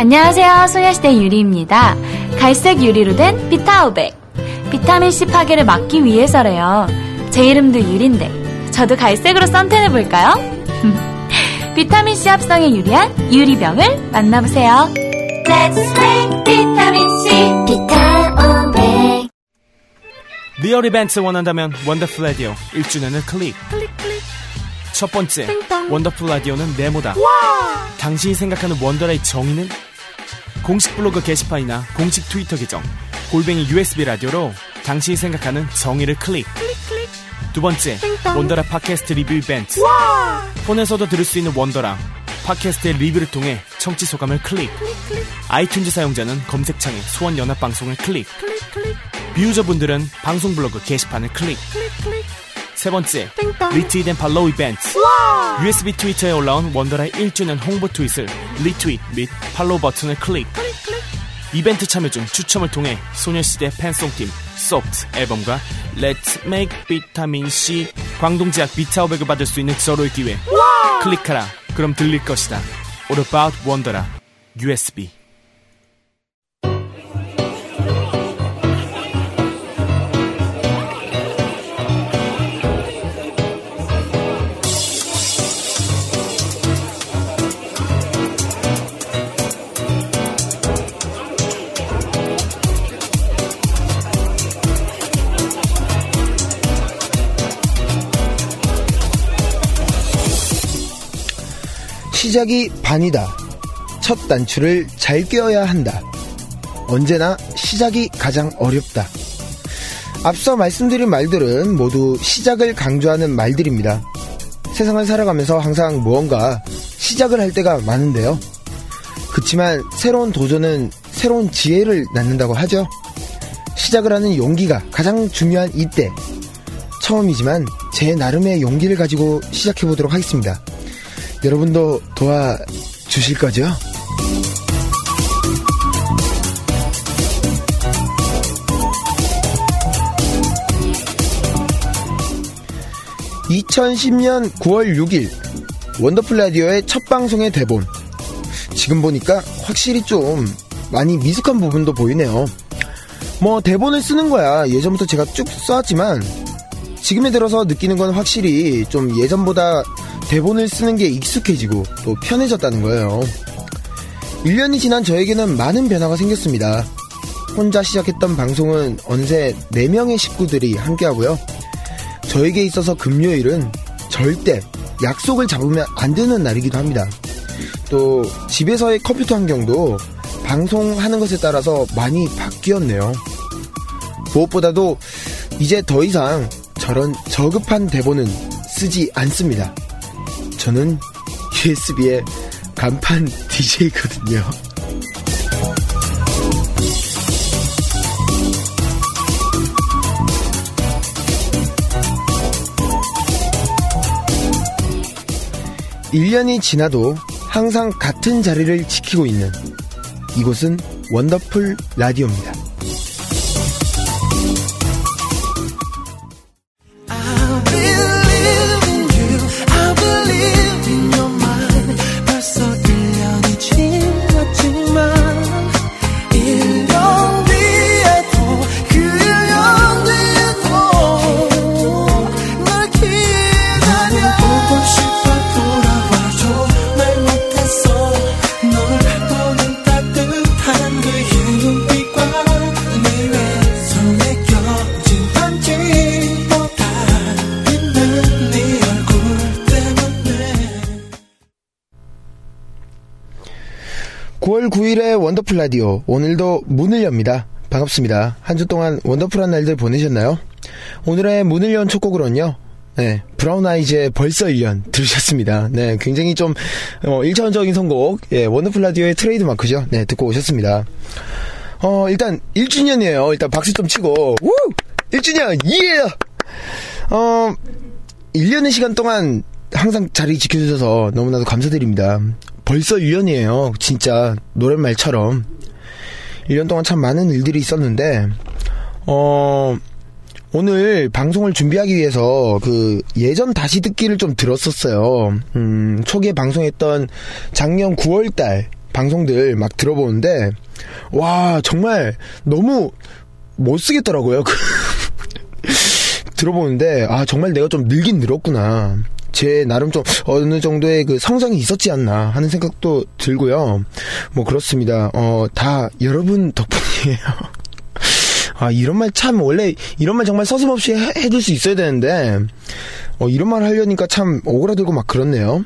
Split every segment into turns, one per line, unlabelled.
안녕하세요. 소녀시대 유리입니다. 갈색 유리로 된 비타오백. 비타민C 파괴를 막기 위해서래요. 제 이름도 유리인데 저도 갈색으로 선택해볼까요? 비타민C 합성에 유리한 유리병을 만나보세요. Let's make 비타민C 비타오백.
리얼 이벤트 원한다면 원더풀 라디오 1주년을 클릭. 첫 번째, 띵동. 원더풀 라디오는 네모다. 와! 당신이 생각하는 원더라의 정의는? 공식 블로그 게시판이나 공식 트위터 계정 @USB 라디오로 당신이 생각하는 정의를 클릭. 두 번째, 띵동. 원더라 팟캐스트 리뷰 이벤트. 와! 폰에서도 들을 수 있는 원더라 팟캐스트의 리뷰를 통해 청취 소감을 클릭. 아이튠즈 사용자는 검색창에 소원 연합 방송을 클릭. 비유저분들은 방송 블로그 게시판을 클릭. 세 번째, 리트윗 앤 팔로우 이벤트. 와! USB 트위터에 올라온 원더라의 1주년 홍보 트윗을 리트윗 및 팔로우 버튼을 클릭. 이벤트 참여 중 추첨을 통해 소녀시대 팬송팀 소프트 앨범과 Let's Make 비타민 C 광동제약 비타오백을 받을 수 있는 절호의 기회. 와! 클릭하라. 그럼 들릴 것이다. All About 원더라 USB.
시작이 반이다. 첫 단추를 잘 꿰어야 한다. 언제나 시작이 가장 어렵다. 앞서 말씀드린 말들은 모두 시작을 강조하는 말들입니다. 세상을 살아가면서 항상 무언가 시작을 할 때가 많은데요. 그치만 새로운 도전은 새로운 지혜를 낳는다고 하죠. 시작을 하는 용기가 가장 중요한 이때, 처음이지만 제 나름의 용기를 가지고 시작해보도록 하겠습니다. 여러분도 도와주실 거죠? (2010년 9월 6일) 원더풀 라디오의 첫 방송의 대본. 지금 보니까 확실히 좀 많이 미숙한 부분도 보이네요. 뭐 대본을 쓰는 거야 예전부터 제가 쭉 써왔지만 지금에 들어서 느끼는 건 확실히 좀 예전보다 대본을 쓰는 게 익숙해지고 또 편해졌다는 거예요. 1년이 지난 저에게는 많은 변화가 생겼습니다. 혼자 시작했던 방송은 어느새 4명의 식구들이 함께하고요. 저에게 있어서 금요일은 절대 약속을 잡으면 안 되는 날이기도 합니다. 또 집에서의 컴퓨터 환경도 방송하는 것에 따라서 많이 바뀌었네요. 무엇보다도 이제 더 이상 저런 저급한 대본은 쓰지 않습니다. 저는 USB의 간판 DJ거든요. (1년이) 지나도 항상 같은 자리를 지키고 있는 이곳은 원더풀 라디오입니다. 원더풀 라디오, 오늘도 문을 엽니다. 반갑습니다. 한 주 동안 원더풀한 날들 보내셨나요? 오늘의 문을 연 첫 곡으로는요, 네, 브라운 아이즈의 벌써 1년 들으셨습니다. 네, 굉장히 좀 1차원적인 선곡, 예, 원더풀 라디오의 트레이드 마크죠. 네, 듣고 오셨습니다. 일단 1주년이에요. 일단 박수 좀 치고, 우! 1주년, 예! 1년의 시간 동안 항상 자리 지켜주셔서 너무나도 감사드립니다. 벌써 1년이에요. 진짜 노랫말처럼 1년 동안 참 많은 일들이 있었는데 오늘 방송을 준비하기 위해서 그 예전 다시 듣기를 좀 들었었어요. 초기에 방송했던 작년 9월달 방송들 막 들어보는데, 와, 정말 너무 못 쓰겠더라고요. 들어보는데, 아, 정말 내가 좀 늘긴 늘었구나. 제 나름 좀 어느 정도의 그 성장이 있었지 않나 하는 생각도 들고요. 뭐 그렇습니다. 다 여러분 덕분이에요. 아, 이런 말 참, 원래 이런 말 정말 서슴없이 해줄 수 있어야 되는데, 이런 말 하려니까 참 오그라들고 막 그렇네요.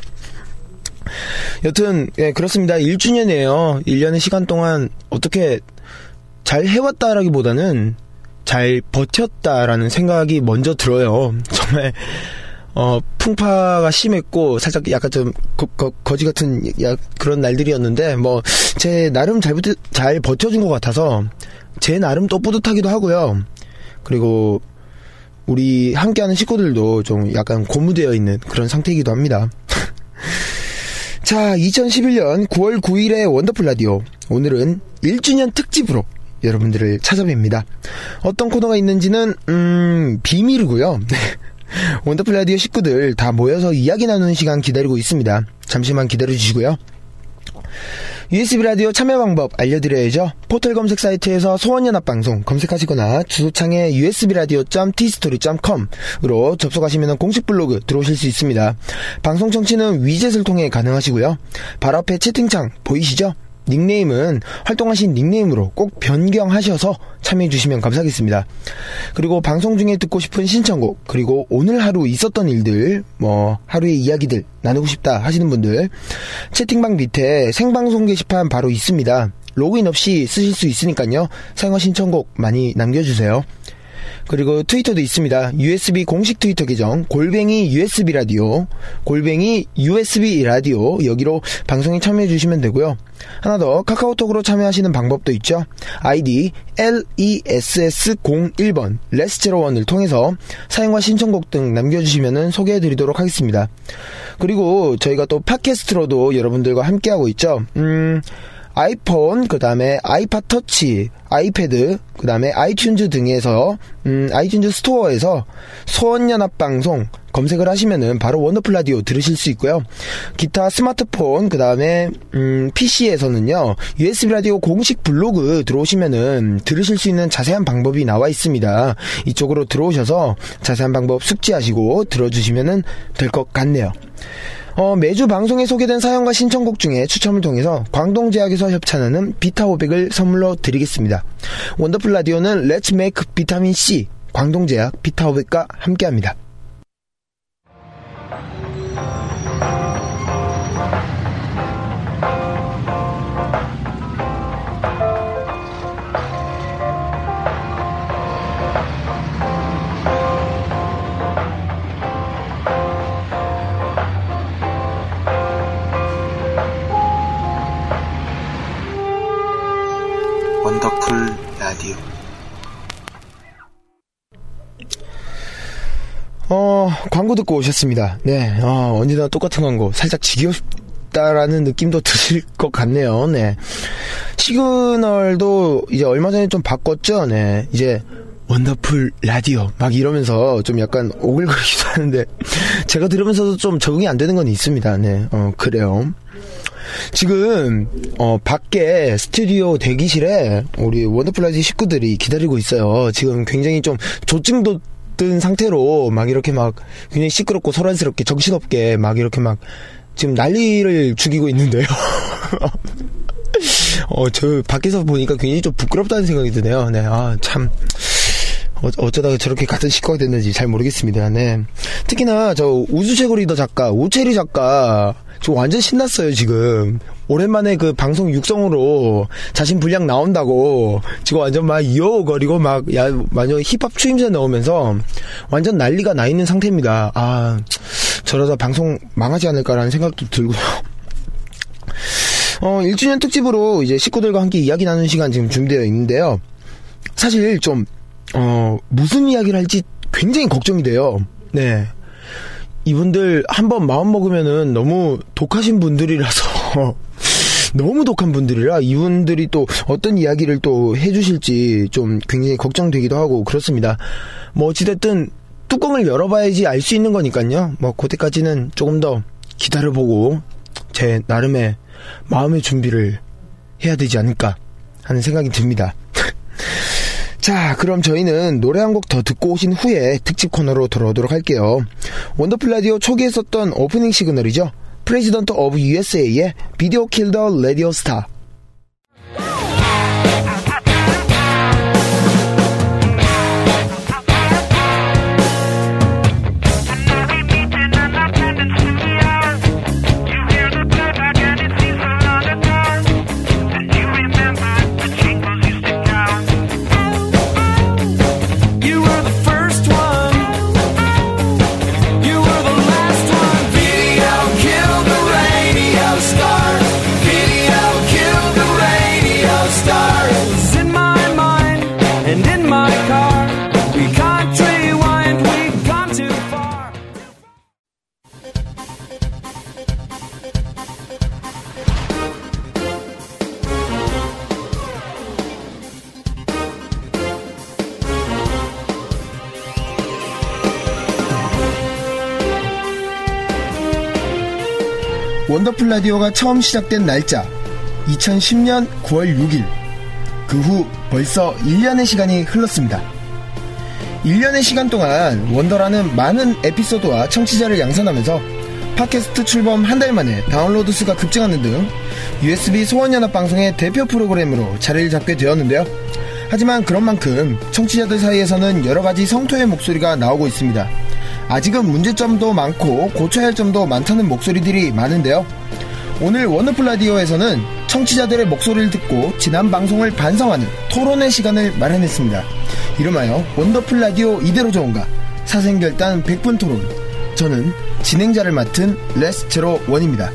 여튼, 예, 그렇습니다. 1주년이에요. 1년의 시간 동안 어떻게 잘 해왔다라기보다는 잘 버텼다라는 생각이 먼저 들어요. 정말, 풍파가 심했고, 살짝 약간 좀, 거지 같은, 그런 날들이었는데, 제 나름 잘 버텨준 것 같아서, 제 나름 또 뿌듯하기도 하고요. 그리고, 우리 함께하는 식구들도 좀 약간 고무되어 있는 그런 상태이기도 합니다. 자, 2011년 9월 9일의 원더풀 라디오. 오늘은 1주년 특집으로 여러분들을 찾아뵙니다. 어떤 코너가 있는지는, 비밀이고요. 원더풀 라디오 식구들 다 모여서 이야기 나누는 시간 기다리고 있습니다. 잠시만 기다려주시고요. USB 라디오 참여 방법 알려드려야죠. 포털 검색 사이트에서 소원연합방송 검색하시거나 주소창에 usbradio.tstory.com으로 접속하시면 공식 블로그 들어오실 수 있습니다. 방송 청취는 위젯을 통해 가능하시고요. 바로 앞에 채팅창 보이시죠? 닉네임은 활동하신 닉네임으로 꼭 변경하셔서 참여해주시면 감사하겠습니다. 그리고 방송 중에 듣고 싶은 신청곡, 그리고 오늘 하루 있었던 일들, 하루의 이야기들 나누고 싶다 하시는 분들 채팅방 밑에 생방송 게시판 바로 있습니다. 로그인 없이 쓰실 수 있으니까요. 사용하 신청곡 많이 남겨주세요. 그리고 트위터도 있습니다. USB 공식 트위터 계정 @USB 라디오 @USB 라디오 여기로 방송에 참여해 주시면 되고요. 하나 더 카카오톡으로 참여하시는 방법도 있죠. 아이디 LESS01번 레스01을 통해서 사용과 신청곡 등 남겨주시면 소개해드리도록 하겠습니다. 그리고 저희가 또 팟캐스트로도 여러분들과 함께하고 있죠. 아이폰, 그 다음에 아이팟 터치, 아이패드, 그 다음에 아이튠즈 등에서 아이튠즈 스토어에서 소원연합방송 검색을 하시면은 바로 원더풀 라디오 들으실 수 있고요. 기타 스마트폰, 그 다음에 PC에서는요 USB 라디오 공식 블로그 들어오시면은 들으실 수 있는 자세한 방법이 나와 있습니다. 이쪽으로 들어오셔서 자세한 방법 숙지하시고 들어주시면은 될 것 같네요. 매주 방송에 소개된 사연과 신청곡 중에 추첨을 통해서 광동제약에서 협찬하는 비타500을 선물로 드리겠습니다. 원더풀 라디오는 렛츠 메이크 비타민 C 광동제약 비타500과 함께합니다.
원더풀 라디오.
광고 듣고 오셨습니다. 네, 언제나 똑같은 광고. 살짝 지겹다라는 느낌도 드실 것 같네요. 네. 시그널도 이제 얼마 전에 좀 바꿨죠. 네. 이제 원더풀 라디오 막 이러면서 좀 약간 오글거리기도 하는데 제가 들으면서도 좀 적응이 안 되는 건 있습니다. 네. 그래요. 지금 밖에 스튜디오 대기실에 우리 원더풀 라디오 식구들이 기다리고 있어요. 지금 굉장히 좀 조증도 든 상태로 막 이렇게 막 굉장히 시끄럽고 소란스럽게 정신없게 막 이렇게 막 지금 난리를 죽이고 있는데요. 저 밖에서 보니까 굉장히 좀 부끄럽다는 생각이 드네요. 네, 참 어쩌다가 저렇게 같은 식구가 됐는지 잘 모르겠습니다. 네. 특히나 저 우주최고 리더 작가 오체리 작가 저 완전 신났어요. 지금 오랜만에 그 방송 육성으로 자신 분량 나온다고 지금 완전 막 이어거리고 막 완전 힙합 추임새 넣으면서 완전 난리가 나 있는 상태입니다. 저러다 방송 망하지 않을까라는 생각도 들고요. 1주년 특집으로 이제 식구들과 함께 이야기 나누는 시간 지금 준비되어 있는데요. 사실 좀 무슨 이야기를 할지 굉장히 걱정이 돼요. 네. 이분들 한번 마음 먹으면은 너무 독하신 분들이라서 너무 독한 분들이라 이분들이 또 어떤 이야기를 또 해주실지 좀 굉장히 걱정되기도 하고 그렇습니다. 뭐 어찌됐든 뚜껑을 열어봐야지 알 수 있는 거니까요. 뭐 그때까지는 조금 더 기다려보고 제 나름의 마음의 준비를 해야 되지 않을까 하는 생각이 듭니다. 자, 그럼 저희는 노래 한 곡 더 듣고 오신 후에 특집 코너로 돌아오도록 할게요. 원더풀 라디오 초기에 썼던 오프닝 시그널이죠. 프레지던트 오브 USA의 비디오 킬 더 라디오 스타. 원더풀 라디오가 처음 시작된 날짜 2010년 9월 6일. 그 후 벌써 1년의 시간이 흘렀습니다. 1년의 시간 동안 원더라는 많은 에피소드와 청취자를 양산하면서 팟캐스트 출범 한 달 만에 다운로드 수가 급증하는 등 USB 소원연합방송의 대표 프로그램으로 자리를 잡게 되었는데요. 하지만 그런 만큼 청취자들 사이에서는 여러가지 성토의 목소리가 나오고 있습니다. 아직은 문제점도 많고 고쳐야 할 점도 많다는 목소리들이 많은데요. 오늘 원더풀 라디오에서는 청취자들의 목소리를 듣고 지난 방송을 반성하는 토론의 시간을 마련했습니다. 이름하여 원더풀 라디오 이대로 좋은가 사생결단 100분 토론. 저는 진행자를 맡은 레스01입니다.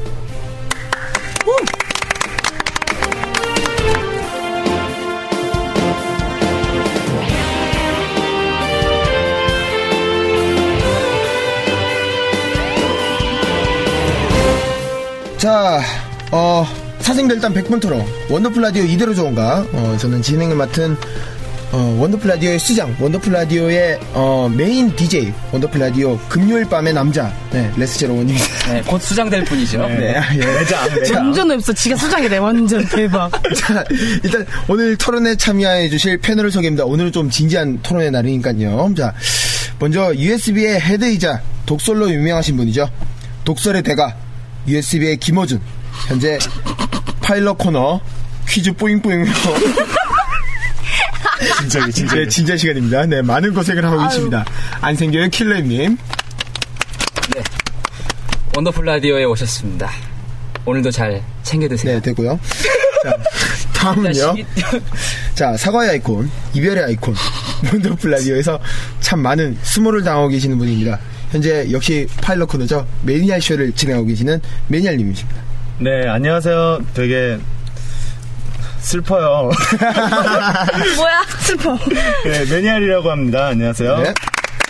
자, 사생결단 100분 토론 원더풀 라디오 이대로 좋은가. 저는 진행을 맡은 원더풀 라디오의 수장, 원더풀 라디오의 메인 DJ, 원더풀 라디오 금요일 밤의 남자, 네, 레스01입니다.
네, 곧 수장 될 분이죠.
네, 예.
완전 없어. 지가 수장이 돼. 완전 대박.
자, 일단 오늘 토론에 참여해 주실 패널을 소개합니다. 오늘은 좀 진지한 토론의 날이니까요. 자, 먼저 USB의 헤드이자 독설로 유명하신 분이죠. 독설의 대가 USB의 김어준. 현재 파일럿 코너 퀴즈 뿌잉뿌잉으로 진짜 진짜 시간입니다. 네, 많은 고생을 하고 계십니다. 안생겨의 킬러님.
네, 원더풀 라디오에 오셨습니다. 오늘도 잘 챙겨 드세요.
네, 되고요. 자, 다음은요. 자, 사과의 아이콘, 이별의 아이콘, 원더풀 라디오에서 참 많은 수모를 당하고 계시는 분입니다. 현재 역시 파일럿 코너죠. 매니아 쇼를 진행하고 계시는 매니아님이십니다.
네, 안녕하세요. 되게 슬퍼요.
뭐야? 슬퍼.
네, 매니아리라고 합니다. 안녕하세요. 네.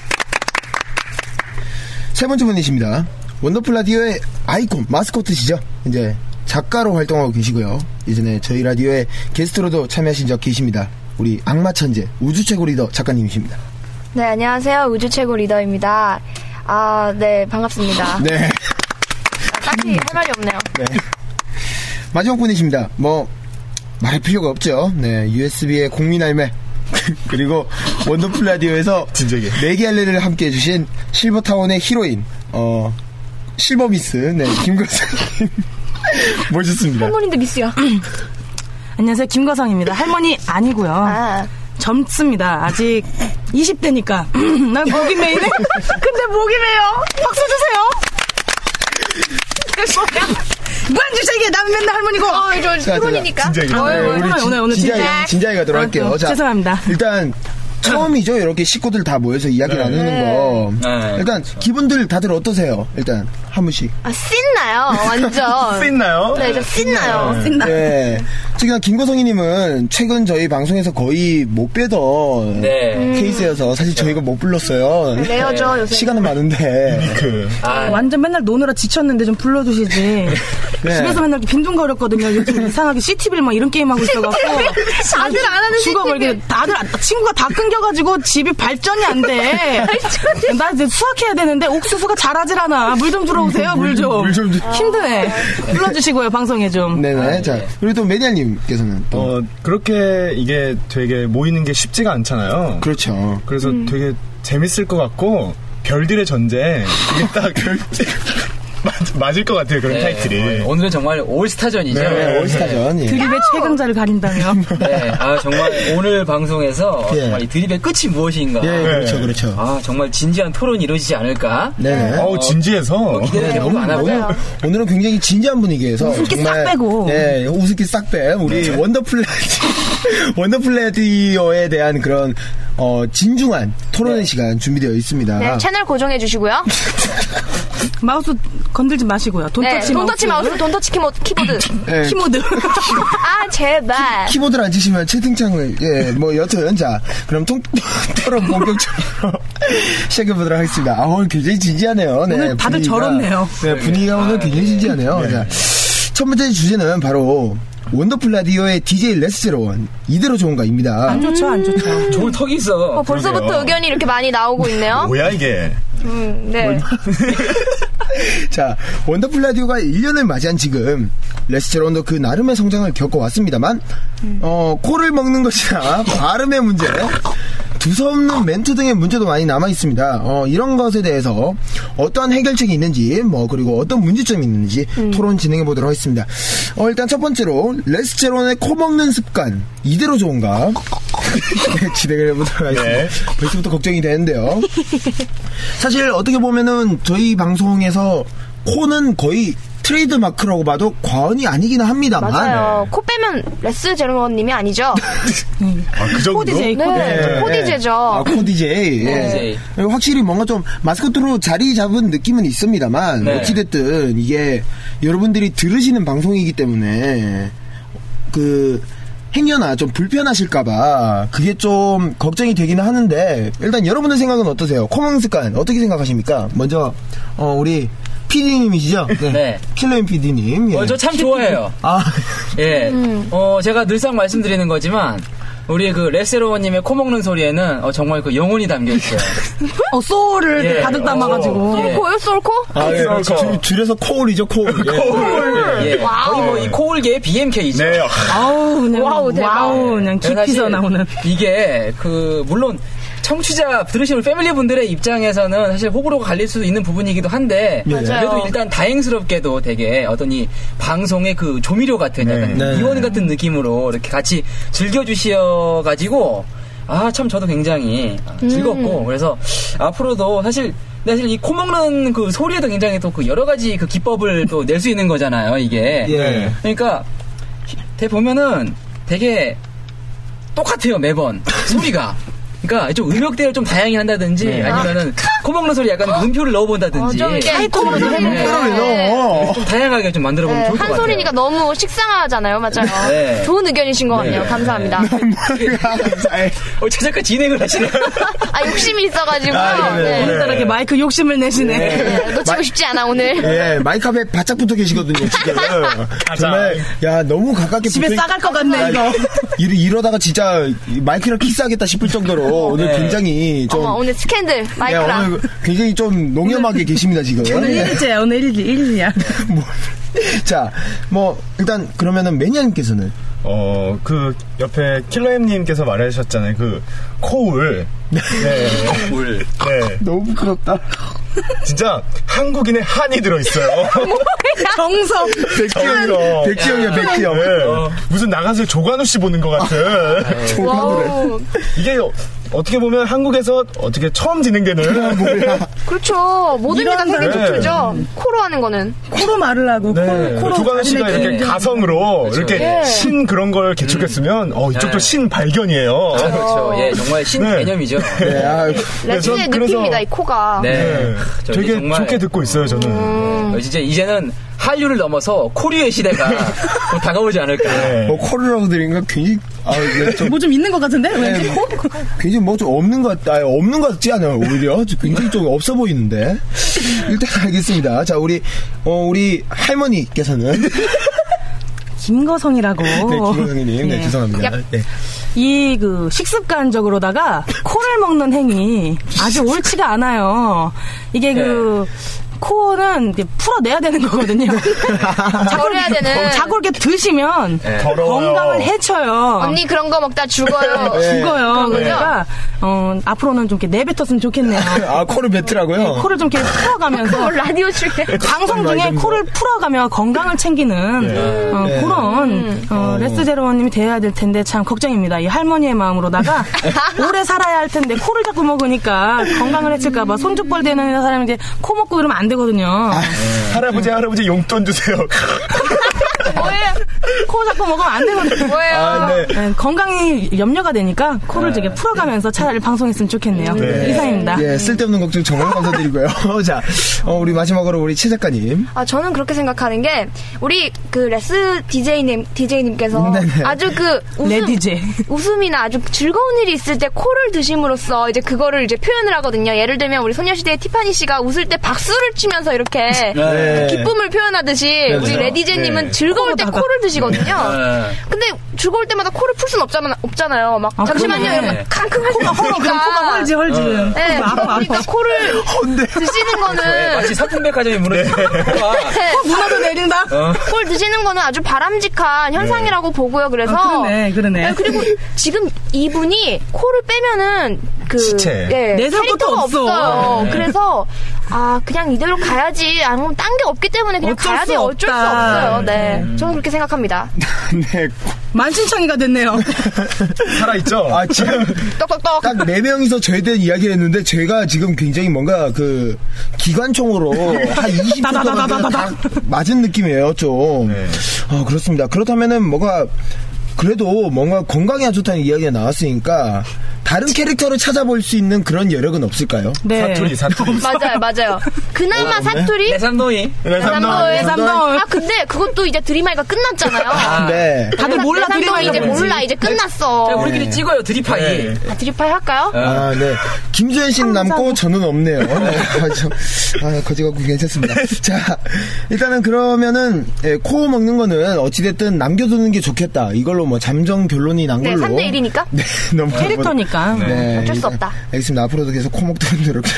세 번째 분이십니다. 원더풀 라디오의 아이콘, 마스코트시죠. 이제 작가로 활동하고 계시고요. 예전에 저희 라디오에 게스트로도 참여하신 적 계십니다. 우리 악마 천재, 우주 최고 리더 작가님이십니다.
네, 안녕하세요. 우주 최고 리더입니다. 아, 네, 반갑습니다.
네.
딱히 할 말이 없네요.
네. 마지막 분이십니다. 뭐 말할 필요가 없죠. 네, USB의 국민 할매 그리고 원더풀 라디오에서
진작에
내기할래를 함께 해주신 실버타운의 히로인 실버미스, 네, 김거성님 모셨습니다.
할머니인데 미스야.
안녕하세요. 김거성입니다. 할머니 아니고요.
아.
젊습니다. 아직 20대니까. 난 목이 메이네? 근데 목이 메요. 박수 주세요. 무한주차기에 난 맨날 할머니고.
저 피곤이니까.
오늘
진지하게 가도록 할게요. 자,
죄송합니다.
일단 처음이죠. 이렇게 식구들 다 모여서 이야기 나누는 거.
네.
일단 기분들 다들 어떠세요? 일단 한 분씩.
아, 씬나요. 완전.
씻나요?
네, 저 씬나요.
네. 특히나 김고성이님은 최근 저희 방송에서 거의 못 빼던 케이스여서 사실 저희가 못 불렀어요.
레어죠 요새.
시간은 많은데.
완전 맨날 노느라 지쳤는데 좀 불러주시지. 집에서 맨날 빈둥거렸거든요. 요즘 이상하게 CTV를 막 이런 게임하고 있어갖고.
다들 안 하는
죽어버리게. 다들 친구가 다 끊겨가지고 집이 발전이 안 돼. 나 이제 수학해야 되는데 옥수수가 자라질 않아. 물 좀 들어오세요. 물 좀. 힘드네. 불러주시고요. 방송에 좀.
네네. 자, 그리고 또 매니아님께서는 또.
그렇게 이게 되게 모이는 게 쉽지가 않잖아요.
그렇죠.
그래서 되게 재밌을 것 같고, 별들의 전쟁. 이게 딱 맞을 것 같아요, 그런 타이틀이.
오늘은 정말 올스타전이죠.
네, 올스타전. 예.
드립의 최강자를 가린다며.
네, 정말 오늘 방송에서 정말 이 드립의 끝이 무엇인가.
예, 그렇죠.
정말 진지한 토론이 이루어지지 않을까.
네.
진지해서.
기대를 해보고 안 하고요.
오늘은 굉장히 진지한 분위기에서.
우습기 싹 빼고.
네, 우습기 싹 뺀 우리 원더플래디오에 대한 그런 진중한 토론의 시간 준비되어 있습니다.
네, 채널 고정해 주시고요.
마우스 건들지 마시고요. 돈터치
마우스, 돈터치 키보드.
네.
키모드.
제발.
키보드를 안 치시면 채팅창을 여쭤요. 자, 그럼 토론 본격적으로 시작해보도록 하겠습니다. 굉장히 진지하네요. 네,
오늘 다들 저렇네요.
네, 분위기가 오늘 굉장히 진지하네요. 자, 첫 번째 주제는 바로 원더플라디오의 DJ 레스제로원 이대로 좋은가입니다.
안 좋죠.
좋은 턱이 있어.
벌써부터
그러게요.
의견이 이렇게 많이 나오고 있네요.
뭐야 이게?
네.
자, 원더플라디오가 1년을 맞이한 지금 레스제로원도 그 나름의 성장을 겪어왔습니다만 코를 먹는 것이나 발음의 문제, 두서없는 멘트 등의 문제도 많이 남아있습니다. 이런 것에 대해서 어떠한 해결책이 있는지 그리고 어떤 문제점이 있는지 토론 진행해보도록 하겠습니다. 일단 첫 번째로 레스제로원의 코 먹는 습관 이대로 좋은가? 네, 진행을 해보도록 하겠습니다.
네.
벌써부터 걱정이 되는데요. 사실 어떻게 보면은 저희 방송에서 코는 거의 트레이드 마크라고 봐도 과언이 아니긴 합니다만.
맞아요. 코 빼면 레스 제로원님이 아니죠?
그 정도?
코디제이.
네, 코디제죠.
코디제이. 예. 확실히 뭔가 좀 마스코트로 자리 잡은 느낌은 있습니다만 어찌됐든 이게 여러분들이 들으시는 방송이기 때문에 행여나 좀 불편하실까봐 그게 좀 걱정이 되기는 하는데 일단 여러분의 생각은 어떠세요? 코 먹는 습관 어떻게 생각하십니까? 먼저 우리 PD님이시죠?
네.
킬러인 PD님.
저 참 좋아해요. 예. 제가 늘상 말씀드리는 거지만 우리 레스제로원님의 코 먹는 소리에는 정말 영혼이 담겨 있어요.
소울을 가득 담아가지고.
소울코요? 소울코?
줄여서 코울이죠, 코울.
거의 이 코울계의 BMK죠.
네.
와우, 대박.
그냥 깊이서 나오는.
이게 물론 청취자 들으시는 패밀리 분들의 입장에서는 사실 호불호가 갈릴 수도 있는 부분이기도 한데 그래도 일단 다행스럽게도 되게 어떤 이 방송의 조미료 같은 약간 이원 같은 느낌으로 이렇게 같이 즐겨주셔가지고 참 저도 굉장히 즐겁고 그래서 앞으로도 사실 이 코 먹는 소리에도 굉장히 또 여러 가지 기법을 또 낼 수 있는 거잖아요 이게. 그러니까 보면은 되게 똑같아요 매번 소리가. 그러니까 좀 음역대를 좀 다양히 한다든지 아니면은 코 먹는 소리 약간 음표를 넣어본다든지
좀
하이톤으로
좀 다양하게 좀 만들어보면 좋을 것 같아요.
한 소리니까 너무 식상하잖아요, 맞아요.
네.
좋은 의견이신 것 같네요. 감사합니다.
제작가 진행을 하시네요.
욕심이 있어가지고.
오늘따라 마이크 욕심을 내시네.
놓치고 싶지 않아 오늘.
마이크 앞에 바짝 붙어 계시거든요 지금. 정말 너무 가깝게
집에 싸갈 것 같네 이거.
이러다가 진짜 마이크를 키스하겠다 싶을 정도로 오늘 굉장히 좀
오늘 스캔들 마이크랑
오늘 굉장히 좀 농염하게 계십니다 지금.
오늘 1일째야. 오늘 1일이야.
자, 일단 그러면은 매니아님께서는
옆에 킬러엠님께서 말하셨잖아요. 코울. 네.
물.
네.
너무 부끄럽다.
진짜 한국인의 한이 들어있어요.
정석.
백지영이야.
네. 무슨 나가서 조관우 씨 보는 것 같은.
조관우래.
이게 어떻게 보면 한국에서 어떻게 처음 진행되는.
그렇죠. 모든 게 다 되게 좋죠. 코로 하는 거는.
코로 말을 하고. 코로
조관우 씨가 이렇게 가성으로 이렇게 신 그런 걸 개척했으면 이쪽도 신 발견이에요.
그렇죠. 정말 신 개념이죠.
레스의 느낌입니다 이 코가.
되게 정말 좋게 듣고 있어요 저는.
진짜 이제는 한류를 넘어서 코류의 시대가 다가오지 않을까.
네.
코르라고 들으니까 굉장히
뭐 좀 있는 것 같은데? 왠지 코?
굉장히 뭐 좀 없는 것 같지 않아요? 오히려 굉장히 좀 없어 보이는데. 일단 알겠습니다. 자, 우리 할머니께서는
김거성이라고.
네, 김거성님, 네, 죄송합니다. 네.
이 식습관적으로다가 코를 먹는 행위 아주 옳지가 않아요. 이게 코어는 풀어내야 되는 거거든요. 자꾸 이렇게 드시면 건강을 해쳐요.
언니 그런 거 먹다 죽어요.
죽어요. 그러니까 앞으로는 좀 이렇게 내뱉었으면 좋겠네요.
아, 코를 뱉으라고요?
네, 코를 좀 이렇게 풀어가면서
라디오 중에
방송 중에 코를 풀어가며 건강을 챙기는 그런 레스제로원님이 돼야 될 텐데 참 걱정입니다. 이 할머니의 마음으로다가 오래 살아야 할 텐데 코를 자꾸 먹으니까 건강을 해칠까봐 손죽벌 되는 사람이 이제 코 먹고 그러면 안 되거든요.
할아버지 용돈 주세요.
뭐예요?
코 자꾸 먹으면 안 되거든요.
뭐예요?
네, 건강이 염려가 되니까 코를 되게 풀어가면서 차라리 방송했으면 좋겠네요. 이상입니다.
예, 쓸데없는 걱정 정말 감사드리고요. 자, 우리 마지막으로 우리 최 작가님.
저는 그렇게 생각하는 게 우리 레스 DJ님께서 아주 웃음이나 아주 즐거운 일이 있을 때 코를 드심으로써 이제 그거를 이제 표현을 하거든요. 예를 들면 우리 소녀시대의 티파니 씨가 웃을 때 박수를 치면서 이렇게 기쁨을 표현하듯이 우리 레디제님은 즐거울 때 코를 드시거든요. 근데 즐거울 때마다 코를 풀 수는 없잖아요. 막 잠시만요, 이러면 캉캉 할 수가 없으니까.
코가 헐지.
네, 그러니까 코를 드시는 거는
마치 사품백화점이 무너지는
문화도 내린다.
코를 드시는 거는 아주 바람직한 현상이라고 보고요. 그래서
그러네.
그리고 지금 이분이 코를 빼면은
시체.
내살 것도 없어요.
그래서 그냥 이대로 가야지. 아니면 딴 게 없기 때문에 그냥 가야 돼. 어쩔 수 없어요. 네, 저는 그렇게 생각합니다.
네.
만신창이가 됐네요.
살아있죠?
지금
똑똑똑.
딱 4명이서 저에 대한 이야기를 했는데 제가 지금 굉장히 뭔가 기관총으로 한 20분 동안 다 맞은 느낌이에요, 좀. 그렇습니다. 그렇다면은 그래도 뭔가 건강에 안 좋다는 이야기가 나왔으니까 다른 캐릭터를 찾아볼 수 있는 그런 여력은 없을까요?
네.
사투리.
맞아요. 그나마 사투리?
내삼노이.
근데 그것도 이제 드림하이가 끝났잖아요.
네.
다들 몰라, 드림하이가
이제
뭔지.
몰라, 이제 끝났어.
우리끼리 찍어요, 드립하이.
드립하이 할까요?
네. 김수현 씨는 남고 저는 없네요. 거지 같고 괜찮습니다. 자, 일단은 그러면은 코 먹는 거는 어찌됐든 남겨두는 게 좋겠다. 이걸로 잠정 결론이 난 걸로.
3대 1이니까?
네, 너무
캐릭터니까.
네.
어쩔 수 없다.
알겠습니다. 앞으로도 계속 코 먹도록 노력을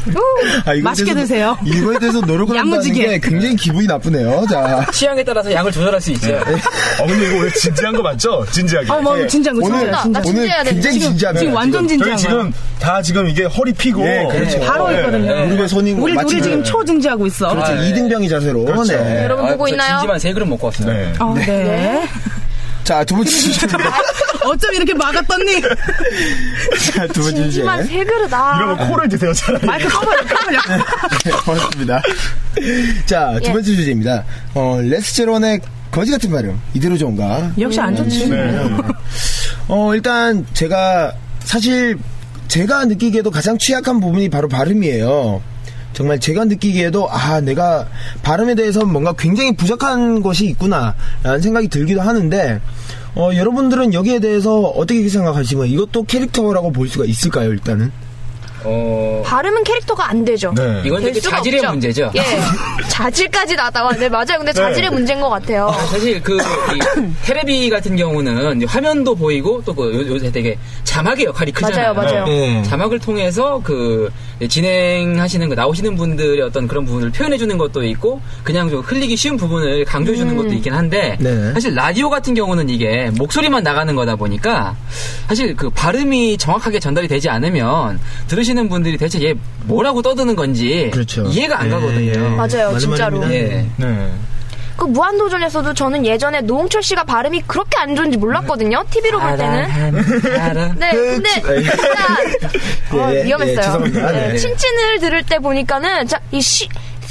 맛있게 드세요.
이거에 대해서 노력을 한다는 게 굉장히 기분이 나쁘네요. 자,
취향에 따라서 양을 조절할 수 있어요.
근데 이거 오늘 진지한 거 맞죠? 진지하게.
진지한 거
오늘 굉장히 진지합니다.
지금 완전 진지한
저희 지금 이게 허리 피고
그렇죠.
바로 있거든요.
무릎에 손이
우리 지금 초진지하고 있어.
그렇죠. 2등병이 자세로.
그렇죠.
네.
여러분 보고 있나요?
진지만 3그릇 먹고 왔어요.
네.
자, 두 번째 주제.
어쩜 이렇게 막았더니.
자, 두 번째 주제.
진지만 3그릇.
이러면 코를 드세요, 차라리.
마이크 꺼버려.
네, 고맙습니다. 자, 두 번째 주제입니다. 레스제론의 거지 같은 발음. 이대로 좋은가?
역시 안 좋지.
일단 사실 제가 느끼기에도 가장 취약한 부분이 바로 발음이에요. 정말 제가 느끼기에도 내가 발음에 대해서 뭔가 굉장히 부족한 것이 있구나라는 생각이 들기도 하는데 여러분들은 여기에 대해서 어떻게 생각하시면 이것도 캐릭터라고 볼 수가 있을까요? 일단은
발음은 캐릭터가 안 되죠.
네.
이건 되게 자질의
없죠.
문제죠.
예. 자질까지 나왔다. 네, 맞아요. 근데 자질의 문제인 것 같아요.
사실 이 테레비 같은 경우는 화면도 보이고 또 요새 되게 자막의 역할이 크잖아요.
맞아요.
자막을 통해서 진행하시는 나오시는 분들의 어떤 그런 부분을 표현해주는 것도 있고 그냥 좀 흘리기 쉬운 부분을 강조해주는 것도 있긴 한데 사실 라디오 같은 경우는 이게 목소리만 나가는 거다 보니까 사실 발음이 정확하게 전달이 되지 않으면 들으시는 분들이 대체 얘 뭐라고 떠드는 건지
그렇죠.
이해가 안 가거든요.
맞아요, 진짜로. 그 무한도전에서도 저는 예전에 노홍철 씨가 발음이 그렇게 안 좋은지 몰랐거든요. TV로 볼 때는. 네, 근데 진짜 위험했어요.
죄송합니다.
친친을 들을 때 보니까는 이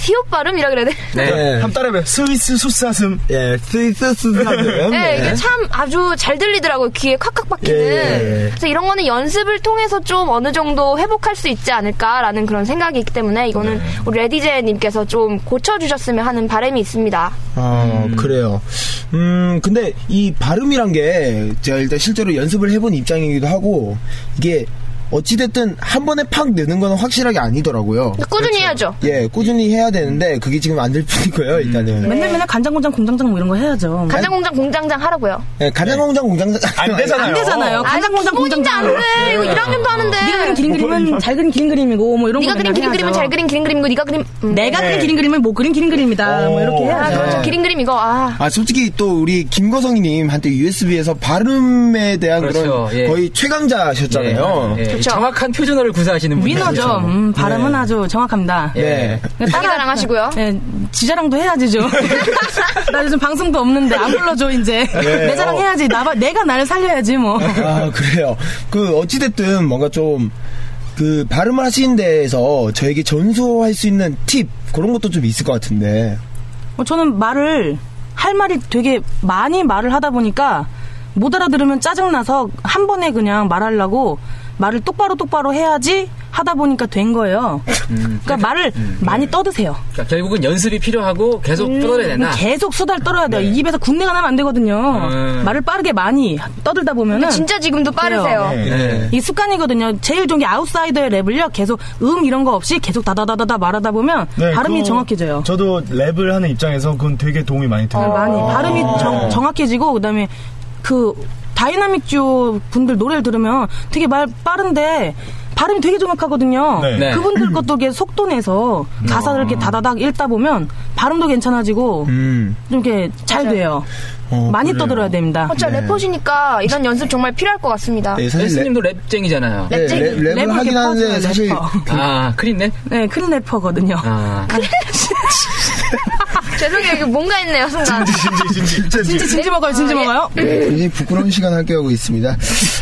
시옷 발음이라 그래야 돼?
네. 한 따라해 스위스 숫사슴.
예, 스위스 숫사슴.
네, 이게 참 아주 잘 들리더라고요. 귀에 콱콱 박히는.
예.
그래서 이런 거는 연습을 통해서 좀 어느 정도 회복할 수 있지 않을까라는 그런 생각이 있기 때문에 이거는 우리 레디제님께서 좀 고쳐주셨으면 하는 바람이 있습니다.
그래요. 근데 이 발음이란 게 제가 일단 실제로 연습을 해본 입장이기도 하고 이게 어찌됐든 한 번에 팍 느는 건 확실하게 아니더라고요.
꾸준히 해야죠.
예, 꾸준히 해야 되는데 그게 지금 안 될 뿐이고요. 일단은
맨날 간장공장 공장장 뭐 이런 거 해야죠.
간장공장 공장장 하라고요.
예, 간장공장 공장장
안 되잖아요.
안 되잖아요. 간장공장 공장장
안 돼. 이거 1학년도 하는데.
네가 그린 기린 그림은 잘 그린 기린 그림이고 뭐 이런 거.
네가 그린 기린 그림은 잘 그린 기린 그림이고 네가 그린
내가 그린 기린 그림은 못 그린 기린 그림이다. 뭐 이렇게 해야죠.
그렇죠. 기린 그림 이거
솔직히 또 우리 김거성님 한테 USB에서 발음에 대한
그렇죠.
그런 거의 최강자셨잖아요.
그렇죠. 정확한 표준어를 구사하시는 분이죠.
위너죠. 발음은 아주 정확합니다.
네.
자랑하시고요.
네, 지자랑도 해야지 좀. 나 요즘 방송도 없는데 안 불러줘 이제. 내 자랑 해야지. 내가 나를 살려야지 뭐.
그래요. 어찌됐든 뭔가 좀 발음을 하시는 데에서 저에게 전수할 수 있는 팁 그런 것도 좀 있을 것 같은데.
저는 할 말이 되게 많이 말을 하다 보니까 못 알아들으면 짜증나서 한 번에 그냥 말하려고 말을 똑바로 해야지 하다 보니까 된 거예요. 그러니까 말을 많이 떠드세요.
그러니까 결국은 연습이 필요하고 계속 떠들어야 되나?
계속 수달 떨어야 돼요. 입에서 군내가 나면 안 되거든요. 말을 빠르게 많이 떠들다 보면은
진짜 지금도 빠르세요.
이 습관이거든요. 제일 좋은 게 아웃사이더의 랩을요. 계속 이런 거 없이 계속 다다다다다 말하다 보면 발음이 정확해져요.
저도 랩을 하는 입장에서 그건 되게 도움이 많이 돼요.
발음이 정확해지고 그다음에 다이나믹 듀오 분들 노래를 들으면 되게 말 빠른데 발음이 되게 정확하거든요.
네.
그분들 것도 이렇게 속도 내서 가사를 이렇게 다다닥 읽다 보면 발음도 괜찮아지고 좀 이렇게 잘 돼요. 많이 떠들어야 됩니다.
진짜 래퍼시니까 이런 연습 정말 필요할 것 같습니다.
네, 사실
레스님도 랩쟁이잖아요.
랩을 하긴 하는데 사실
크린랩?
네, 크린 래퍼거든요.
죄송해요. 이게 뭔가 있네요, 순간.
진지 먹어요, 진지 먹어요.
굉장히 부끄러운 시간 함께하고 있습니다.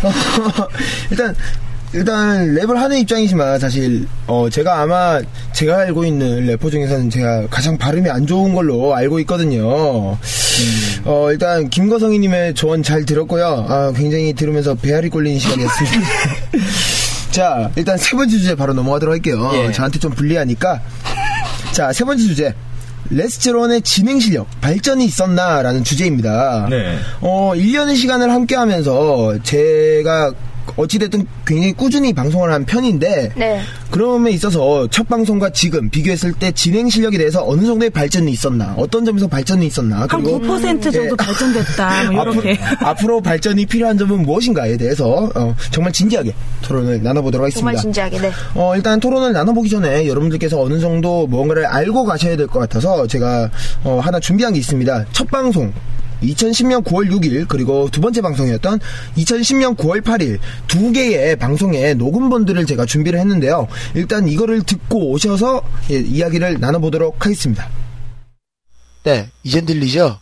일단 랩을 하는 입장이지만 사실 제가 알고 있는 래퍼 중에서는 제가 가장 발음이 안 좋은 걸로 알고 있거든요. 일단 김거성이님의 조언 잘 들었고요. 굉장히 들으면서 배알이 꼴리는 시간이었습니다. 자, 일단 세 번째 주제 바로 넘어가도록 할게요. 저한테 좀 불리하니까. 자, 세 번째 주제. 레스제론의 진행 실력 발전이 있었나라는 주제입니다. 1년의 시간을 함께 하면서 제가 어찌됐든 굉장히 꾸준히 방송을 한 편인데 그럼에 있어서 첫 방송과 지금 비교했을 때 진행 실력에 대해서 어느 정도의 발전이 있었나, 어떤 점에서 발전이 있었나,
그리고 한 9% 정도 발전됐다 뭐 이렇게
앞으로 발전이 필요한 점은 무엇인가에 대해서 정말 진지하게 토론을 나눠보도록 하겠습니다.
정말 진지하게.
일단 토론을 나눠보기 전에 여러분들께서 어느 정도 무언가를 알고 가셔야 될 것 같아서 제가 하나 준비한 게 있습니다. 첫 방송 2010년 9월 6일 그리고 두 번째 방송이었던 2010년 9월 8일 두 개의 방송의 녹음본들을 제가 준비를 했는데요. 일단 이거를 듣고 오셔서 이야기를 나눠보도록 하겠습니다. 네, 이젠 들리죠?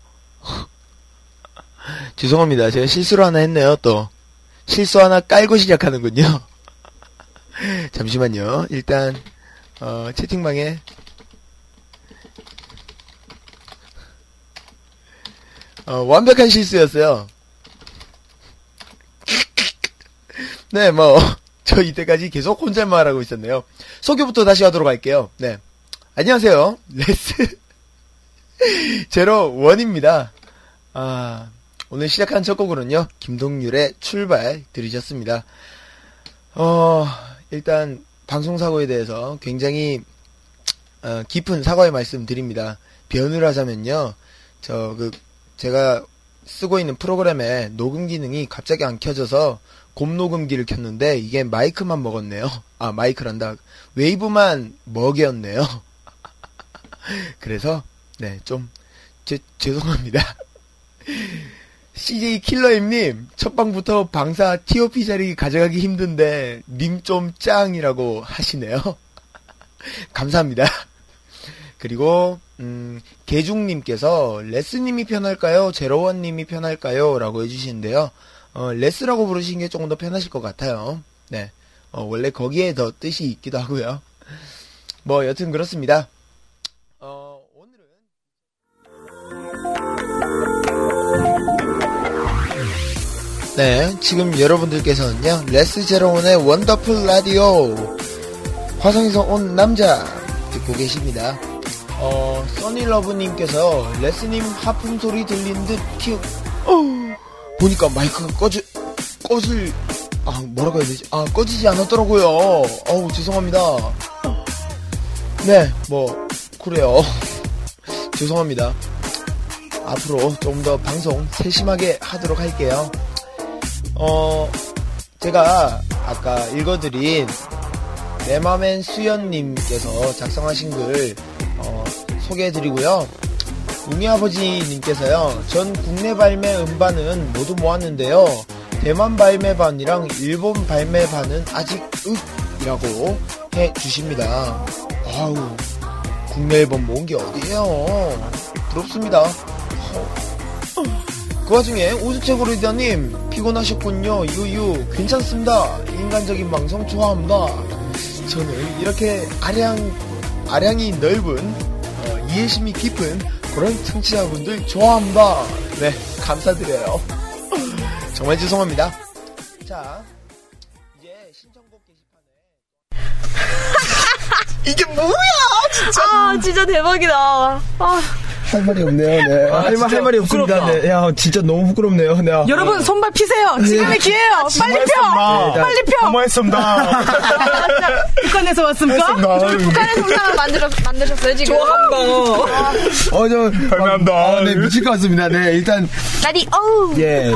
죄송합니다. 제가 실수를 하나 했네요. 또 실수 하나 깔고 시작하는군요. 잠시만요. 일단 채팅방에 완벽한 실수였어요. 네, 저 이때까지 계속 혼잣말 하고 있었네요. 소개부터 다시 하도록 할게요. 네. 안녕하세요. 레스 제로원입니다. 오늘 시작한 첫 곡으로는요, 김동률의 출발 들으셨습니다. 일단, 방송사고에 대해서 굉장히, 깊은 사과의 말씀 드립니다. 변을 하자면요, 제가 쓰고 있는 프로그램에 녹음 기능이 갑자기 안 켜져서 곰녹음기를 켰는데 이게 마이크만 먹었네요. 마이크란다. 웨이브만 먹였네요. 그래서 좀 죄송합니다. CJ 킬러임님, 첫 방부터 방사 TOP 자리 가져가기 힘든데 님 좀 짱이라고 하시네요. 감사합니다. 그리고 개중님께서 레스님이 편할까요? 제로원님이 편할까요? 라고 해주시는데요. 레스라고 부르시는 게 조금 더 편하실 것 같아요. 네, 원래 거기에 더 뜻이 있기도 하고요. 여튼 그렇습니다. 네, 지금 여러분들께서는요, 레스제로원의 원더풀 라디오, 화성에서 온 남자, 듣고 계십니다. 써니러브님께서, 레스님 하품 소리 들린 듯 보니까 마이크가 뭐라고 해야 되지? 꺼지지 않았더라고요. 죄송합니다. 네, 그래요. 죄송합니다. 앞으로 좀 더 방송 세심하게 하도록 할게요. 제가 아까 읽어드린 내맘엔 수연님께서 작성하신 글 소개해드리고요. 웅이아버지님께서요, 전 국내 발매 음반은 모두 모았는데요, 대만 발매반이랑 일본 발매반은 아직 이라고 해주십니다. 국내 앨범 모은 게 어디에요? 부럽습니다. 그 와중에 우주최고리더님, 피곤하셨군요. 유유 괜찮습니다. 인간적인 방송 좋아합니다. 저는 이렇게 아량이 넓은 이해심이 깊은 그런 청취자분들 좋아합니다. 네, 감사드려요. 정말 죄송합니다. 자, 이제 신청곡 게시판에
이게 뭐야 진짜.
진짜 대박이다.
할 말이 없네요. 네. 할 말이 없습니다. 네. 야, 진짜 너무 부끄럽네요. 네.
여러분 손발 피세요. 지금의 기회예요. 빨리 펴. 빨리 펴.
너무했습니다.
북한에서 왔습니까?
북한에서 음악을 만드셨어요 지금?
감사합니다. 네, 미칠 것 같습니다. 네, 일단 예.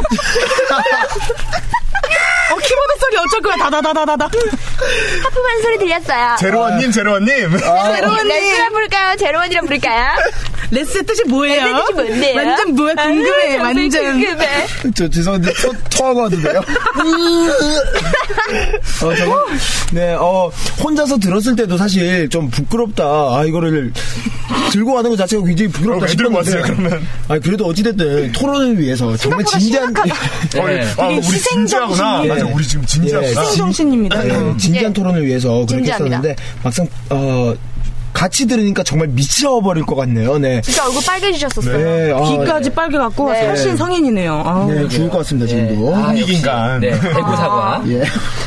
키보드 소리 어쩔 거야. 다다다다다다.
하품하는 소리 들렸어요.
제로원님.
레스랑 부를까요? 제로원이랑 부를까요?
레스의 뜻이 뭐예요?
레스의 뜻이 뭔데요?
완전 뭐야? 궁금해. 완전.
궁금해.
저 죄송한데 토하고 와도 돼요? 혼자서 들었을 때도 사실 좀 부끄럽다. 이거를 들고 가는 것 자체가 굉장히 부끄럽다 싶었는데.
그러면.
그래도 어찌됐든 토론을 위해서 정말 진지한.
우리 진지하구나. 맞아, 우리 지금 진지하구나.
희생정신입니다.
진지한 토론을 위해서 그렇게
진지합니다.
했었는데 막상 같이 들으니까 정말 미쳐버릴 것 같네요. 네.
진짜 얼굴 빨개지셨었어요.
네.
귀까지 빨개갖고 훨씬 성인이네요.
네, 죽을 것 같습니다, 지금도.
인간. 네, 대구 사과.
예.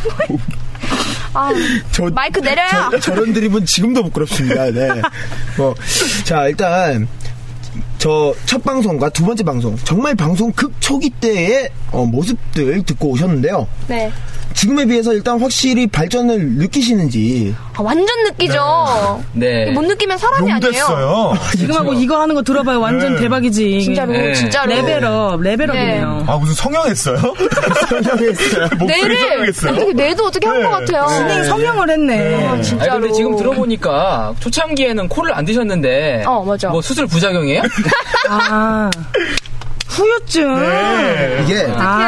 마이크 내려요.
저런 드립은 지금도 부끄럽습니다. 네. 자, 일단 저 첫 방송과 두 번째 방송, 정말 방송 초기 때의 모습들 듣고 오셨는데요.
네.
지금에 비해서 일단 확실히 발전을 느끼시는지.
완전 느끼죠.
네.
못 느끼면 사람이
됐어요.
아니에요.
지금하고 이거 하는 거 들어봐요. 완전 대박이지.
진짜로, 진짜로.
레벨업이네요.
무슨 성형했어요?
성형했어요.
뇌도 어떻게 한 것 같아요.
진행 성형을 했네.
진짜로.
근데 지금 들어보니까 초창기에는 코를 안 드셨는데.
맞아.
뭐 수술 부작용이에요?
후유증.
네.
이게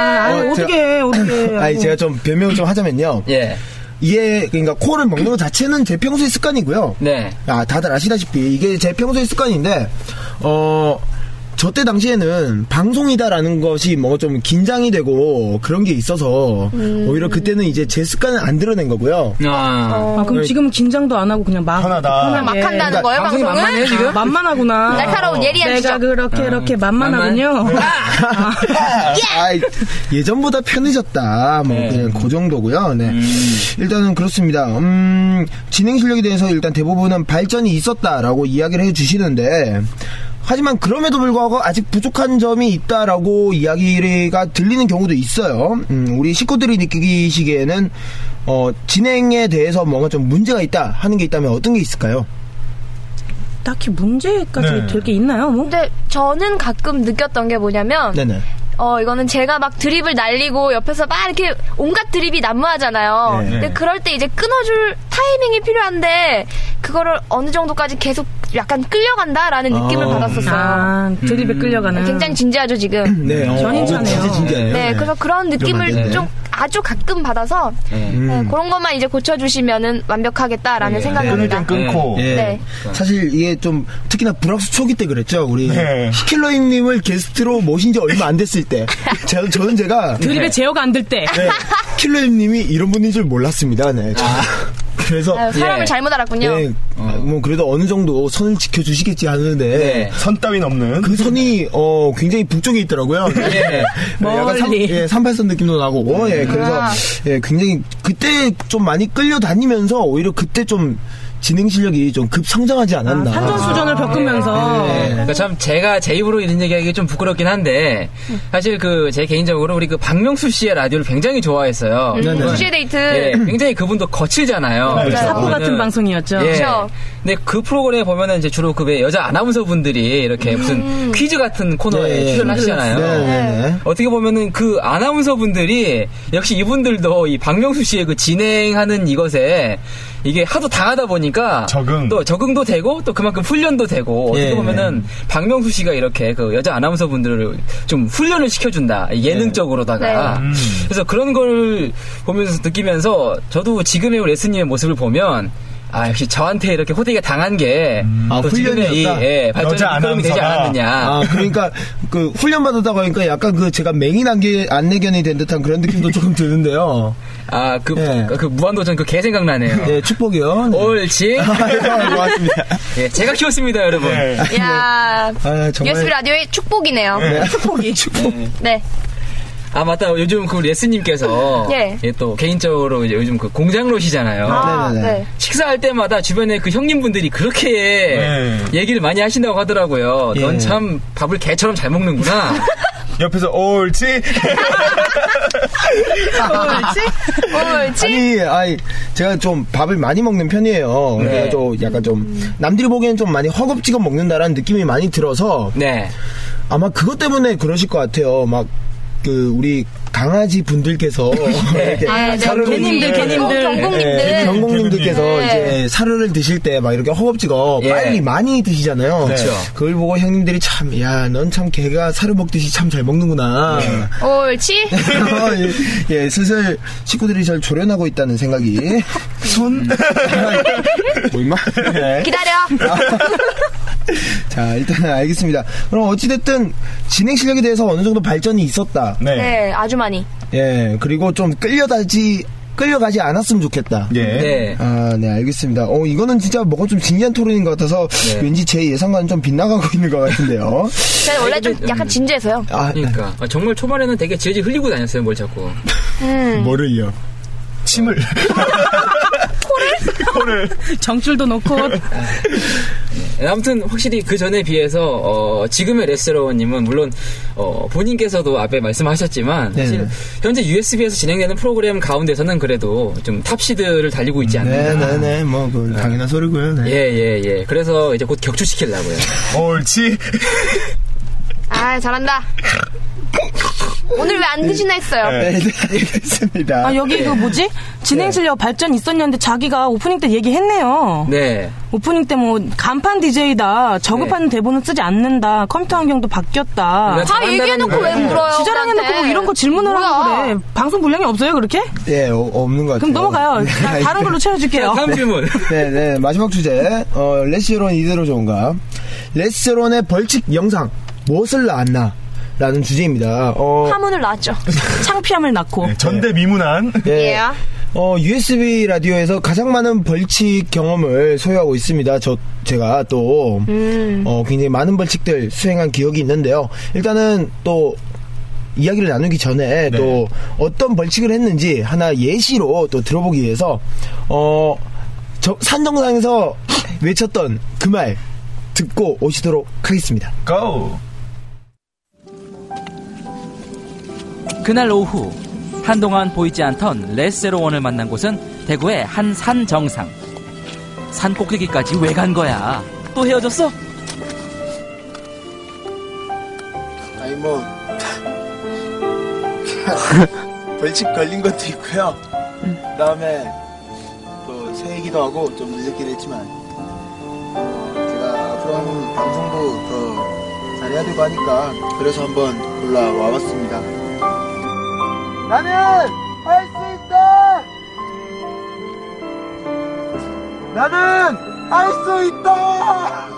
어떻게.
제가 좀 변명을 좀 하자면요.
예.
이게 그러니까 코를 먹는 것 자체는 제 평소의 습관이고요.
네.
다들 아시다시피 이게 제 평소의 습관인데 저 때 당시에는 방송이다라는 것이 뭐 좀 긴장이 되고 그런 게 있어서 오히려 그때는 이제 제 습관을 안 드러낸 거고요.
그럼 지금은 긴장도 안 하고 그냥 막
편하다.
그냥 막 한다는 거예요,
방송이
방송을?
만만해요, 지금?
만만하구나.
날카로운 예리한
내가 이렇게 만만하군요.
예전보다 편해졌다. 그냥 그 정도고요. 네. 일단은 그렇습니다. 진행 실력에 대해서 일단 대부분은 발전이 있었다라고 이야기를 해주시는데, 하지만 그럼에도 불구하고 아직 부족한 점이 있다라고 이야기가 들리는 경우도 있어요. 우리 식구들이 느끼시기에는 진행에 대해서 뭔가 좀 문제가 있다 하는 게 있다면 어떤 게 있을까요?
딱히 문제까지 될 게 있나요?
근데 저는 가끔 느꼈던 게 뭐냐면
네네.
이거는 제가 막 드립을 날리고 옆에서 막 이렇게 온갖 드립이 난무하잖아요.
네.
근데 그럴 때 이제 끊어줄 타이밍이 필요한데 그거를 어느 정도까지 계속 약간 끌려간다라는 느낌을 받았었어요.
드립에 끌려가는.
굉장히 진지하죠 지금.
네,
전인차네요.
진짜 진지해요.
네, 그래서 그런 느낌을 좀 아주 가끔 받아서 그런 것만 이제 고쳐주시면은 완벽하겠다라는 생각입니다.
끊을 땐 끊고.
네.
사실 이게 좀 특히나 불학수 초기 때 그랬죠. 우리 히킬러님을 게스트로 모신 지 얼마 안 됐을 때, 저는 제가
드립에 제어가 안 될 때.
킬러님이 이런 분인 줄 몰랐습니다. 네. 그래서
아유, 사람을 잘못 알았군요.
예, 뭐 그래도 어느 정도 선을 지켜주시겠지 하는데
선 따윈 없는
그 선이 굉장히 북쪽에 있더라고요.
예.
멀리
38선 느낌도 나고 그래서 굉장히 그때 좀 많이 끌려다니면서 오히려 그때 좀 진행 실력이 좀 급성장하지 않았나.
산전수전을 겪으면서.
그러니까 참 제가 제 입으로 이런 얘기하기 좀 부끄럽긴 한데 사실 제 개인적으로 우리 박명수 씨의 라디오를 굉장히 좋아했어요.
수시의 데이트.
예, 굉장히 그분도 거칠잖아요.
사포 같은 방송이었죠.
예.
그렇죠.
근데 그 프로그램에 보면은 이제 주로 그 여자 아나운서 분들이 이렇게 무슨 퀴즈 같은 코너에 출연하시잖아요.
네.
어떻게 보면은 그 아나운서 분들이 역시 이분들도 이 박명수 씨의 그 진행하는 이것에 이게 하도 당하다 보니까 또 적응도 되고 또 그만큼 훈련도 되고 어떻게 보면은 박명수 씨가 이렇게 그 여자 아나운서 분들을 좀 훈련을 시켜준다 예능적으로다가 그래서 그런 걸 보면서 느끼면서 저도 지금의 레스님의 모습을 보면 역시 저한테 이렇게 호되게 당한 게 또 지금의 발전에 이끌음이 되지 않았느냐.
그러니까 그 훈련 받았다고 하니까 약간 제가 맹인 안내견이 된 듯한 그런 느낌도 조금 드는데요.
그 무한도전 그 개 생각나네요.
네, 축복이요. 네.
옳지.
고맙습니다.
예, 제가 키웠습니다, 여러분.
야,
정말
USB 라디오의 축복이네요.
축복.
네.
맞다. 요즘 그 레스님께서 또 개인적으로 이제 요즘 그 공장로시잖아요.
네.
식사할 때마다 주변에 그 형님분들이 그렇게 얘기를 많이 하신다고 하더라고요. 넌 참 밥을 개처럼 잘 먹는구나.
옆에서 옳지?
아니, 제가 좀 밥을 많이 먹는 편이에요. 그래서 약간 좀 남들이 보기엔 좀 많이 허겁지겁 먹는다라는 느낌이 많이 들어서 아마 그것 때문에 그러실 것 같아요. 막 우리 강아지 분들께서 경공님들께서 이제 사료를 드실 때 막 이렇게 허겁지겁 빨리 많이 드시잖아요.
그렇죠.
그걸 보고 형님들이 참, 넌 참 개가 사료 먹듯이 참 잘 먹는구나.
옳지?
슬슬 식구들이 잘 조련하고 있다는 생각이. 뭐 임마?
기다려.
자, 일단은 알겠습니다. 그럼 어찌됐든 진행 실력에 대해서 어느 정도 발전이 있었다.
네, 아주 많이.
그리고 좀 끌려가지 않았으면 좋겠다.
네,
알겠습니다. 이거는 진짜 뭐가 좀 진지한 토론인 것 같아서 왠지 제 예상과는 좀 빗나가고 있는 것 같은데요.
저는 원래 좀 약간 진지해서요.
그러니까 정말 초반에는 되게 질질 흘리고 다녔어요, 뭘 자꾸.
뭐를요?
침을. 코를.
정줄도 놓고.
아무튼 확실히 그 전에 비해서 지금의 레스러원님은 물론 본인께서도 앞에 말씀하셨지만 사실 현재 USB에서 진행되는 프로그램 가운데서는 그래도 좀 탑시드를 달리고 있지 않나.
네네네. 뭐 당연한 소리고요.
예. 그래서 이제 곧 격추시키려고요.
옳지.
잘한다. 오늘 왜 안 드시나 했어요.
네, 알겠습니다.
여기 진행 실력 발전 있었냐는데 자기가 오프닝 때 얘기했네요.
네.
오프닝 때 간판 DJ다. 저급한 대본은 쓰지 않는다. 컴퓨터 환경도 바뀌었다.
다 얘기해놓고 왜 물어요?
지자랑해놓고 이런 거 질문을 하고 그래. 방송 분량이 없어요, 그렇게?
네, 없는 것 같아요.
그럼 넘어가요. 다른 걸로 채워줄게요.
다음 질문.
네. 마지막 주제. 레스런 이대로 좋은가? 레스런의 벌칙 영상. 무엇을 낳았나? 라는 주제입니다.
파문을 낳았죠.
창피함을 낳고.
전대미문한.
USB 라디오에서 가장 많은 벌칙 경험을 소유하고 있습니다. 제가 또, 굉장히 많은 벌칙들 수행한 기억이 있는데요. 일단은 또, 이야기를 나누기 전에 또 어떤 벌칙을 했는지 하나 예시로 또 들어보기 위해서, 산정상에서 외쳤던 그 말 듣고 오시도록 하겠습니다.
고!
그날 오후 한동안 보이지 않던 레스제로원을 만난 곳은 대구의 한 산 정상. 산 꼭대기까지 왜 간 거야? 또 헤어졌어?
아니 벌칙 걸린 것도 있고요. 그다음에 또 새해기도 하고 좀 늦었긴 했지만 제가 앞으로 하는 방송도 더 잘해야 되고 하니까 그래서 한번 골라와봤습니다. 나는 할 수 있다! 나는 할 수 있다!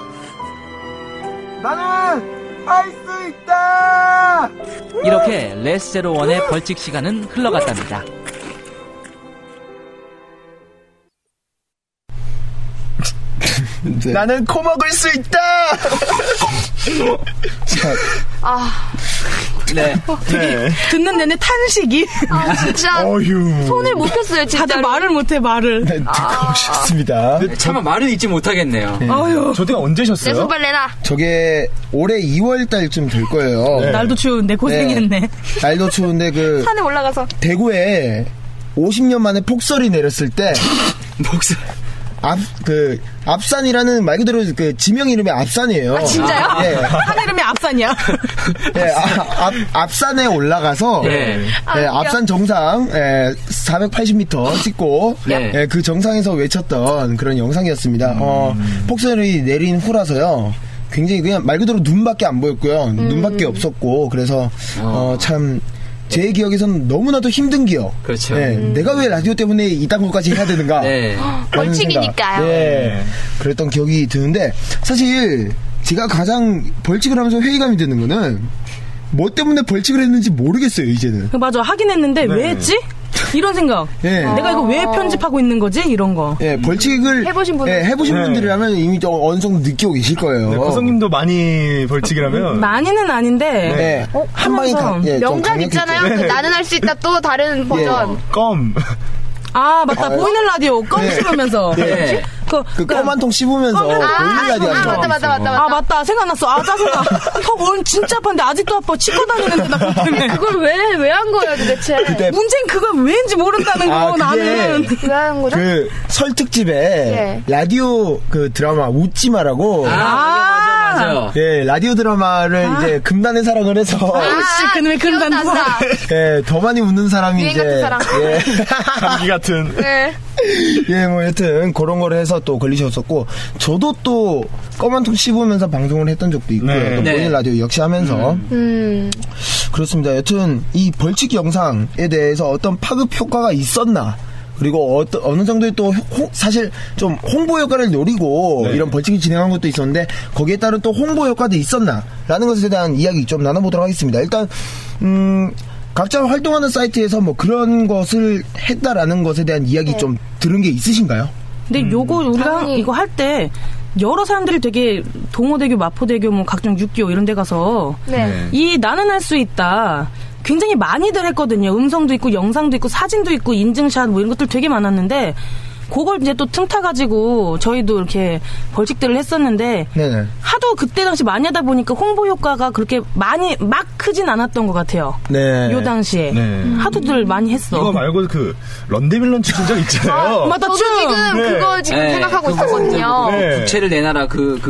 나는 할 수 있다!
이렇게 레스제로원의 벌칙 시간은 흘러갔답니다.
네. 나는 코 먹을 수 있다. 자,
네.
되게 듣는 내내 탄식이.
진짜 손을 못 폈어요. 진짜
다들 말을 못해 말을.
네, 듣고 싶습니다.
차마 말은 잊지 못하겠네요.
네.
저때가 언제 셨어요?
내 손발 내놔.
저게 올해 2월 달쯤 될 거예요.
네. 날도 추운데 고생했네.
네. 날도 추운데
산에 올라가서
대구에 50년 만에 폭설이 내렸을 때
폭설.
앞산이라는 말 그대로 그 지명 이름이 앞산이에요.
진짜요?
네.
산 이름이 앞산이야.
네, 앞산에 올라가서 앞산 정상 480m 찍고 그 정상에서 외쳤던 그런 영상이었습니다. 폭설이 내린 후라서요. 굉장히 그냥 말 그대로 눈밖에 안 보였고요. 눈밖에 없었고 그래서 참 제 기억에서는 너무나도 힘든 기억.
그렇죠.
네, 내가 왜 라디오 때문에 이딴 것까지 해야 되는가?
벌칙이니까요.
네, 그랬던 기억이 드는데 사실 제가 가장 벌칙을 하면서 회의감이 드는 거는 뭐 때문에 벌칙을 했는지 모르겠어요 이제는.
맞아, 하긴 했는데 왜 했지? 이런 생각. 내가 이거 왜 편집하고 있는 거지? 이런 거.
벌칙을
해보신
분들이라면 이미 좀 어느 정도 느끼고 계실 거예요.
네, 구성님도 많이 벌칙이라면
많이는 아닌데
한 방에
명작 있잖아요. 그 나는 할 수 있다 또 다른 버전.
껌.
아 맞다, 보이는 라디오 껌 씹으면서.
그 껌 한 통 씹으면서 보이는 라디오 하는
맞다.
맞다, 생각났어. 짜증나. 턱 오늘 진짜 아팠는데 아직도 아파. 치과 다니는데 나 때문에.
그걸 왜 한 거예요 도대체?
문제는 그걸 왜인지 모른다는 거. 나는
왜 한 거죠?
그 설 특집에 라디오 그 드라마 웃지마라고.
맞아요.
예, 라디오 드라마를 이제 금단의 사랑을 해서.
그놈의 금단.
예, 더 많이 웃는 사람이
유행
이제.
같은 사람.
예.
감기 같은.
네.
예, 뭐 여튼 그런 거를 해서 또 걸리셨었고, 저도 또 껌 한 통 씹으면서 방송을 했던 적도 있고요. 또 모닝 라디오 역시 하면서. 그렇습니다. 여튼 이 벌칙 영상에 대해서 어떤 파급 효과가 있었나? 그리고 어느 정도의 또 사실 좀 홍보 효과를 노리고 이런 벌칙을 진행한 것도 있었는데 거기에 따른 또 홍보 효과도 있었나라는 것에 대한 이야기 좀 나눠보도록 하겠습니다. 일단 각자 활동하는 사이트에서 뭐 그런 것을 했다라는 것에 대한 이야기 좀 들은 게 있으신가요?
근데 요거 우리가 이거 할 때 여러 사람들이 되게 동호대교, 마포대교, 뭐 각종 6기호 이런 데 가서 이 나는 할 수 있다 굉장히 많이들 했거든요. 음성도 있고 영상도 있고 사진도 있고 인증샷 뭐 이런 것들 되게 많았는데 그걸 이제 또 틈타가지고 저희도 이렇게 벌칙들을 했었는데 하도 그때 당시 많이 하다 보니까 홍보 효과가 그렇게 많이 막 크진 않았던 것 같아요. 요 당시에 하도들 많이 했어.
이거 말고 그 런데빌런 추진 적 있잖아요.
맞다.
저도 지금 그거 지금 생각하고 있었거든요.
부채를 내놔라 그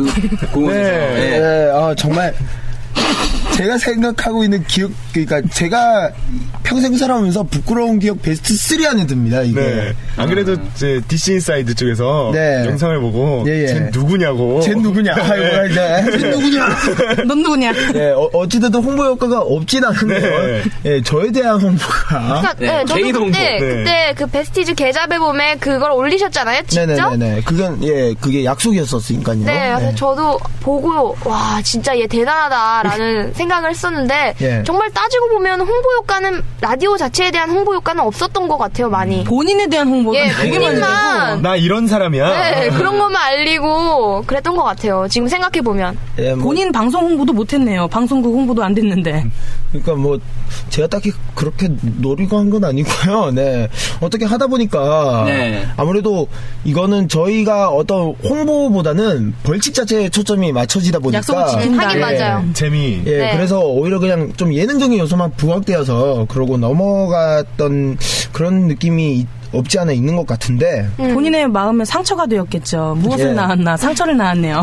공원에서.
정말 제가 생각하고 있는 기억, 그러니까 제가 평생 살아오면서 부끄러운 기억 베스트 3 안에 듭니다, 이게.
안 그래도 이제 DC 인사이드 쪽에서 영상을 보고 쟨 누구냐고.
쟨 누구냐. 아이고, 쟨 누구냐.
넌 누구냐.
어찌됐든 홍보 효과가 없진 않은데요. 저에 대한 홍보가.
그러니까, 저도 그때 그 베스티즈 계좌배 보면 그걸 올리셨잖아요, 직접?
네네네. 그게 약속이었었으니까요.
네, 그래서 저도 보고, 와, 진짜 얘 대단하다라는 생각을 했었는데, 정말 따지고 보면 홍보 효과는, 라디오 자체에 대한 홍보 효과는 없었던 것 같아요, 많이.
본인에 대한 홍보가 되게 많이 되고.
나 이런 사람이야.
그런 것만 알리고 그랬던 것 같아요. 지금 생각해보면.
본인 방송 홍보도 못했네요. 방송국 홍보도 안 됐는데.
그러니까 뭐 제가 딱히 그렇게 노리고 한 건 아니고요. 어떻게 하다 보니까 아무래도 이거는 저희가 어떤 홍보보다는 벌칙 자체에 초점이 맞춰지다 보니까
약속을 지킨다.
하긴 맞아요.
재미.
그래서 오히려 그냥 좀 예능적인 요소만 부각되어서 그러고 넘어갔던 그런 느낌이 없지 않아 있는 것 같은데
본인의 마음에 상처가 되었겠죠. 무엇을 낳았나? 상처를 낳았네요.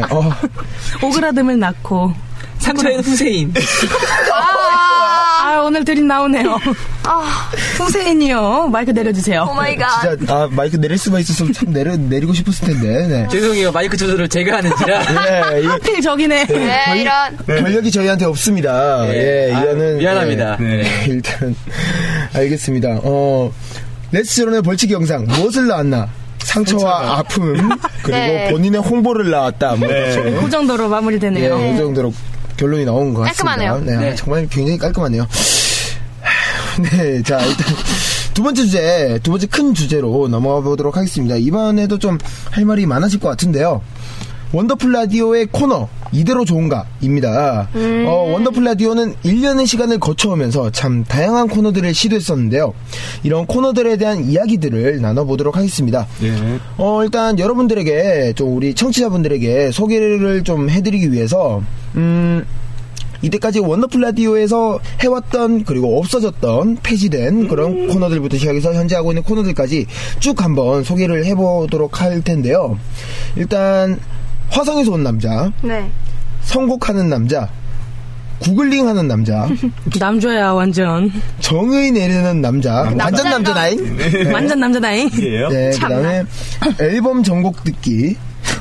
오그라듦을 낳고
상처에는 후세인.
오늘 드림 나오네요. 후세인이요. 마이크 내려주세요.
오마이갓.
진짜 마이크 내릴 수만 있었으면 참 내리고 싶었을 텐데.
죄송해요. 마이크 조절을 제가 하는지라.
하필 저기네.
이런.
권력이 저희한테 없습니다. 이거는
미안합니다.
일단 알겠습니다. 레스토랑의 벌칙 영상 무엇을 낳았나? 상처와 아픔 그리고 본인의 홍보를 낳았다.
그 정도로 마무리되네요.
그 정도로 결론이 나온 것 같습니다.
깔끔하네요.
정말 굉장히 깔끔하네요. 자 일단 두 번째 큰 주제로 넘어가 보도록 하겠습니다. 이번에도 좀 할 말이 많아질 것 같은데요. 원더풀 라디오의 코너 이대로 좋은가입니다. 원더풀 라디오는 1년의 시간을 거쳐오면서 참 다양한 코너들을 시도했었는데요. 이런 코너들에 대한 이야기들을 나눠보도록 하겠습니다. 일단 여러분들에게 좀 우리 청취자분들에게 소개를 좀 해드리기 위해서 이때까지 원더풀 라디오에서 해왔던 그리고 없어졌던 폐지된 그런 코너들부터 시작해서 현재 하고 있는 코너들까지 쭉 한번 소개를 해보도록 할 텐데요. 일단 화성에서 온 남자, 선곡하는 남자, 구글링하는 남자,
남자야 완전.
정의 내리는 남자, 완전 남자다잉.
완전 남자다잉.
네, 그다음에 앨범 전곡 듣기,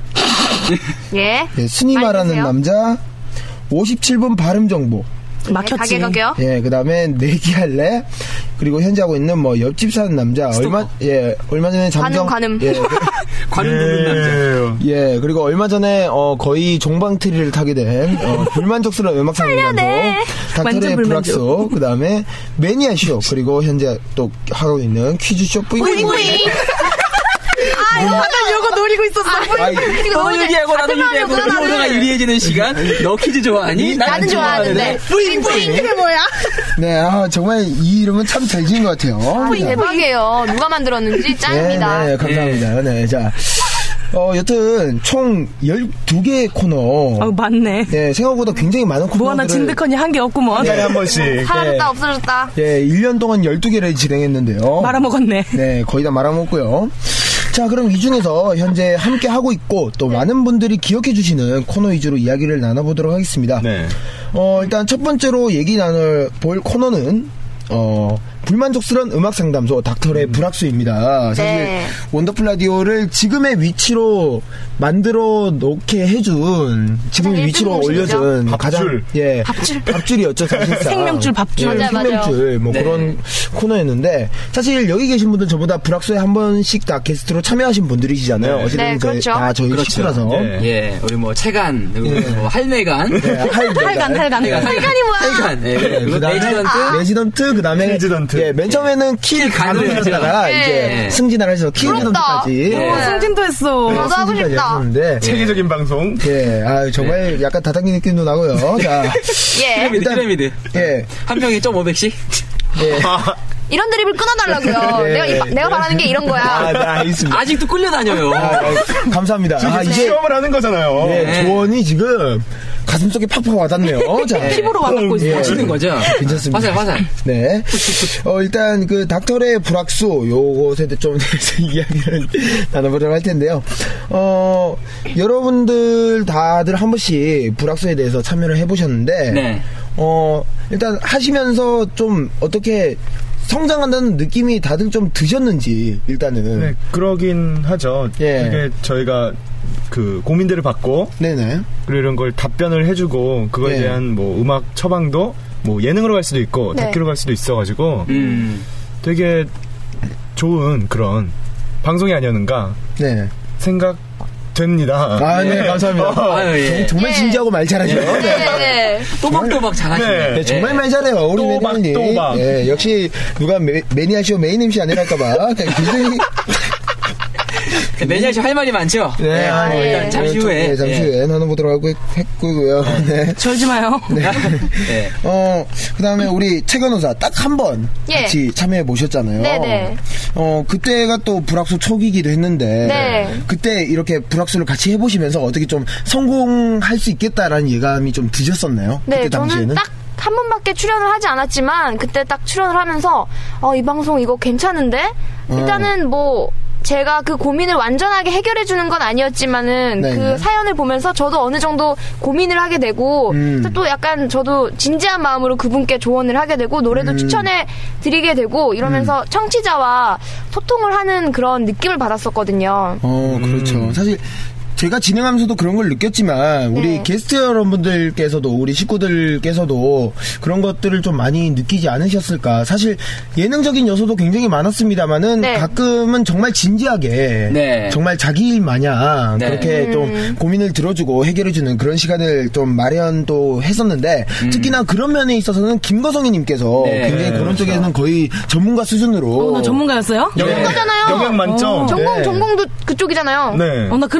순위 말하는 남자, 57분 발음 정보.
막혔지.
예, 그 다음에 내기할래. 그리고 현재 하고 있는 뭐 옆집 사는 남자. 얼마 전에 잠정.
관음.
예.
관음 부는 남자.
예, 그리고 얼마 전에 거의 종방트리를 타게 된 불만족스러운 음악 상담도 닥터의 불락소. 그 다음에 매니아 쇼. 그리고 현재 또 하고 있는 퀴즈쇼 뿌잉뿌잉.
이거 노리고 있었어.
너 유리하고 나도 유리하고 서로가 유리해지는 시간. 너 퀴즈 좋아하니?
나는 좋아하는데.
뿌잉뿌잉. 이게 뭐야?
네, 정말 이 이름은 참 잘 지은 것 같아요.
대박이에요. 누가 만들었는지 짱입니다.
네, 감사합니다. 네, 자. 여튼 총 12개의 코너.
맞네.
네, 생각보다 굉장히 많은 코너들을.
뭐 하나 진득하니 한 게 없구먼.
한 달에 한 번씩.
사라졌다 없어졌다.
네, 1년 동안 12개를 진행했는데요.
말아먹었네.
네, 거의 다 말아먹고요. 자, 그럼 이 중에서 현재 함께 하고 있고 또 많은 분들이 기억해 주시는 코너 위주로 이야기를 나눠보도록 하겠습니다.
네.
일단 첫 번째로 얘기 나눌 볼 코너는 불만족스러운 음악 상담소 닥터의 불학수입니다. 사실 원더풀 라디오를 지금의 위치로 만들어 놓게 해준, 지금의 위치로 올려준 가장 밥줄이었죠, 사실상.
생명줄 밥줄.
생명줄 뭐 그런 코너였는데, 사실 여기 계신 분들 저보다 불학수에 한 번씩 다 게스트로 참여하신 분들이시잖아요. 어쨌든
그렇죠.
저희 식구라서.
예, 우리 뭐 체간, 뭐 할매간,
할간.
할간이 뭐야?
할간,
그다음에 레지던트, 그다음에
레지던트.
예, 맨 처음에는 킬 간을 하다가 이제 승진을 해서 킬 레지던트까지.
승진도 했어.
나도 하고 싶다.
체계적인 방송.
예, 정말 약간 다단계 느낌도 나고요. 자,
피라미드.
예,
한 명에 1.500씩.
예.
이런 드립을 끊어달라고요. 내가 바라는 게 이런 거야.
네, 알겠습니다.
아직도 끌려다녀요.
감사합니다.
이제 시험을 하는 거잖아요.
예, 조언이 지금 가슴속에 팍팍 와닿네요. 자,
피부로 와닿고 있어요.
하시는 거죠?
괜찮습니다.
화살.
네. 일단 그 닥터의 불학수 요것에 좀 대해서 이야기를 나눠보도록 할 텐데요. 여러분들 다들 한 번씩 불학수에 대해서 참여를 해보셨는데, 일단 하시면서 좀 어떻게 성장한다는 느낌이 다들 좀 드셨는지, 일단은.
네, 그러긴 하죠. 되게 저희가 그 고민들을 받고, 그리고 이런 걸 답변을 해주고, 그거에 대한 뭐 음악 처방도 뭐 예능으로 갈 수도 있고, 다큐로 갈 수도 있어가지고, 되게 좋은 그런 방송이 아니었는가 생각 됩니다.
네, 감사합니다. 정말 진지하고 말 잘하셔요.
또박또박 잘하시네.
네, 정말 말 잘해요. 우리 매니아님. 네, 역시 누가 매니아쇼 메인 MC 아니랄까봐 굉장히.
매니아쇼 할 말이 많죠?
네,
일단 잠시 후에.
잠시 후에 나눠보도록 했고요. 네.
절지 마요.
네. 그 다음에 우리 최 변호사 딱 한 번 같이 참여해 보셨잖아요.
네네.
그때가 또 불학수 초기이기도 했는데, 그때 이렇게 불학수를 같이 해보시면서 어떻게 좀 성공할 수 있겠다라는 예감이 좀 드셨었나요?
네,
그때 당시에는?
저는 딱 한 번밖에 출연을 하지 않았지만, 그때 딱 출연을 하면서, 이 방송 이거 괜찮은데? 일단은 뭐, 제가 그 고민을 완전하게 해결해주는 건 아니었지만은 그 사연을 보면서 저도 어느 정도 고민을 하게 되고 또 약간 저도 진지한 마음으로 그분께 조언을 하게 되고 노래도 추천해 드리게 되고 이러면서 청취자와 소통을 하는 그런 느낌을 받았었거든요.
그렇죠. 사실 제가 진행하면서도 그런 걸 느꼈지만 우리 게스트 여러분들께서도 우리 식구들께서도 그런 것들을 좀 많이 느끼지 않으셨을까. 사실 예능적인 요소도 굉장히 많았습니다만은 가끔은 정말 진지하게 정말 자기 일 마냥 그렇게 좀 고민을 들어주고 해결해주는 그런 시간을 좀 마련도 했었는데 특히나 그런 면에 있어서는 김거성이님께서 굉장히 그런 쪽에는 거의 전문가 수준으로.
나 전문가였어요?
전문가잖아요.
영양 만점.
전공도 그쪽이잖아요.
나 그러네.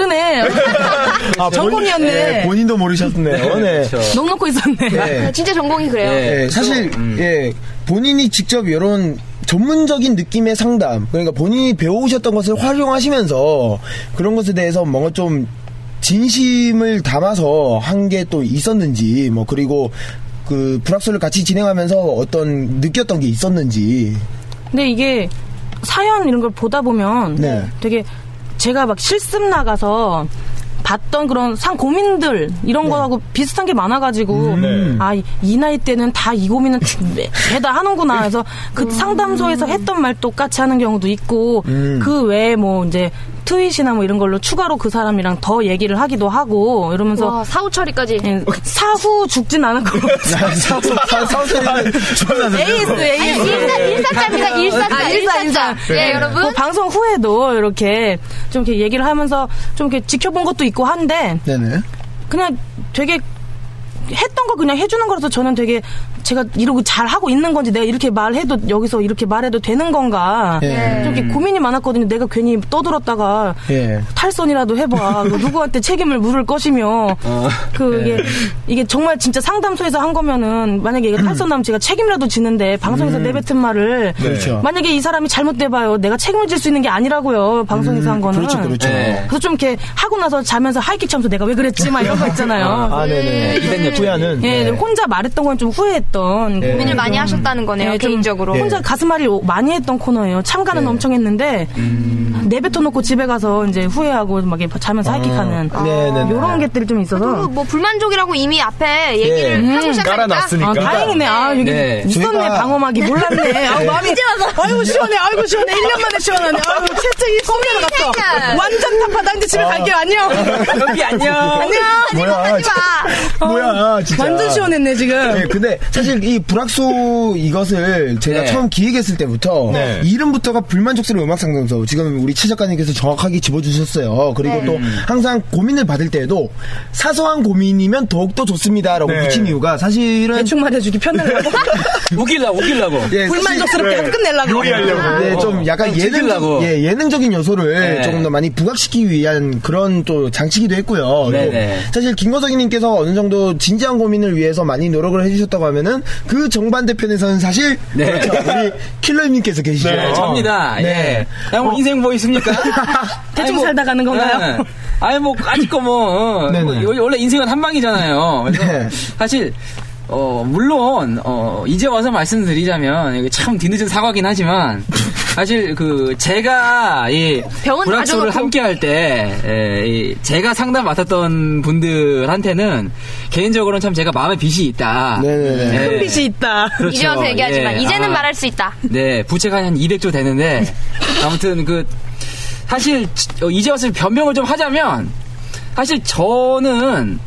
전공이었네.
본인도 모르셨네요. 네.
넉 놓고 있었네.
네.
진짜 전공이 그래요.
네. 사실 본인이 직접 이런 전문적인 느낌의 상담, 그러니까 본인이 배우셨던 것을 활용하시면서 그런 것에 대해서 뭔가 좀 진심을 담아서 한 게 또 있었는지, 뭐 그리고 그 불악소를 같이 진행하면서 어떤 느꼈던 게 있었는지.
근데 이게 사연 이런 걸 보다 보면 되게 제가 막 실습 나가서 봤던 그런 고민들 이런 거하고 비슷한 게 많아가지고 이 나이 때는 다 이 고민은 다 하는구나 해서 그 상담소에서 했던 말 똑같이 하는 경우도 있고 그 외에 뭐 이제 트윗이나 뭐 이런 걸로 추가로 그 사람이랑 더 얘기를 하기도 하고 이러면서
와, 사후 처리까지.
사후 죽진 않았고
사후 처리는
일사짜입니다. 일사. 예, 여러분.
뭐 방송 후에도 이렇게 좀 이렇게 얘기를 하면서 좀 이렇게 지켜본 것도 있고 한데 그냥 되게 했던 거 그냥 해주는 거라서 저는 되게 제가 이러고 잘 하고 있는 건지 내가 이렇게 말해도 여기서 이렇게 말해도 되는 건가 좀 이렇게 고민이 많았거든요. 내가 괜히 떠들었다가 탈선이라도 해봐. 누구한테 책임을 물을 것이며 이게 정말 진짜 상담소에서 한 거면은 만약에 이게 탈선하면 제가 책임이라도 지는데 방송에서 내뱉은 말을 만약에 이 사람이 잘못돼봐요. 내가 책임을 질 수 있는 게 아니라고요. 방송에서 한 거는.
그렇죠.
그래서 좀 이렇게 하고 나서 자면서 하이킥 차면서 내가 왜 그랬지 막 이런 거 있잖아요.
후회하는.
혼자 말했던 건 좀 후회했던.
고민을 많이 하셨다는 거네요. 개인적으로.
혼자 가슴앓이 많이 했던 코너예요. 참가는 엄청 했는데 내뱉어놓고 집에 가서 이제 후회하고 막 자면서 하이킥하는 이런 것들이 좀 있어서.
뭐 불만족이라고 이미 앞에 얘기를 하고 시작하니까.
깔아놨으니까.
다행이네. 여기 있었네. 방어막이 몰랐네. 마음이
이제 와서.
아이고 시원해. 1년 만에 시원하네. 채찍이 쏘면서 갔어. 완전 탑하다. 이제 집에 갈게요. 안녕.
여기 안녕.
뭐야 진짜.
완전 시원했네 지금.
근데 사실 이 불악소 이것을 제가 처음 기획했을 때부터 이름부터가 불만족스러운 음악상담소. 지금 우리 최 작가님께서 정확하게 집어주셨어요. 그리고 또 항상 고민을 받을 때에도 사소한 고민이면 더욱더 좋습니다라고 붙인 이유가 사실은
대충 말해주기 편하려고
우기려고
불만족스럽게 끝내려고
요리하려고 좀 약간 예능적인 요소를 조금 더 많이 부각시키기 위한 그런 또 장치기도 했고요. 사실 김건석이님께서 어느 정도 진지한 고민을 위해서 많이 노력을 해주셨다고 하면은 그 정반대편에서는 사실 그렇죠. 우리 킬러님께서 계시죠.
접니다. 뭐 인생 뭐 있습니까?
대충 살다 가는 건가요?
아직 원래 인생은 한 방이잖아요. 그래서 사실 물론 이제 와서 말씀드리자면 이게 참 뒤늦은 사과긴 하지만 사실 제가 이 불악소를 함께 할 때 제가 상담 맡았던 분들한테는 개인적으로는 참 제가 마음에 빚이 있다.
큰 빚이 있다.
그렇죠.
이제 와서 얘기하지만 이제는 말할 수 있다.
부채가 한 200조 되는데 아무튼 사실 이제 와서 변명을 좀 하자면 사실 저는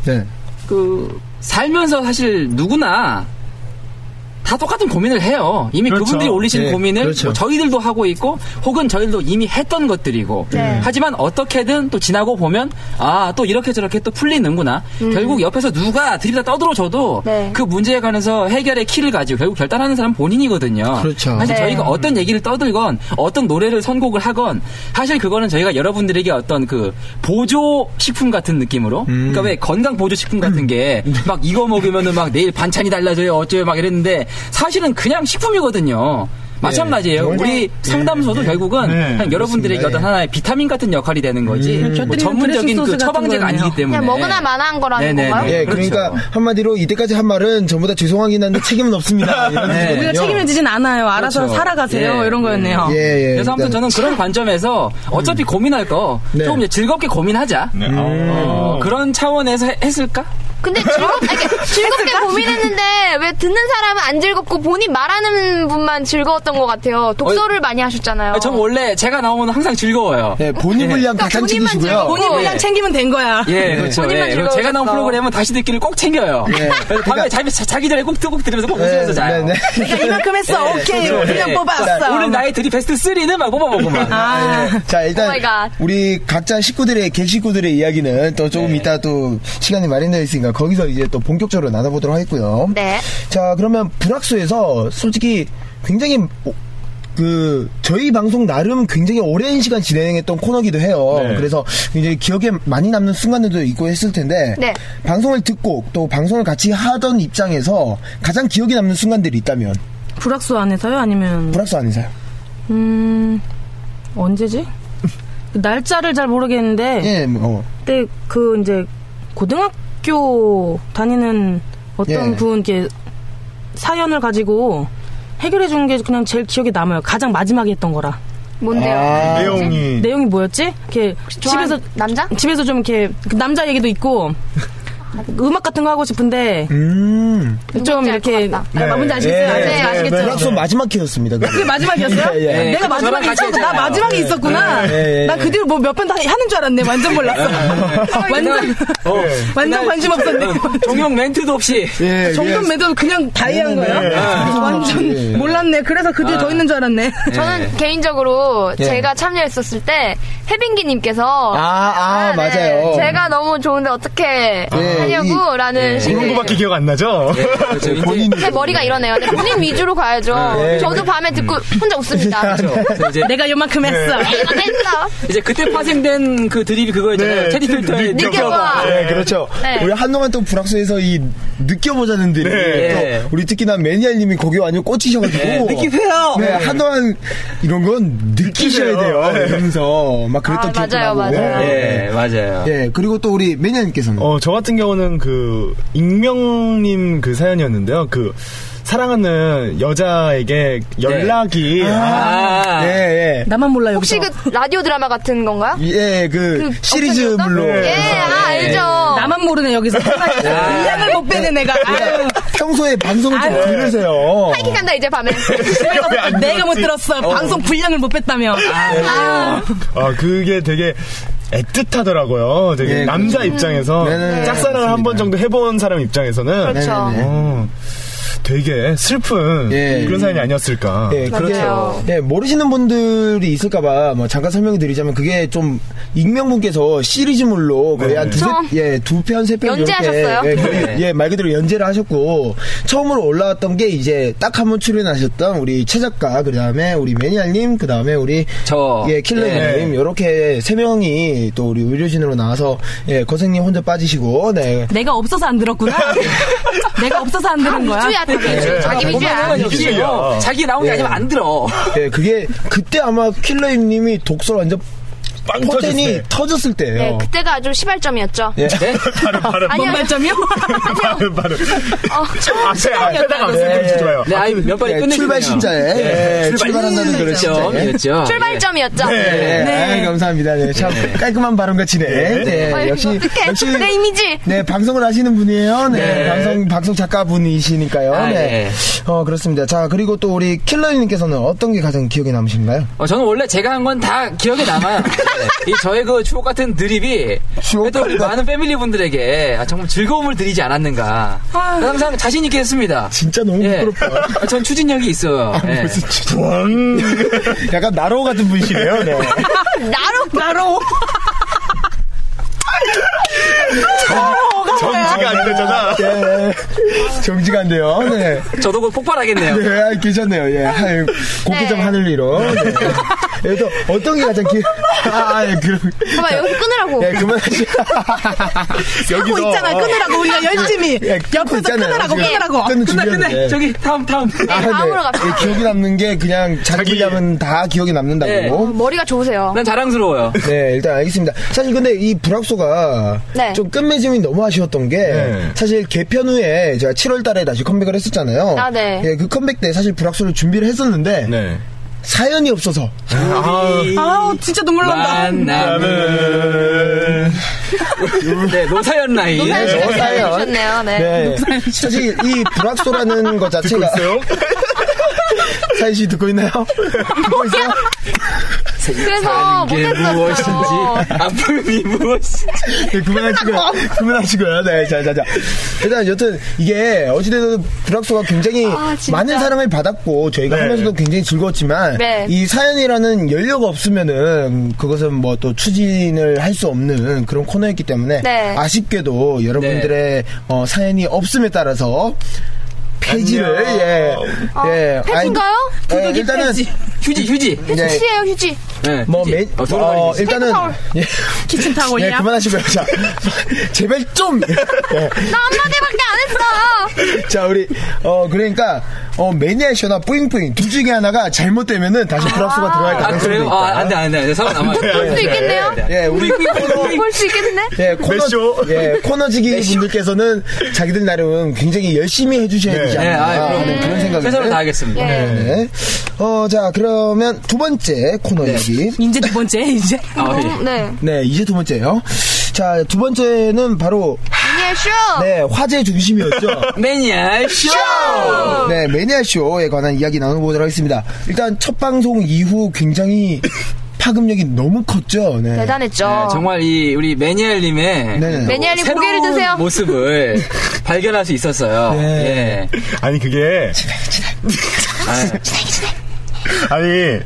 살면서 사실 누구나 다 똑같은 고민을 해요. 이미 그분들이 올리신 고민을 뭐 저희들도 하고 있고 혹은 저희들도 이미 했던 것들이고 하지만 어떻게든 또 지나고 보면 또 이렇게 저렇게 또 풀리는구나. 결국 옆에서 누가 들이다 떠들어줘도 그 문제에 관해서 해결의 키를 가지고 결국 결단하는 사람은 본인이거든요. 사실 저희가 어떤 얘기를 떠들건 어떤 노래를 선곡을 하건 사실 그거는 저희가 여러분들에게 어떤 보조 식품 같은 느낌으로 그러니까 왜 건강 보조 식품 같은 게 막 이거 먹으면은 막 내일 반찬이 달라져요 어쩌요 막 이랬는데 사실은 그냥 식품이거든요. 마찬가지예요. 우리 상담소도 결국은 그냥 여러분들에게 어떤 하나의 비타민 같은 역할이 되는 거지 뭐 전문적인 처방제가 아니기 때문에
그냥 먹으나 마나한 거라는 건가요?
그러니까 한마디로 이때까지 한 말은 전부 다 죄송하긴 한데 책임은 없습니다.
우리가 책임을 지진 않아요. 알아서 살아가세요. 이런 거였네요.
그래서 아무튼 저는 그런 관점에서 어차피 고민할 거 조금 이제 즐겁게 고민하자. 그런 차원에서 했을까?
근데 즐겁게 고민했는데 왜 듣는 사람은 안 즐겁고 본인 말하는 분만 즐거웠던 것 같아요. 독서를 많이 하셨잖아요.
전 원래 제가 나오면 항상 즐거워요.
본인 분량 다 챙기시고요.
본인 분량 챙기면 된 거야.
그렇죠. 제가 나온 프로그램은 다시 듣기를 꼭 챙겨요. 그래서 밤에 자기 전에 꼭 들으면서 꼭 웃으면서 자요.
내가 이만큼 했어. 오케이. 분량 뽑았어.
오늘 나의 드립 베스트 3는 막 뽑아보고 막.
자, 일단 우리 각자 식구들의 이야기는 또 조금 이따 또 시간이 마련되어 있으니까 거기서 이제 또 본격적으로 나눠보도록 하겠고요. 자, 그러면 불악소에서 솔직히 굉장히 저희 방송 나름 굉장히 오랜 시간 진행했던 코너기도 해요. 네. 그래서 이제 기억에 많이 남는 순간들도 있고 했을 텐데, 네. 방송을 듣고 또 방송을 같이 하던 입장에서 가장 기억에 남는 순간들이 있다면?
불악수 안에서요? 아니면?
불악수 안에서요.
언제지? 날짜를 잘 모르겠는데,
예,
그때 이제 고등학교 다니는 어떤 분 이렇게 사연을 가지고 해결해 준 게 그냥 제일 기억에 남아요. 가장 마지막에 했던 거라.
뭔데요?
내용이
뭐였지? 이렇게 집에서 좀 이렇게 남자 얘기도 있고 음악 같은 거 하고 싶은데 좀 이렇게 뭔지 아시겠어요?
네, 아시겠죠? 불악수 마지막 키였습니다.
그게 마지막이었어요? 내가 마지막에 있었고 나 마지막에 있었구나. 나 그 뒤로 뭐 몇 번 다 하는 줄 알았네. 완전 몰랐어. 완전 관심 없었네.
종영 멘트도 없이.
종영 멘트도 그냥 다이한 거예요. 완전 몰랐네. 그래서 그 뒤에 더 있는 줄 알았네.
저는 개인적으로 제가 참여했었을 때 혜빈기님께서
맞아요.
제가 너무 좋은데 어떻게 하냐고라는
그런 거밖에 기억 안 나죠?
제 머리가 이러네요. 본인 위주로 가야죠. 저도 밤에 듣고 혼자 웃습니다.
내가 요만큼 했어.
했어.
이제 그때 파생된 그 드립이 그거였잖아요. 테디 필터의
느껴봐.
네, 그렇죠. 우리 한동안 또 불악수에서 이 느껴보자는 드립. 또 우리 특히나 매니아님이 거기 완전 꽂히셔가지고
느끼세요.
네, 한동안 이런 건 느끼셔야 돼요. 이러면서 막 그랬던 기억도 나고.
맞아요.
그리고 또 우리 매니아님께서는
저 같은 경우는 익명님 사연이었는데요. 사랑하는 여자에게 연락이
나만 몰라요.
혹시 라디오 드라마 같은 건가요?
시리즈물로
알죠.
나만 모르네 여기서. 분량을 못 빼네 내가.
평소에 방송을 좀 들으세요.
하이킹 간다 이제 밤에.
내가 못 들었어. 방송 분량을 못 뺐다며.
그게 되게 애틋하더라고요. 되게 남자 입장에서 짝사랑을 한 번 정도 해본 사람 입장에서는
그렇죠.
되게 슬픈 그런 사연이 아니었을까.
그렇죠. 모르시는 분들이 있을까봐 잠깐 설명을 드리자면 그게 좀 익명분께서 시리즈물로 거의 한 두 편, 세 편
연재하셨어요?
말 그대로 연재를 하셨고 처음으로 올라왔던 게 이제 딱 한 번 출연하셨던 우리 최 작가, 그 다음에 우리 매니아님, 그 다음에 우리 킬러님 이렇게 세 명이 또 우리 의료진으로 나와서 거생님 혼자 빠지시고
내가 없어서 안 들었구나. 내가 없어서 안 들은 거야.
자기 위주야.
자기 나온 게 아니면 안 들어.
그게 그때 아마 킬러님이 독설 완전 포텐이 터졌을 때예요.
그때가 아주 시발점이었죠.
뭔 발점이요?
발음. 좋아요.
몇 번에 끝내주네요.
출발 신자에 출발한다는 그런
시점이었죠.
출발점이었죠.
감사합니다. 참 깔끔한 발음과 진행. 역시
내 이미지.
방송을 하시는 분이에요. 방송 작가분이시니까요. 그렇습니다. 자, 그리고 또 우리 킬러님께서는 어떤 게 가장 기억에 남으신가요?
저는 원래 제가 한 건 다 기억에 남아요. 저의 추억 같은 드립이 그래도 우리 많은 패밀리 분들에게 정말 즐거움을 드리지 않았는가. 항상 자신 있게 했습니다.
진짜 너무 부끄럽다.
전 추진력이 있어요.
무슨 약간 나로 같은 분이시네요.
나로.
정지가 안 되잖아.
정지가 안 돼요.
저도 폭발하겠네요.
괜찮네요. 고개점 하늘리로. 또 어떤 게 가장
봐봐, 여기서 끊으라고.
그만하시고.
여기서 있잖아. 끊으라고. 우리가 열심히. 옆에서 끊으라고.
끝내. 저기 다음.
다음으로 갑시다.
기억에 남는 게 그냥 자기 분량은 다 기억에 남는다고.
머리가 좋으세요.
난 자랑스러워요.
일단 알겠습니다. 사실 근데 이 불악소가 좀 끝맺음이 너무 아쉬웠던 게 사실 개편 후에 제가 7월 달에 다시 컴백을 했었잖아요. 그 컴백 때 사실 불악소를 준비를 했었는데 사연이 없어서.
진짜 눈물 난다.
노사연 라인.
노사연.
사실 이 불악소라는 것 자체가.
듣고 있어요?
사연 씨 듣고 있나요? 듣고 있어요?
그래서 못했었어요.
무엇인지 아픔이 무엇인지.
그만하시고요. 자. 일단 여튼 이게 어찌됐든 불악소가 굉장히 많은 사랑을 받았고 저희가 하면서도 굉장히 즐거웠지만 이 사연이라는 연료가 없으면은 그것은 뭐 또 추진을 할 수 없는 그런 코너였기 때문에 아쉽게도 여러분들의 사연이 없음에 따라서 폐지를
폐지인가요?
일단은
휴지.
휴지예요, 휴지.
네.
일단은
예. 키친타올이야.
예, 그만하시고요. 자, 제발 좀.
나 한마디밖에 안 했어.
자, 우리 그러니까 매니아쇼나 뿌잉뿌잉 둘 중에 하나가 잘못되면은 다시 플러스가 들어갈 가능성이 있다.
그래요? 안돼. 상관
볼 수 있겠네요.
예, 우리
볼 수 있겠네.
예, 코너지기 분들께서는 자기들 나름 굉장히 열심히 해주셔야 되지 않나 그런 생각이
최선을 다하겠습니다.
네. 자, 그러면 두 번째 코너 얘기.
이제 두 번째 이제.
네, 이제 두 번째예요. 자, 두 번째는 바로
매니아쇼.
네, 화제 중심이었죠.
매니아쇼.
네, 매니아쇼에 관한 이야기 나눠보도록 하겠습니다. 일단 첫 방송 이후 굉장히 파급력이 너무 컸죠. 네.
대단했죠.
네, 정말 우리 매니아님의
매니아님 고개를 드세요.
모습을 발견할 수 있었어요.
네.
예.
아니 그게 아니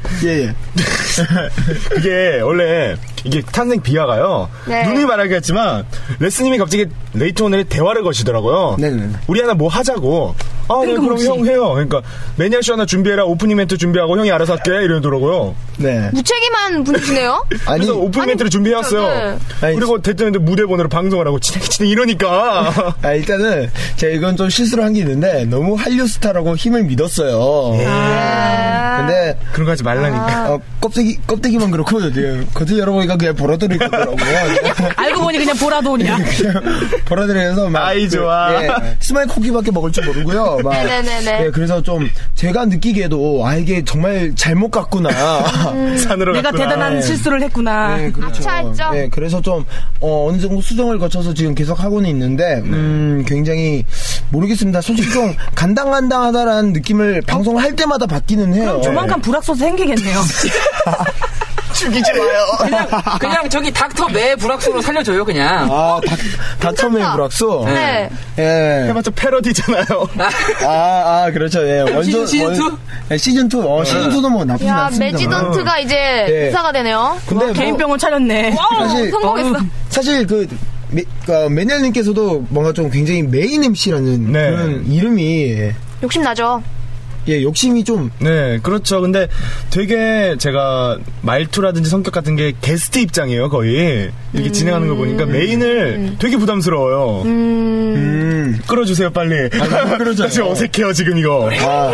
그게 원래 이게 탄생 비화가요. 눈이 말하겠지만 레스님이 갑자기 레이트온에 대화를 거시더라고요.
네네.
우리 하나 뭐 하자고. 네, 그럼 형 해요. 그러니까 매니아쇼 하나 준비해라. 오프닝 멘트 준비하고 형이 알아서 할게 이러더라고요.
네.
무책임한 분이시네요.
그래서 오프닝 멘트를 준비해왔어요. 그리고 대통령도 무대 번호로 방송을 하고 진행 이러니까.
일단은 제가 이건 좀 실수를 한 게 있는데 너무 한류 스타라고 힘을 믿었어요. 근데
그런 거 하지 말라니까.
껍데기만 그렇고 겉을 열어보니까 그냥 보라돌이 있더라고요.
알고 보니 그냥 보라돌이야.
보라돌이에서 막
아이 좋아.
스마일 쿠키밖에 먹을 줄 모르고요.
네네네.
그래서 좀 제가 느끼기에도 이게 정말 잘못 갔구나.
산으로
내가
갔구나.
대단한 실수를 했구나.
네, 그렇죠.
아차했죠.
네, 그래서 좀 어느 정도 수정을 거쳐서 지금 계속 하고는 있는데 굉장히 모르겠습니다. 솔직히 좀 간당간당하다라는 느낌을 방송을 할 때마다 받기는 해요.
그럼 조만간 불확소스 생기겠네요.
죽이지 마요.
그냥 저기 닥터 매 불확소로 살려줘요 그냥.
닥터 매 불확소.
네.
예.
해봤자 패러디잖아요.
그렇죠. 예. 원조
시즌 2?
시즌 2. 시즌 2도 뭐 나쁘지 않습니다.
매지던트가 이제 부사가 되네요.
근데
개인병원 차렸네.
성공했어.
사실 매니아님께서도 뭔가 좀 굉장히 메인 MC라는 그런 이름이
욕심 나죠.
욕심이 좀.
네, 그렇죠. 근데 되게 제가 말투라든지 성격 같은 게 게스트 입장이에요, 거의. 이렇게 진행하는 거 보니까 메인을 되게 부담스러워요. 끌어주세요, 빨리.
끌어줘요.
사실 어색해요, 지금 이거.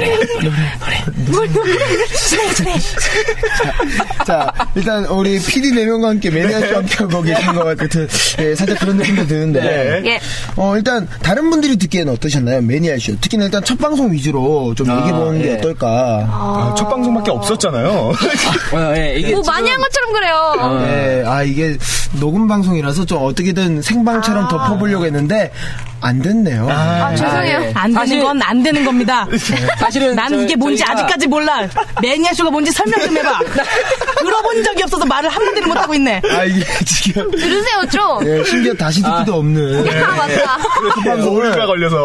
자, 일단 우리 PD 4명과 함께 매니아쇼 함께하고 계신 것 같은 살짝 그런 느낌도 드는데. 일단 다른 분들이 듣기에는 어떠셨나요? 매니아쇼. 특히나 일단 첫 방송 위주로 좀 얘기해보는 게 어떨까.
첫 방송밖에 없었잖아요.
이게
뭐 많이 한 것처럼 그래요.
이게 녹음 방송이라서 좀 어떻게든 생방처럼 덮어보려고 했는데 안 됐네요.
죄송해요.
안 되는 건 안 되는 겁니다.
사실은
나는 이게 뭔지 아직까지 몰라. 매니아쇼가 뭔지 설명 좀 해봐. 들어본 적이 없어서 말을 한마디를 못하고 있네.
이게 지금
들으세요 좀.
심지어 다시 듣기도 없는.
맞다.
오류가 걸려서.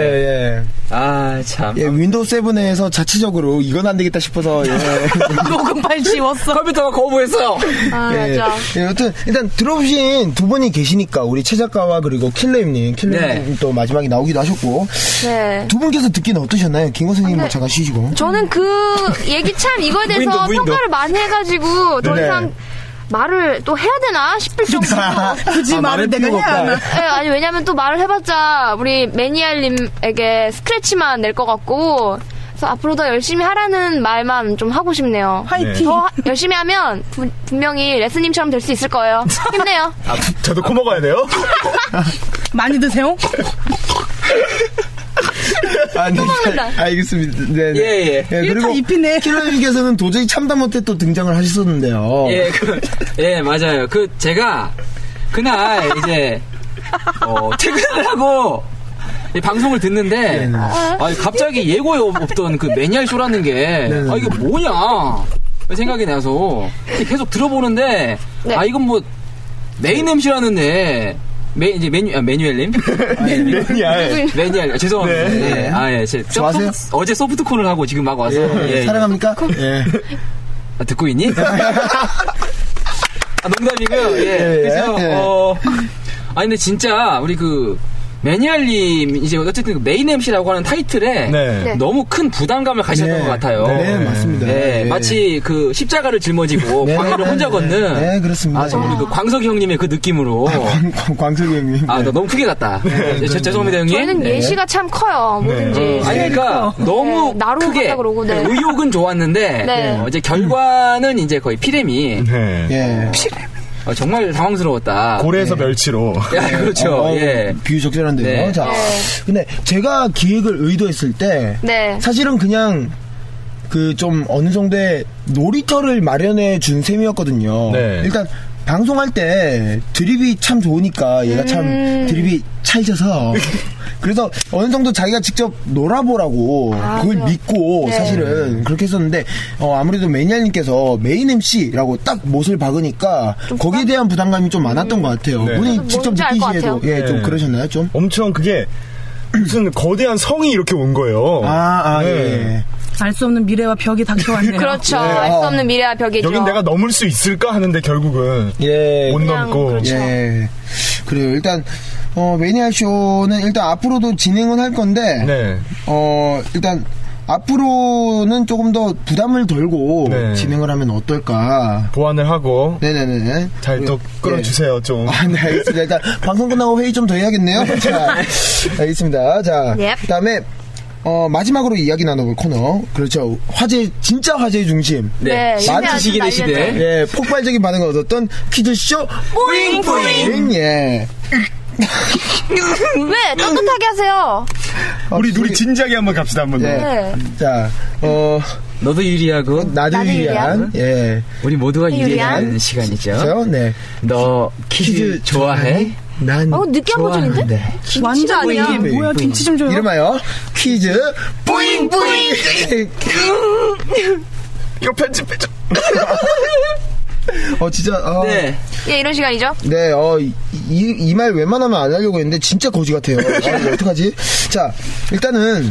참.
윈도우 7에서 자체적으로 이건 안 되겠다 싶어서
녹음 파일 지웠어.
컴퓨터가 거부했어요.
맞아.
여튼 일단 들어보신 두 분이 계시니까 우리 최 작가와 그리고 킬러님 또 마지막에 나오기도 하셨고 두 분께서 듣기는 어떠셨나요? 김 선생님 뭐 잠깐 쉬시고.
저는 그 얘기 참 이거에 대해서 평가를 많이 해가지고 더 이상 말을 또 해야 되나 싶을 정도로
굳이 말을 내가 해야 하나.
아니 왜냐면 또 말을 해봤자 우리 매니아님에게 스크래치만 낼 것 같고 그래서 앞으로 더 열심히 하라는 말만 좀 하고 싶네요.
화이팅.
더 열심히 하면 분명히 레스님처럼 될 수 있을 거예요. 힘내요.
저도 코 먹어야 돼요?
많이 드세요?
알겠습니다. 네. 그리고
입히네.
킬러님께서는 도저히 참다 못해 또 등장을 하셨었는데요.
맞아요. 제가 그날 이제 퇴근을 하고 방송을 듣는데 갑자기 예고에 없던 그 매니아쇼라는 게 이게 뭐냐 생각이 나서 계속 들어보는데 이건 뭐 메인 MC라는데 매뉴엘님? 매니아. 죄송합니다.
좋아하세요?
어제 소프트콘을 하고 지금 막 와서.
사랑합니까?
듣고 있니? 농담이고요. 그래서, 근데 진짜, 우리 매니아님 이제 어쨌든 메인 MC라고 하는 타이틀에
네.
너무 큰 부담감을 가지셨던 것 같아요.
네, 맞습니다.
네, 마치 그 십자가를 짊어지고 광야를 혼자 걷는.
네, 그렇습니다.
우리 그 광석이 형님의 그 느낌으로.
광석이 형님.
너 너무 크게 갔다. 죄송합니다 형님.
저희는 예시가 참 커요. 뭐든지.
아니 그러니까 너무 크게
그러고,
의욕은 좋았는데 이제 결과는 이제 거의 피레미. 정말 당황스러웠다.
고래에서 멸치로.
그렇죠.
비유 적절한데요. 자, 근데 제가 기획을 의도했을 때 사실은 그냥 그 좀 어느 정도의 놀이터를 마련해 준 셈이었거든요. 일단 방송할 때 드립이 참 좋으니까 얘가 참 드립이 찰져서 그래서 어느 정도 자기가 직접 놀아보라고 그걸 믿고 사실은 그렇게 했었는데 아무래도 매니아님께서 메인 MC라고 딱 못을 박으니까 거기에 대한 부담감이 좀 많았던 것 같아요. 본인이 직접 느끼시기에도 좀 그러셨나요? 좀
엄청 그게 무슨 거대한 성이 이렇게 온 거예요.
알 수 없는 미래와 벽이 닥쳐왔네요.
그렇죠. 알 수 없는 미래와 벽이죠.
여긴 내가 넘을 수 있을까 하는데 결국은 못 넘고.
그렇죠.
그래요. 일단 매니아 쇼는 일단 앞으로도 진행은 할 건데 일단 앞으로는 조금 더 부담을 덜고 진행을 하면 어떨까
보완을 하고
네네네
잘 또 끌어주세요 좀.
네, 알겠습니다. 일단 방송 끝나고 회의 좀 더 해야겠네요. 자, 알겠습니다. 자, 그다음에 마지막으로 이야기 나눠볼 코너. 그렇죠. 진짜 화제의 중심.
많은 지식인의 시대.
폭발적인 반응을 얻었던 퀴즈쇼 뿌잉뿌잉.
왜? 떳떳하게 하세요.
우리 진지하게 한번 갑시다, 한번 더.
자,
너도 유리하고
나도 유리한.
우리 모두가 유리한 시간이죠.
네.
너 퀴즈 좋아해?
난
느끼한 버전인데?
완전 아니야. 뭐야, 김치 좀 줘요.
이름하여 퀴즈 뿌잉뿌잉.
이거 편집해줘.
진짜.
이런 시간이죠?
네, 이 말 웬만하면 안 하려고 했는데 진짜 거지 같아요. 이거 어떡하지? 자, 일단은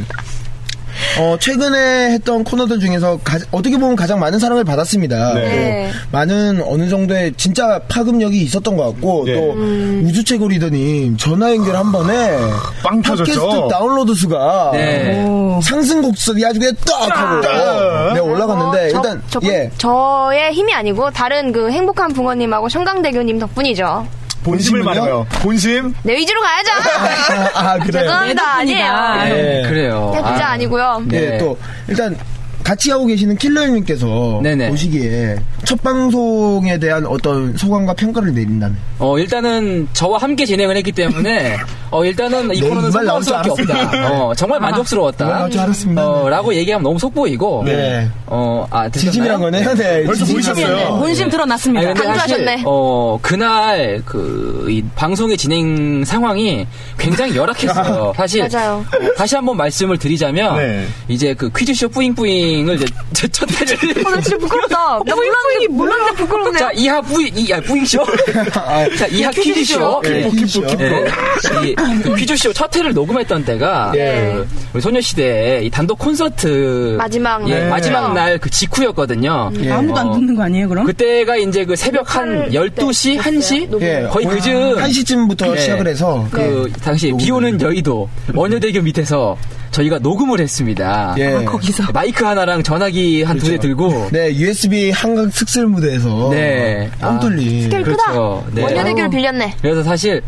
최근에 했던 코너들 중에서 어떻게 보면 가장 많은 사랑을 받았습니다. 많은 어느 정도의 진짜 파급력이 있었던 것 같고 또 우주최고리더님 전화 연결 한 번에
빵 터졌죠.
팟캐스트 다운로드 수가 상승 곡선이 아주 그냥 딱 하고 올라갔는데 일단
저의 힘이 아니고 다른 그 행복한 붕어님하고 청강대교님 덕분이죠.
본심을 말해요. 본심?
내 위주로 가야죠.
그래요.
죄송합니다. 아니에요.
그래요.
진짜 아니고요.
또 일단 같이 하고 계시는 킬러님께서 보시기에 첫 방송에 대한 어떤 소감과 평가를 내린다면?
일단은 저와 함께 진행을 했기 때문에 일단은 이 코너는 성공할 수밖에 없다. 정말 만족스러웠다.
나올 줄 알았습니다.
라고 얘기하면 너무 속보이고.
진심이란 거네요.
벌써 보이셨어요.
본심 드러났습니다.
강조하셨네.
그날 이 방송의 진행 상황이 굉장히 열악했어요. 사실
맞아요.
다시 한번 말씀을 드리자면 이제 그 퀴즈쇼 뿌잉뿌잉을 이제 첫 회를
나 진짜 부끄럽다. 나 몰랐는데 부끄럽네요.
자, 이하 뿌잉쇼. 자, 이하 퀴즈쇼. 그 퀴즈쇼 첫 회를 녹음했던 때가 우리 소녀시대 이 단독 콘서트
마지막
날 그 직후였거든요.
아무도 안 듣는 거 아니에요, 그럼?
그때가 이제 그 새벽 한 12시, 1시? 거의 그즈음
1시쯤부터 시작을 해서
그 당시 비 오는 여의도 원효대교 밑에서 저희가 녹음을 했습니다.
거기서
마이크 하나랑 전화기 한 두 대 들고
USB 한강 특설 무대에서 뻥 뚫린
스케일 크다. 원효대교를 빌렸네.
그래서 사실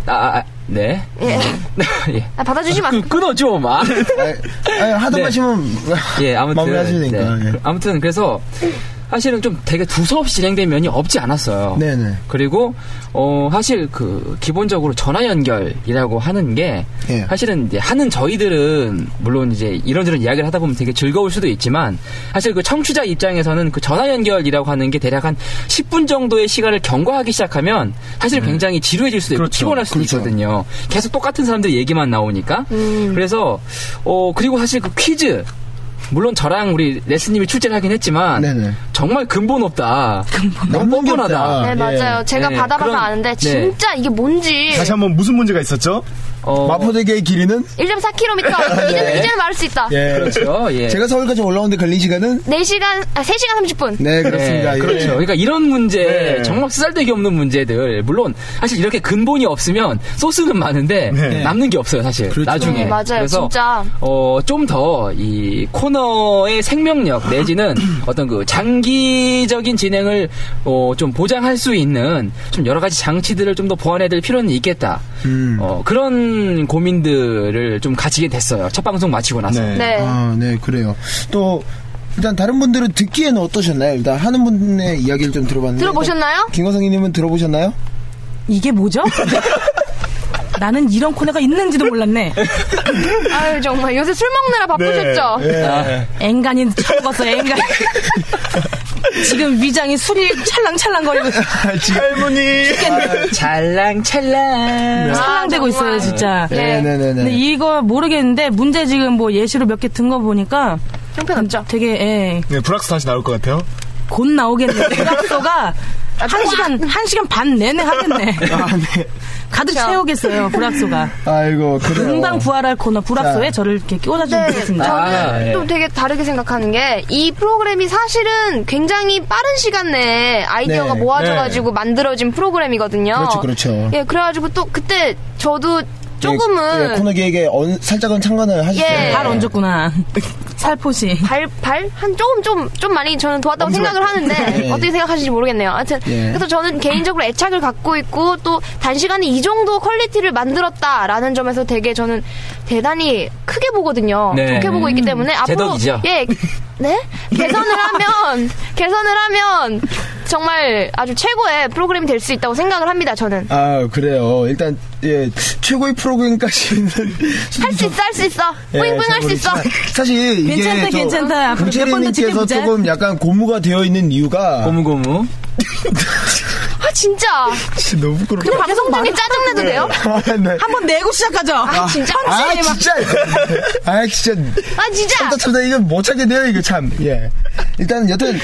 받아주지 마.
끊어 좀.
하던 말씀은
아무튼
마무리하셔야 되니까.
아무튼 그래서 사실은 좀 되게 두서없이 진행된 면이 없지 않았어요. 그리고 사실 그 기본적으로 전화 연결이라고 하는 게 사실은 이제 하는 저희들은 물론 이제 이런저런 이야기를 하다 보면 되게 즐거울 수도 있지만 사실 그 청취자 입장에서는 그 전화 연결이라고 하는 게 대략 한 10분 정도의 시간을 경과하기 시작하면 사실 굉장히 지루해질 수도 있고 피곤할 수도 있거든요. 계속 똑같은 사람들의 얘기만 나오니까. 그래서 그리고 사실 그 퀴즈 물론 저랑 우리 레스님이 출제를 하긴 했지만 정말 근본 없다. 너무 뻔뻔하다.
맞아요. 제가 받아봐서 아는데 진짜 이게 뭔지.
다시 한번 무슨 문제가 있었죠?
마포대교의 길이는
1.4km. 이제는 말할 수 있다.
예.
그렇죠. 예.
제가 서울까지 올라오는데 걸린 시간은
3시간 30분.
네, 그렇습니다.
네, 그렇죠. 그러니까 이런 문제, 정말 쓰잘데기 없는 문제들. 물론 사실 이렇게 근본이 없으면 소스는 많은데 남는 게 없어요, 사실.
그렇죠.
나중에.
맞아요.
그래서
진짜.
좀 더 이 코너의 생명력 내지는 어떤 그 장기적인 진행을 좀 보장할 수 있는 좀 여러 가지 장치들을 좀 더 보완해야 될 필요는 있겠다. 그런 고민들을 좀 가지게 됐어요. 첫 방송 마치고 나서.
네.
아, 네, 그래요. 또 일단 다른 분들은 듣기에는 어떠셨나요? 일단 하는 분의 이야기를 좀 들어봤는데.
들어보셨나요?
김광석님은 들어보셨나요?
이게 뭐죠? 나는 이런 코너가 있는지도 몰랐네.
아유, 정말 요새 술 먹느라 바쁘셨죠?
네.
앵간히 처먹었어요. 앵간. 지금 위장이 술이 찰랑찰랑거리고.
할머니.
찰랑찰랑.
찰랑대고 있어요, 진짜.
네네네.
근데 이거 모르겠는데 문제 지금 뭐 예시로 몇 개 든 거 보니까
형편없죠?
되게
네, 불악스 다시 나올 것 같아요.
곧 나오겠네. 불악소가 1시간 반 내내 하겠네.
아, 네.
가득 채우겠어요, 불악소가.
아이고, 그래요.
금방 부활할 코너 불악소에 저를 이렇게 꽂아주면 되겠습니다.
저는 또 되게 다르게 생각하는 게 이 프로그램이 사실은 굉장히 빠른 시간 내에 아이디어가 모아져가지고 만들어진 프로그램이거든요.
그렇죠.
예, 그래가지고 또 그때 저도 조금은
코너 계획에 살짝은 참관을 하셨어요.
발 얹었구나. 살포시.
한 좀 많이 저는 도왔다고 생각을 하는데 어떻게 생각하시는지 모르겠네요. 하여튼 그래서 저는 개인적으로 애착을 갖고 있고 또 단시간에 이 정도 퀄리티를 만들었다라는 점에서 되게 저는 대단히 크게 보거든요. 좋게 보고 있기 때문에 앞으로
제덕이죠.
개선을 하면 정말 아주 최고의 프로그램이 될 수 있다고 생각을 합니다. 저는.
아, 그래요. 일단 최고의 프로그램까지는
할 수 있어. 뿌잉뿌잉 할 수 있어.
사실 이게
괜찮다.
강채리님께서 조금 약간 고무가 되어 있는 이유가
고무.
아, 진짜
너무 부끄러워.
그냥 방송 중에 짜증내도 돼요?
네.
한번 내고 시작하죠.
진짜.
진짜. 참다 이거 못 찾겠네요, 이거 참. 예. 일단 여튼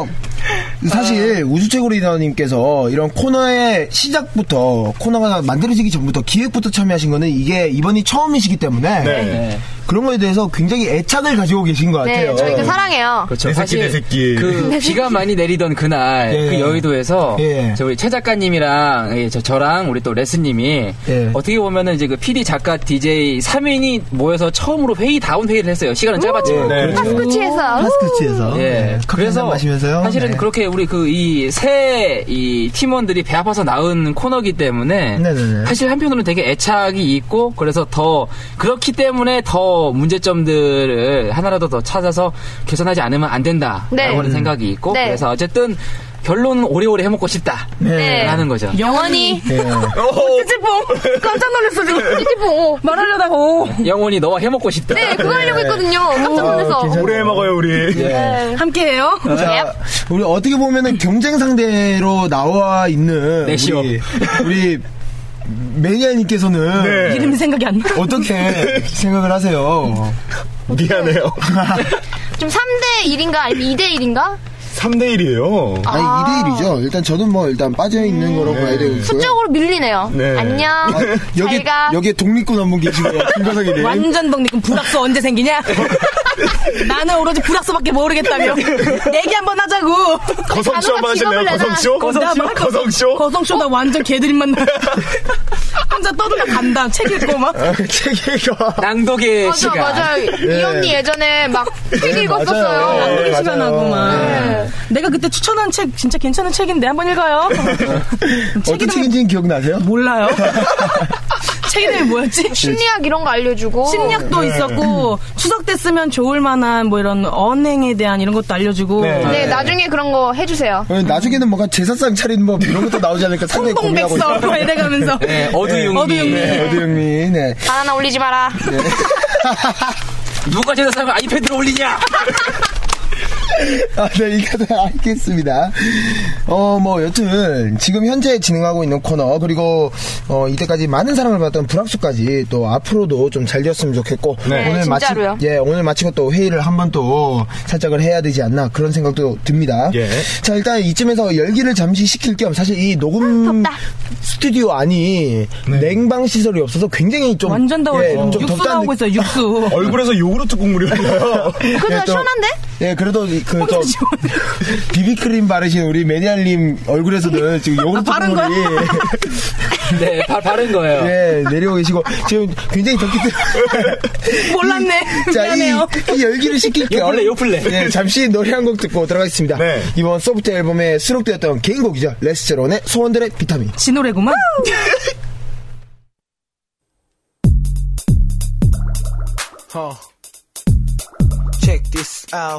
사실 우주최고리더님께서 이런 코너의 시작부터 코너가 만들어지기 전부터 기획부터 참여하신 거는 이게 이번이 처음이시기 때문에 그런 거에 대해서 굉장히 애착을 가지고 계신 것 같아요.
네, 저희도 사랑해요.
그렇죠. 사실 그 비가 많이 내리던 그날 그 여의도에서 우리 최 작가님이랑 저랑 우리 또 레스님이 어떻게 보면은 이제 그 PD 작가 DJ 3인이 모여서 처음으로 다운 회의를 했어요. 시간은 짧았지만.
파스쿠치에서.
그래서
마시면서요?
사실은 그렇게 우리 이 새 팀원들이 배 아파서 나온 코너기 때문에 사실 한편으로는 되게 애착이 있고 그래서 더 그렇기 때문에 더 문제점들을 하나라도 더 찾아서 개선하지 않으면 안 된다라고 하는 생각이 있고 그래서 어쨌든 결론은 오래오래 해먹고 싶다 라는 거죠.
영원히 찌찌뽕 깜짝 놀랐어 지금. 찌찌뽕 말하려다가
영원히 너와 해먹고 싶다.
네, 그거 하려고 했거든요. 깜짝 놀라서.
오래 해먹어요 우리.
함께해요.
자, 우리 어떻게 보면은 경쟁 상대로 나와 있는 우리 매니아님께서는
이름이 생각이 안 나.
어떻게 생각을 하세요?
미안해요.
좀 3대1인가 아니면 2대1인가?
3대1이에요.
아니, 2대1이죠. 일단 저는 일단 빠져있는 거라고 봐야 되고.
수적으로 밀리네요. 안녕.
여기에 독립군 한 분 계시고요. 김과석이님.
완전 독립군. 불악소 언제 생기냐? 나는 오로지 불악소밖에 모르겠다며. 얘기 한번 하자고.
거성쇼 한번 하실래요? 거성쇼?
나 완전 개들인만 나. 혼자 떠들다 간다. 책 읽고 막.
책 읽어.
낭독의 시간.
맞아요. 이 언니 예전에 막 책 읽었었어요.
낭독의 시간하고 막. 내가 그때 추천한 책 진짜 괜찮은 책인데 한번 읽어요.
어떤 책인지는 기억나세요?
몰라요. 책 이름이 뭐였지?
심리학 이런 거 알려주고
심리학도 있었고 추석 때 쓰면 좋을 만한 이런 언행에 대한 이런 것도 알려주고
나중에 그런 거 해주세요.
나중에는 뭔가 제사상 차린 이런 것도 나오지 않을까 상당히 고민하고 있어요.
홍동백서 이래가면서
어두육미
하나 올리지 마라.
누가 제사상을 아이패드로 올리냐?
네, 이거 알겠습니다. 뭐, 여튼, 지금 현재 진행하고 있는 코너, 그리고, 이때까지 많은 사랑을 받았던 불합수까지 또 앞으로도 좀 잘 되었으면 좋겠고,
네, 오늘 진짜로요.
오늘 마치고 또 회의를 한번 또 살짝을 해야 되지 않나, 그런 생각도 듭니다.
예.
자, 일단 이쯤에서 열기를 잠시 식힐 겸, 사실 이 녹음 스튜디오 안이 냉방 시설이 없어서 굉장히 좀.
완전 더워요.
좀
육수 나오고 있어요, 육수.
얼굴에서 요구르트 국물이 흘러요.
그래도 시원한데?
예, 그래도 비비크림 바르신 우리 매니아님 얼굴에서도 지금 요구르트 국물이
네, 바른 거예요.
예, 내려오고 계시고 지금 굉장히 덥기 때문에
몰랐네.
자,
미안해요.
이 열기를 식힐게요.
요플레.
예, 잠시 노래 한 곡 듣고 들어가겠습니다.
네.
이번 소프트 앨범에 수록되었던 개인곡이죠. 레스제론의 소원들의 비타민.
지 노래구만.
Check this out.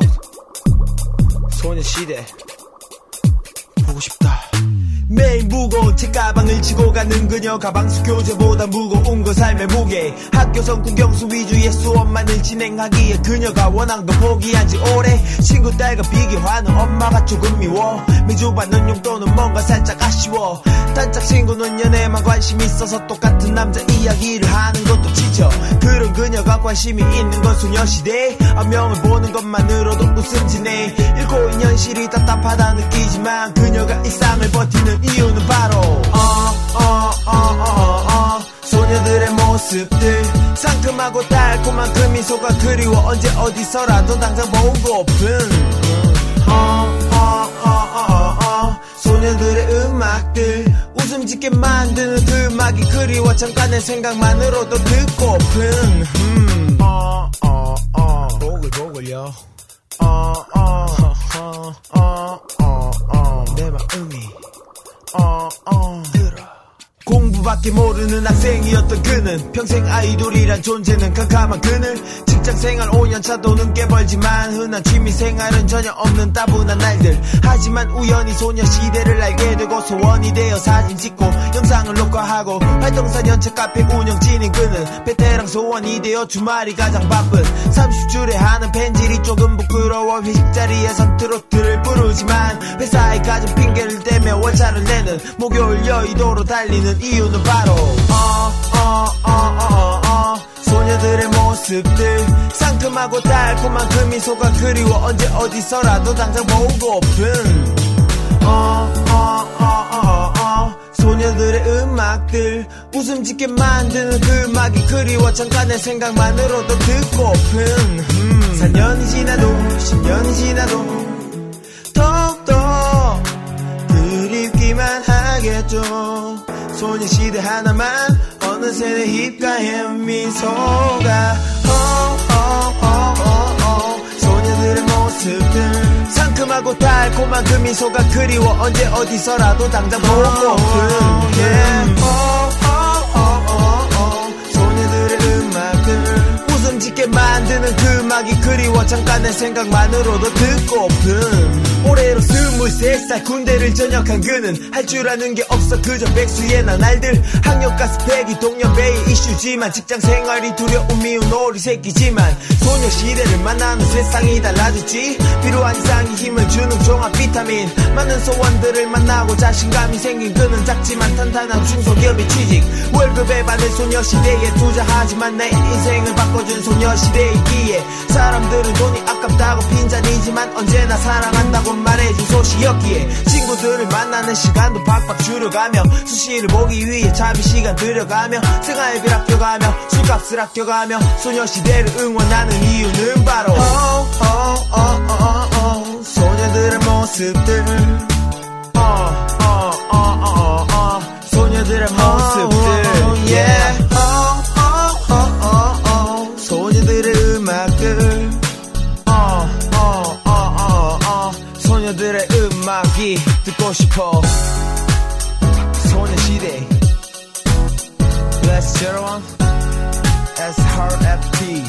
소녀시대 보고 싶다. 매일 무거운 책가방을 지고 가는 그녀 가방수 교재보다 무거운 건 삶의 무게. 학교 성공 경수 위주의 수업만을 진행하기에 그녀가 원한 건 포기한 지 오래. 친구 딸과 비교하는 엄마가 조금 미워. 매주 받는 용돈은 뭔가 살짝 아쉬워. 단짝 친구는 연애만 관심 있어서 똑같은 남자 이야기를 하는 것도 지쳐. 그런 그녀가 관심이 있는 건 소녀시대. 안명을 보는 것만으로도 웃음지네. 잃고 있는 현실이 답답하다 느끼지만 그녀가 일상을 버티는 이유는 바로 소녀들의 모습들. 상큼하고 달콤한 그 미소가 그리워. 언제 어디서라도 당장 보고픈 소녀들의 음악들. 웃음 짓게 만드는 그 음악이 그리워. 잠깐의 생각만으로도 듣고픈 보글보글요. 내 마음이 들어. 공부밖에 모르는 학생이었던 그는 평생 아이돌이란 존재는 캄캄한 그늘. 직장생활 5년차 돈은 꽤 벌지만 흔한 취미생활은 전혀 없는 따분한 날들. 하지만 우연히 소녀시대를 알게 되고 소원이 되어 사진 찍고 영상을 녹화하고 활동사 연차 카페 운영 진행 그는 베테랑 소원이 되어 주말이 가장 바쁜 30줄에 하는 펜질이 조금 부끄러워. 회식 자리에선 트로트를 부르지만 회사에 가진 핑계를 대며 월차를 내는 목요일 여의도로 달리는 이유는 바로 소녀들의 모습들. 상큼하고 달콤한 그 미소가 그리워. 언제 어디서라도 당장 보고픈 소녀들의 음악들. 웃음 짓게 만드는 그 음악이 그리워. 잠깐의 생각만으로도 듣고픈 4년이 지나도 10년이 지나도 더욱더 그립기만 하겠죠. 소녀시대 하나만 어느새 내 입가에 미소가 소녀들의 모습들. 상큼하고 달콤한 그 미소가 그리워. 언제 어디서라도 당장 보고픈 소녀들의 음악들. 웃음 짓게 만드는 그 음악이 그리워. 잠깐의 생각만으로도 듣고픈. 올해로 23살 군대를 전역한 그는 할 줄 아는 게 없어 그저 백수의 나날들. 학력과 스펙이 동년배의 이슈지만 직장생활이 두려움 미운 오리 새끼지만 소녀시대를 만나는 세상이 달라졌지. 필요한 이상의 힘을 주는 종합 비타민. 많은 소원들을 만나고 자신감이 생긴 그는 작지만 탄탄한 중소기업의 취직. 월급에 받을 소녀시대에 투자하지만 내 인생을 바꿔준 소녀시대이기에 사람들은 돈이 아깝다고 빈잔이지만 언제나 사랑한다고 말해준 소시였기에 친구들을 만나는 시간도 박박 줄여가며 수시를 보기 위해 자비 시간 들여가며 생활비를 아껴가며 술값을 아껴가며 소녀시대를 응원하는 이유는 바로 소녀들의 모습들. 소녀들의 모습들. yeah. 소녀들의 음악들. 소녀들의 음악이 듣고 싶어. 소녀시대 Let's zero one SRFP.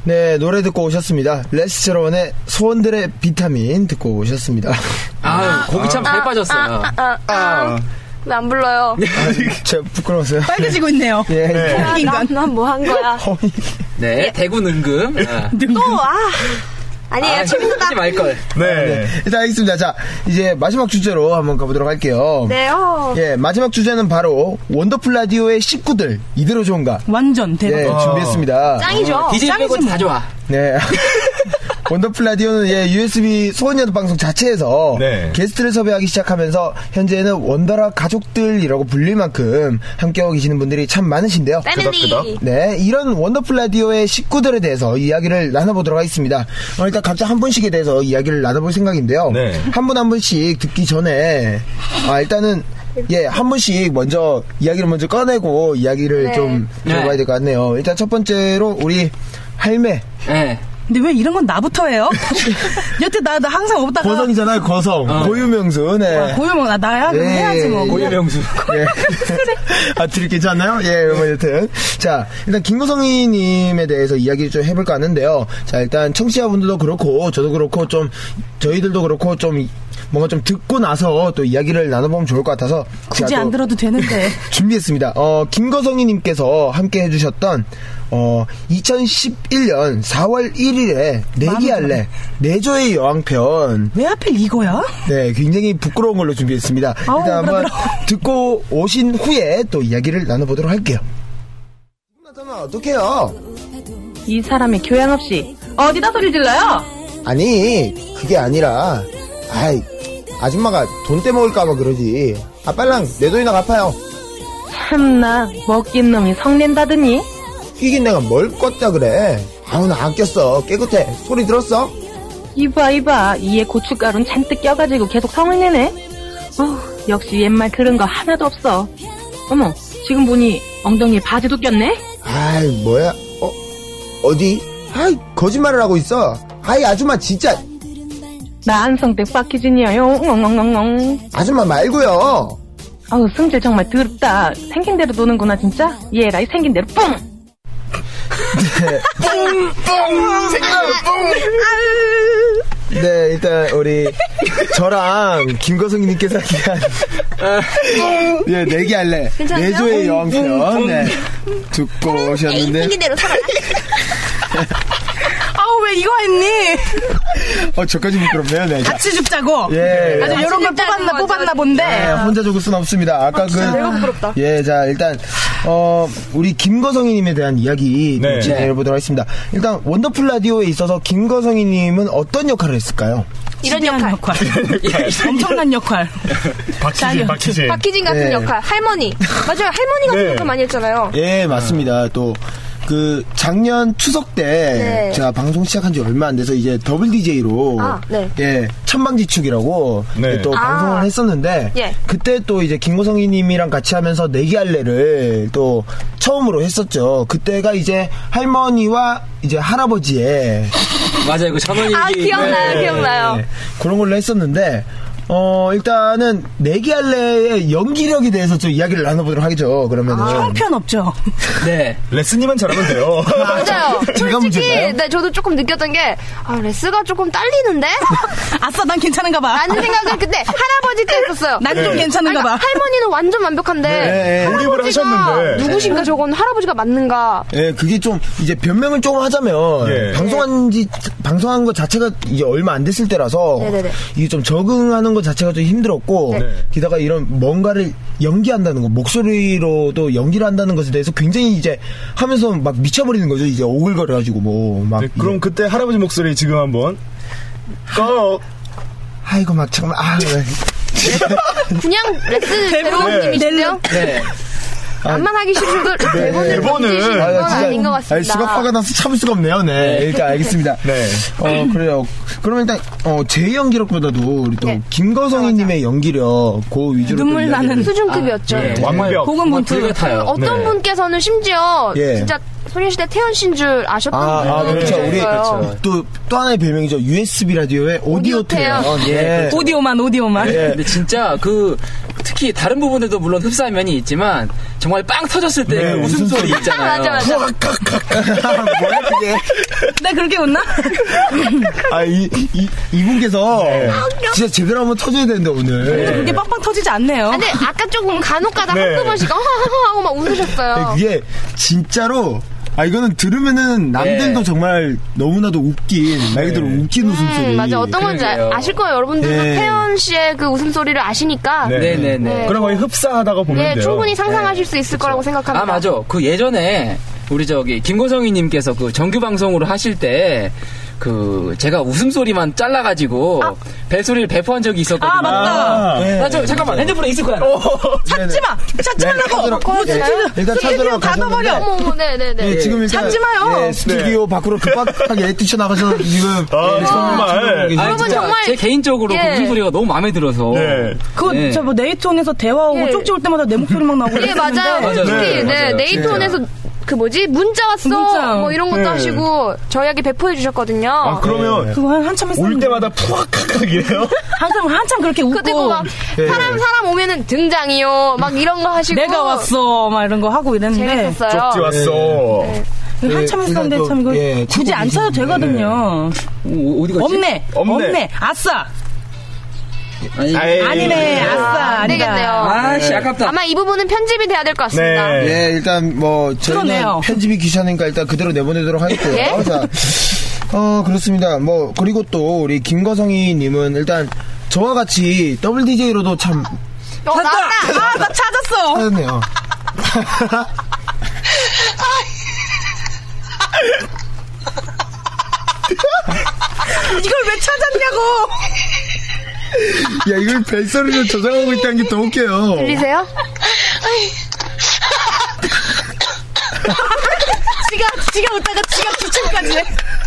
네, 노래 듣고 오셨습니다. 레스제로원의 소원들의 비타민 듣고 오셨습니다.
곡이 참 잘 빠졌어요.
왜 안 불러요?
제가 부끄러웠어요.
빨개지고 있네요.
예.
난 뭐 한 거야?
네, 대구 능금.
아니에요, 친구다.
하지 말걸.
네. 일단 알겠습니다. 자, 이제 마지막 주제로 한번 가보도록 할게요.
네,
예, 마지막 주제는 바로 원더풀 라디오의 식구들, 이대로 좋은가?
완전 대박.
네, 준비했습니다.
짱이죠.
DJ 빼고 다 좋아.
네. 원더풀 라디오는 USB 소원여도 방송 자체에서 게스트를 섭외하기 시작하면서 현재는 원더라 가족들이라고 불릴 만큼 함께하고 계시는 분들이 참 많으신데요.
패밀리.
네, 이런 원더풀 라디오의 식구들에 대해서 이야기를 나눠보도록 하겠습니다. 일단 각자 한 분씩에 대해서 이야기를 나눠볼 생각인데요. 한 분 한 분씩 듣기 전에 일단은 한 분씩 먼저 이야기를 먼저 꺼내고 이야기를 좀 들어봐야 될 것 같네요. 일단 첫 번째로 우리 할매.
근데 왜 이런 건 나부터 해요? 여태 나 항상 없다가.
거성이잖아요, 거성. 고유명수, 네.
고유명수, 나야? 그럼 해야지 뭐.
고유명수.
둘이 괜찮나요? 뭐 여튼. 자, 일단 김고성이님에 대해서 이야기를 좀 해볼까 하는데요. 자, 일단 청취자분들도 그렇고, 저도 그렇고, 좀, 저희들도 그렇고, 좀, 뭔가 좀 듣고 나서 또 이야기를 나눠보면 좋을 것 같아서.
굳이 안 들어도 되는데.
준비했습니다. 김거성이님께서 함께 해주셨던, 2011년 4월 1일에 내기할래 내조의 여왕편.
왜 하필 이거야?
네, 굉장히 부끄러운 걸로 준비했습니다. 일단 한번 듣고 오신 후에 또 이야기를 나눠보도록 할게요. 나타나면 어떡해요?
이 사람이 교양 없이 어디다 소리 질러요?
아니, 그게 아니라 아줌마가 돈 떼먹을까봐 그러지. 빨랑 내 돈이나 갚아요.
참나, 먹긴 놈이 성낸다더니.
이긴 내가 뭘 껐다 그래. 나 안 꼈어. 깨끗해. 소리 들었어?
이봐 이에 고춧가루는 잔뜩 껴가지고 계속 성을 내네. 역시 옛말 들은 거 하나도 없어. 어머, 지금 보니 엉덩이에 바지도 꼈네.
뭐야? 어디? 거짓말을 하고 있어. 아줌마 진짜.
나 안성댁 박희진이에요. 엉엉엉엉.
아줌마 말고요.
승질 정말 더럽다. 생긴 대로 노는구나 진짜. 얘라, 이 생긴 대로 뿡.
뿡 생각나면 뿡. 네, 일단 우리 저랑 김거성님께서 얘기한 내기할래 내조의 여왕편 듣고 오셨는데
생긴 대로 살아라.
왜 이거 했니?
저까지 부끄럽네요. 네.
같이 죽자고. 아주
이런
걸 뽑았나 본데.
혼자 죽을 순 없습니다. 아까
내가 부끄럽다.
자, 일단 우리 김거성이님에 대한 이야기 진행해보도록 하겠습니다. 일단 원더풀 라디오에 있어서 김거성이님은 어떤 역할을 했을까요?
이런 역할.
엄청난 역할.
박희진
같은 역할. 할머니. 맞아요. 할머니 같은 역할 많이 했잖아요.
맞습니다. 또 작년 추석 때 제가 방송 시작한 지 얼마 안 돼서 이제 더블 DJ로 천방지축이라고 또 방송을 했었는데 그때 또 이제 김고성이님이랑 같이 하면서 내기할래를 또 처음으로 했었죠. 그때가 이제 할머니와 이제 할아버지의
맞아요, 그 천원이
기억나요.
그런 걸로 했었는데. 일단은 내기할래의 연기력에 대해서 좀 이야기를 나눠보도록 하겠죠. 그러면은
형편없죠.
네, 레스님만 잘하면 돼요.
맞아요. 솔직히 저도 조금 느꼈던 게 레스가 조금 딸리는데.
아싸, 난 괜찮은가 봐.
라는 생각을 그때 할아버지 때 했었어요.
난 좀 괜찮은가 봐.
할머니는 완전 완벽한데 할아버지가 누구신가? 저건 할아버지가 맞는가?
그게 좀 이제 변명을 조금 하자면 방송한 거 자체가 이제 얼마 안 됐을 때라서 이게 좀 적응하는 것 자체가 좀 힘들었고 게다가 이런 뭔가를 연기한다는 거, 목소리로도 연기를 한다는 것에 대해서 굉장히 이제 하면서 막 미쳐버리는 거죠. 이제 오글거려가지고 막.
그럼 그때 할아버지 목소리 지금 한번
아이고 막 정말
그냥 레스 제로님이신데요? 암만 하기 싫어도 대본을 아닌 것 같습니다.
수가 화가 나서 참을 수가 없네요. 일단 알겠습니다. 그래요. 그러면 일단 제 연기력보다도 우리 또 김거성이님의 연기력 그 위주로
눈물 나는
수준급이었죠.
완벽.
고군분투
타요.
어떤 분께서는 심지어 진짜 소녀시대 태연 씨인 줄 아셨던 분이
그렇죠. 우리
계셨어요.
또 하나의 별명이죠. USB 라디오의 오디오 태연.
오디오만.
근데 진짜 특히 다른 부분들도 물론 흡사한 면이 있지만 정말 빵 터졌을 때
네,
그 웃음소리 있잖아요.
맞아.
뭐야 그게?
나 그렇게 웃나?
이분께서 진짜 제대로 한번 터져야 되는데 오늘.
그렇게 빵빵 터지지 않네요.
근데 아까 조금 간혹가다 한두 번씩 하고 막 웃으셨어요.
이게 진짜로 이거는 들으면은 남들도 정말 너무나도 웃긴 말 그대로 웃긴 웃음소리.
맞아. 어떤 건지 아실 거예요. 여러분들도 태연 씨의 그 웃음소리를 아시니까.
네네네.
그럼 거의 흡사하다고 보면 돼요.
충분히 상상하실 수 있을 거라고 생각합니다.
맞아. 그 예전에 우리 김고성이님께서 그 정규 방송으로 하실 때 제가 웃음소리만 잘라가지고 벨소리를 배포한 적이 있었거든요.
맞다.
잠깐만, 핸드폰에 있을 거야.
찾지 말라고!
일단 찾으러
가둬버려!
네네네.
지금 일단
찾지 마요!
스튜디오 밖으로 급박하게 뛰쳐나가셔서 지금.
정말.
여러분 정말.
제 개인적으로 그 웃음소리가 너무 마음에 들어서.
저 네이톤에서 대화하고 쪽지 올 때마다 내 목소리 막 나오고.
맞아요. 특히, 네이톤에서 문자 왔어. 뭐 이런 것도 하시고 저희에게 배포해 주셨거든요.
그러면
그거 한참 했었는데.
올 때마다 푸악하기래요?
한참 그렇게 웃고.
그리고 막 사람 오면은 등장이요. 막 이런 거 하시고.
내가 왔어. 막 이런 거 하고 이랬는데.
재밌었어요.
쪽지 왔어.
한참 했었는데 참 이거 굳이 안 쳐도 되거든요.
어디 갔지?
없네. 아싸. 아니네. 아싸.
안 되겠네요.
아깝다.
아마 이 부분은 편집이 돼야 될 것 같습니다.
네, 일단 저희는 편집이 귀찮으니까 일단 그대로 내보내도록 하겠고요. 자, 그렇습니다. 그리고 또 우리 김거성이님은 일단 저와 같이 더블 DJ로도 참
찾았다. 나 찾았어.
찾았네요.
이걸 왜 찾았냐고.
야, 이걸 벨소리를 저장하고 있다는 게 더 웃겨요.
들리세요?
지가 웃다가 지가 기침까지 해.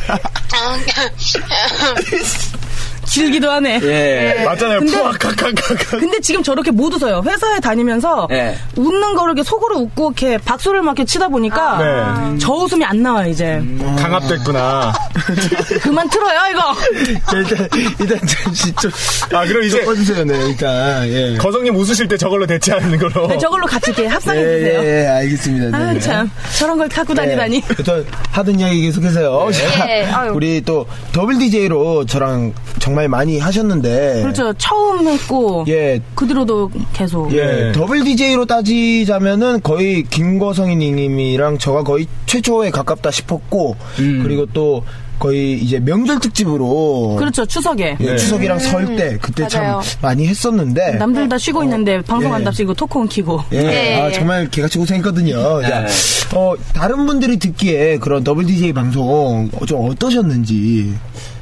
길기도 하네.
맞잖아요.
근데 지금 저렇게 못 웃어요. 회사에 다니면서 웃는 거를 이렇게 속으로 웃고 이렇게 박수를 막 이렇게 치다 보니까 저 웃음이 안 나와요 이제.
강압됐구나.
그만 틀어요 이거.
일단 진짜.
그럼 이제
꺼주세요. 네, 일단.
거성님 웃으실 때 저걸로 대체하는 거로.
네, 저걸로 같이 이렇게 합성해 주세요.
예, 알겠습니다.
참 저런 걸 갖고 다니다니.
저 하던 이야기 계속해서요. 우리 또 더블 DJ로 저랑 정말 많이 하셨는데.
그렇죠. 처음 했고. 그 뒤로도 계속.
더블 DJ로 따지자면은 거의 김거성이님이랑 저가 거의 최초에 가깝다 싶었고. 그리고 또 거의 이제 명절 특집으로.
그렇죠. 추석에.
추석이랑 설 때 그때
맞아요.
참 많이 했었는데.
남들 다 쉬고 있는데 방송 한답시고 토크온 키고.
정말 개같이 고생했거든요. 다른 분들이 듣기에 그런 더블 DJ 방송 좀 어떠셨는지.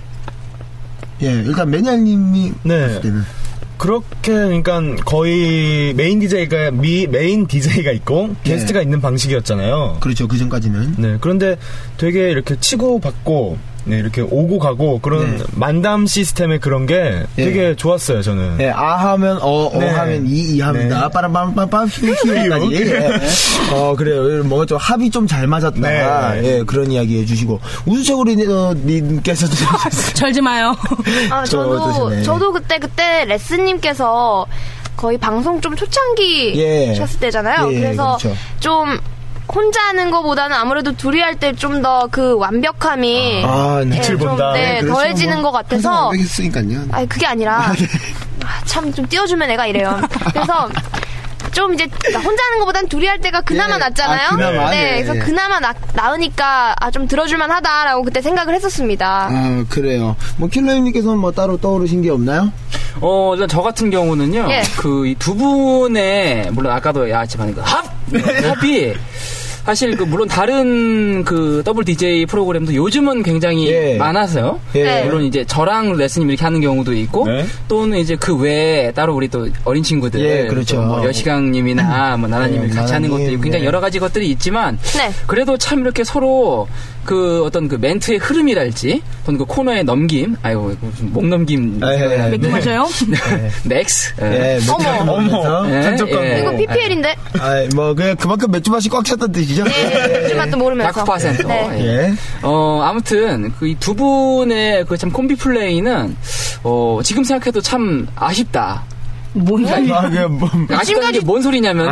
일단 매니아님이
봤을 때는 그렇게 그러니까 거의 메인 DJ가 있고 게스트가 있는 방식이었잖아요.
그렇죠. 그 전까지는.
네. 그런데 되게 이렇게 치고 받고 이렇게 오고 가고 그런 만담 시스템의 그런 게 되게 좋았어요, 저는.
하면 하면 이 합니다. 빠람빰빰빰 휘휘까지. 그래요. 뭔가 좀 합이 좀 잘 맞았다. 그런 이야기 해주시고 우수적으로 님께서도
절지 마요.
저도 그때 레스님께서 거의 방송 좀 초창기 셨을 때잖아요. 그래서
그렇죠.
좀 혼자 하는 것보다는 아무래도 둘이 할 때 좀 더 그 완벽함이
빛을 본다.
더해지는 것 같아서.
완벽했으니까요.
그게 아니라 참 좀 띄워주면 애가 이래요. 그래서 좀 이제 혼자 하는 것보단 둘이 할 때가 그나마 낫잖아요. 그래서 그나마 나으니까 좀 들어줄만 하다라고 그때 생각을 했었습니다.
그래요. 킬러님께서는 따로 떠오르신 게 없나요?
저 같은 경우는요. 그 두 분의 물론 아까도 야치만 합이 사실 물론 다른 더블 DJ 프로그램도 요즘은 굉장히 많아서요. 물론 이제 저랑 레스님 이렇게 하는 경우도 있고 또는 이제 그 외에 따로 우리 또 어린 친구들,
그렇죠.
여시강님이나 나나님이 같이 하는 것들이 굉장히 여러 가지 것들이 있지만 그래도 참 이렇게 서로 그 어떤 그 멘트의 흐름이랄지 또는 그 코너의 넘김, 목 넘김
맥주 마셔요?
맥스.
어머.
이거 PPL인데.
그만큼 맥주 맛이 꽉 찼다는 뜻이죠.
맥주 맛도 모르면서.
9%. 아무튼 그 두 분의 그 참 콤비 플레이는 지금 생각해도 참 아쉽다. 아직까지 뭔 소리냐면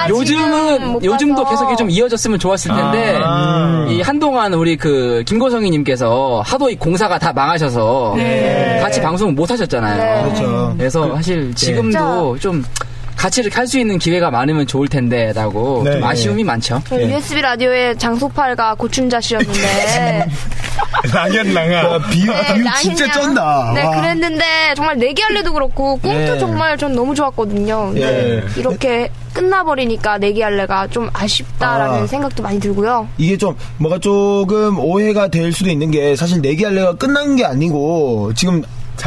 요즘도 계속 좀 이어졌으면 좋았을 텐데 이 한동안 우리 그 김고성이님께서 하도 이 공사가 다 망하셔서 같이 방송 못 하셨잖아요.
그렇죠.
그래서 사실 지금도 좀 같이 이렇게 할 수 있는 기회가 많으면 좋을 텐데라고 좀 아쉬움이 많죠.
USB 라디오의 장소팔과 고춘자 씨였는데
랑아 비유 진짜 쩐다.
네, 그랬는데 정말 내기할래도 그렇고 꿈도 정말 전 너무 좋았거든요. 근데 이렇게 끝나버리니까 내기할래가 좀 아쉽다라는 생각도 많이 들고요.
이게 좀 뭐가 조금 오해가 될 수도 있는 게 사실 내기할래가 끝난 게 아니고 지금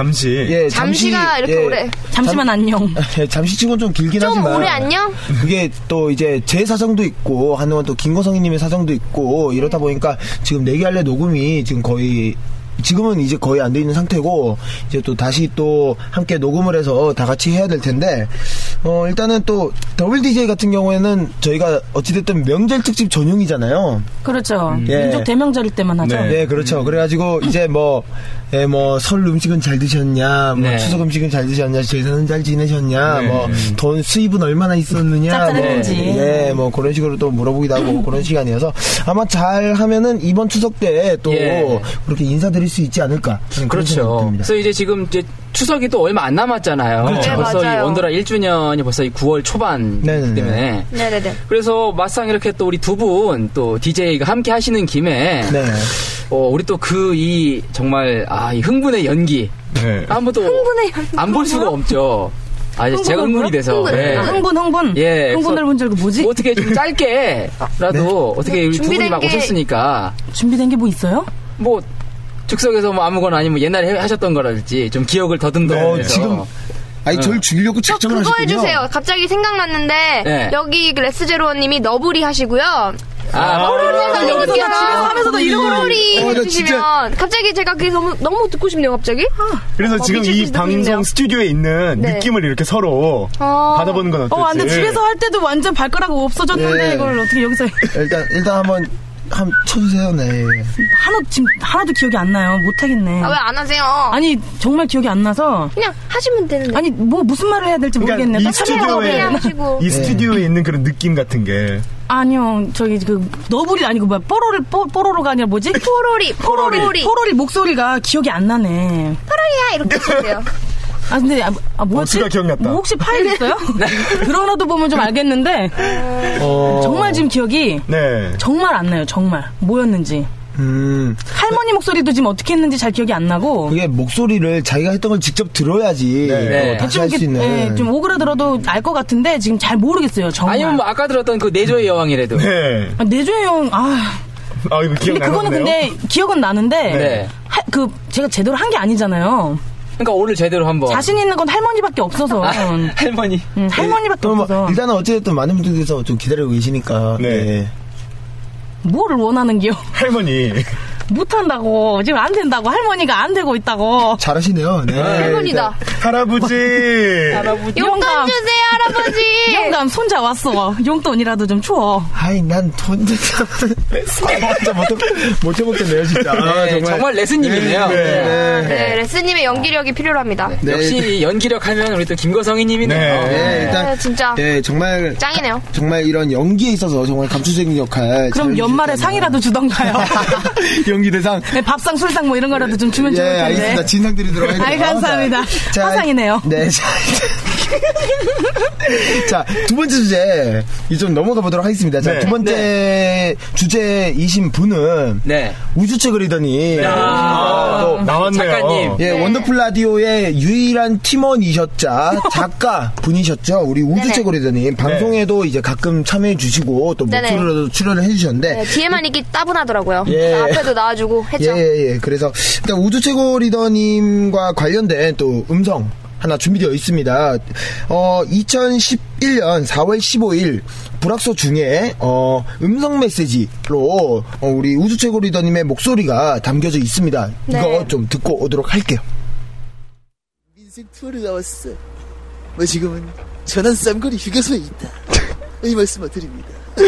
잠시가 이렇게 오래.
잠시만 안녕.
잠시 치고는 좀 길긴 하지만.
좀 오래 안녕?
그게 또 이제 제 사정도 있고, 한동안 또 김고성이님의 사정도 있고, 이렇다 보니까 지금 내기할래 녹음이 지금은 이제 거의 안 돼 있는 상태고, 이제 또 다시 또 함께 녹음을 해서 다 같이 해야 될 텐데, 일단은 또 더블 DJ 같은 경우에는 저희가 어찌됐든 명절 특집 전용이잖아요.
그렇죠. 민족 대명절일 때만 하죠.
네, 그렇죠. 그래가지고 이제 설 음식은 잘 드셨냐, 추석 음식은 잘 드셨냐, 제사는 잘 지내셨냐, 돈 수입은 얼마나 있었느냐,
짭짤했는지.
그런 식으로 또 물어보기도 하고 그런 시간이어서 아마 잘 하면은 이번 추석 때 또 그렇게 인사드릴 수 있지 않을까.
그렇죠. 그래서 이제 지금 추석이 또 얼마 안 남았잖아요.
그렇죠.
벌써 이 원더라 1주년이 벌써 이 9월 초반이기 때문에.
네네네.
그래서 막상 이렇게 또 우리 두 분 또 DJ가 함께 하시는 김에 우리 또 정말 이 흥분의 연기 아무도 안 볼 수가 없죠. 제가 흥분이 돼서.
흥분. 흥분을 본 줄 알고 뭐지?
어떻게 좀 짧게라도 어떻게 우리 두 분이 막 오셨으니까.
준비된 게 뭐 있어요?
즉석에서 아무거나 아니면 옛날에 하셨던 거랄지 좀 기억을 더듬더.
지금. 저를 죽이려고 작정을 하셨군요.
그거 해주세요. 갑자기 생각났는데 여기 레스제로원님이 너브리 하시고요.
집에서 하면서도
너브리 해주시면 갑자기 제가 그게 너무 듣고 싶네요. 갑자기.
그래서 지금 이 방송 스튜디오에 있는 느낌을 이렇게 서로 받아보는 건 어떨지.
근데 집에서 할 때도 완전 발가락 없어졌는데 이걸 어떻게 여기서
일단 한번 쳐주세요.
하나도 기억이 안 나요. 못하겠네.
왜 안 하세요?
아니 정말 기억이 안 나서
그냥 하시면 되는데.
아니 무슨 말을 해야 될지 모르겠네.
이 스튜디오에 있는 그런 느낌 같은 게.
아니요, 저기 너블이 아니고 뽀로로가 아니라 뭐지? 포로리 목소리가 기억이 안 나네.
포로리야 이렇게 하시세요.
근데 뭐였지?
수가 기억났다.
혹시 파일 있어요? 드러나도 보면 좀 알겠는데 정말 지금 기억이 정말 안 나요. 정말 뭐였는지. 할머니 목소리도 지금 어떻게 했는지 잘 기억이 안 나고.
그게 목소리를 자기가 했던 걸 직접 들어야지 다시 할 수 있는.
좀 오그라들어도 알 것 같은데 지금 잘 모르겠어요. 정말.
아니면 아까 들었던 그 내조의 여왕이라도.
내조의 여왕
이거 기억 안 나네요.
그거는 근데 기억은 나는데 제가 제대로 한 게 아니잖아요.
그러니까 오늘 제대로 한번.
자신 있는 건 할머니밖에 없어서.
할머니.
할머니밖에 없어서.
일단은 어쨌든 많은 분들께서 좀 기다리고 계시니까.
뭐를 원하는겨?
할머니.
못한다고. 지금 안 된다고. 할머니가 안 되고 있다고.
잘하시네요.
할머니다.
할아버지.
용돈 주세요, 할아버지.
영감, 손자 왔어. 용돈이라도 좀 줘.
난 돈 진짜 못 해먹겠네요, 진짜.
정말 레스님이네요.
레스님의 연기력이 필요합니다.
역시 연기력 하면 우리 또 김거성이님이네요.
일단
진짜.
정말
짱이네요.
정말 이런 연기에 있어서 정말 감추적인 역할.
그럼 연말에 상이라도 주던가요.
연기대상.
밥상, 술상 뭐 이런 거라도 좀 주면 좋을 텐데.
알겠습니다. 진상 드리도록 하겠습니다.
감사합니다. 화상이네요.
자, 두 번째 주제 좀 넘어가 보도록 하겠습니다. 자, 두 번째 주제이신 분은 우주체 그리더니
나왔네요.
작가님.
원더풀 라디오의 유일한 팀원이셨자 작가 분이셨죠. 우리 우주체 그리더니 방송에도 이제 가끔 참여해 주시고 또 목소리로도 출연을 해주셨는데
뒤에만 있기 따분하더라고요. 앞에도 나와주고 했죠.
그래서 일단 우주최고 리더님과 관련된 또 음성 하나 준비되어 있습니다. 2011년 4월 15일 불악소 중에 음성 메시지로 우리 우주최고 리더님의 목소리가 담겨져 있습니다. 이거 좀 듣고 오도록 할게요.
민생 투어를 나왔어. 지금은 전안 쌈거리 휴게소에 있다. 이 말씀을 드립니다.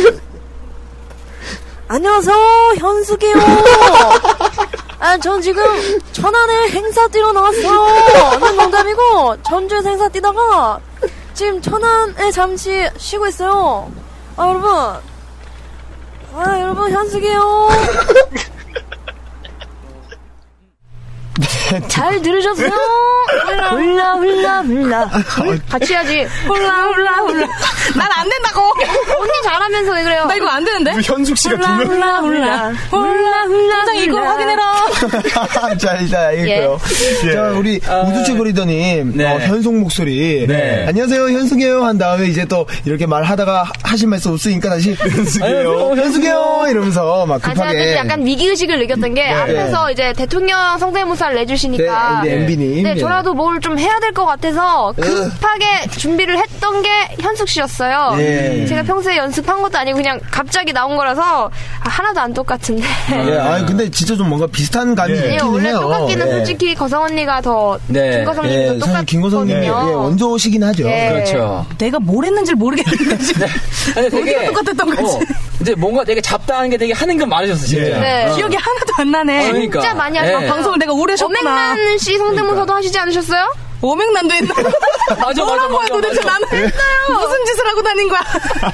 안녕하세요, 현숙이요. 전 지금 천안에 행사 뛰러 나왔어요. 농담이고 전주에서 행사 뛰다가 지금 천안에 잠시 쉬고 있어요. 여러분 현숙이에요. 잘 들으셨어요? 훌라 훌라 훌라
같이 해야지.
훌라 훌라 훌라. 난 안 된다고.
언니 잘하면서 왜 그래요?
나 이거 안 되는데.
현숙 씨가 두 명.
훌라 훌라 훌라 훌라.
당장 이거 확인해라.
자, 일단 알겠고요.
예.
자, 우리 우주최고리더님 현숙 목소리.
네.
안녕하세요, 현숙이에요. 한 다음에 이제 또 이렇게 말하다가 하실 말씀 없으니까 다시 현숙이에요, 현숙이에요 이러면서 막 급하게.
제가 그때 약간 위기의식을 느꼈던 게 앞에서 이제 대통령 성대모사를 내주시니까
MB님.
네, 저라도 뭘 좀 해야 될 것 같아서 급하게 준비를 했던 게 현숙 씨였어요. 제가 평소에 연습한 것도 아니고 그냥 갑자기 나온 거라서 하나도 안 똑같은데.
근데 진짜 좀 뭔가 비슷한 감이 있긴 해요.
원래 똑같기는 솔직히 거성 언니가 더 김거성님도 똑같거든요.
김거성님이 원조시긴 하죠.
그렇죠.
내가 뭘 했는지 모르겠는데 지금.
되게
똑같았던 거지.
이제 뭔가 되게 잡다한 게 되게 하는 건 많으셨어 진짜.
기억이 하나도 안 나네.
그러니까.
진짜 많이 하셨어.
방송을 내가 오래 하셨구나.
어맹란 씨 성대모사도 하시지 않으셨어요?
어맹란도 했나?
맞아.
도대체 나는 무슨 짓을 하고 다닌 거야?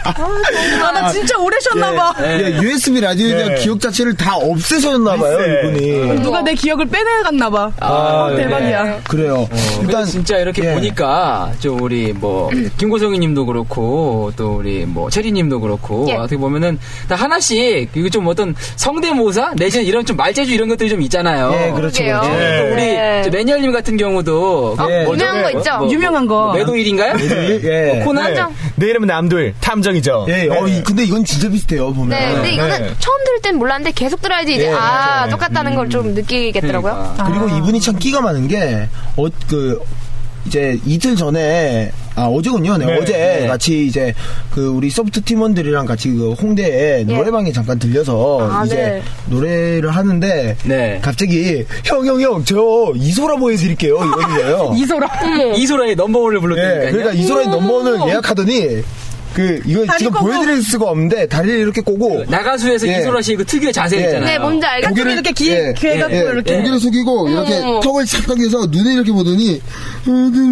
나 진짜 오래 쉬었나봐.
USB 라디오에 대한 기억 자체를 다 없애셨나봐요, 이분이.
누가 내 기억을 빼내갔나봐. 대박이야.
그래요.
일단 진짜 이렇게 보니까 좀 우리 김고성이님도 그렇고 또 우리 체리님도 그렇고 어떻게 보면은 다 하나씩 이거 좀 어떤 성대모사 내지는 이런 좀 말재주 이런 것들이 좀 있잖아요.
그렇죠.
또 우리 매니아님 같은 경우도
유명한 거 있죠?
유명한 거.
매도일인가요?
코난?
내 이름은 남도일 탐정이죠.
근데 이건 진짜 비슷해요, 보면.
네, 근데 이거는 처음 들을 땐 몰랐는데 계속 들어야지 이제 똑같다는 걸 좀 느끼겠더라고요.
그리고 이분이 참 끼가 많은 게 이제 이틀 전에 어제군요. 어제 같이 이제 우리 소프트 팀원들이랑 같이 홍대에 노래방에 잠깐 들려서 이제 노래를 하는데 갑자기 형 저 이소라 보여드릴게요 이러는 거예요.
이소라의 넘버원을 불러드리니까요.
그러니까 이소라의 넘버원을 예약하더니 이거 지금 보여드릴 수가 없는데 다리를 이렇게 꼬고
나가수에서 이소라 씨의 그 특유의 자세 있잖아요.
네, 뭔지 알겠어요.
고개를
이렇게 귀에가 이렇게
고개를 숙이고 이렇게 턱을 착각해서 눈을 이렇게 보더니 이러는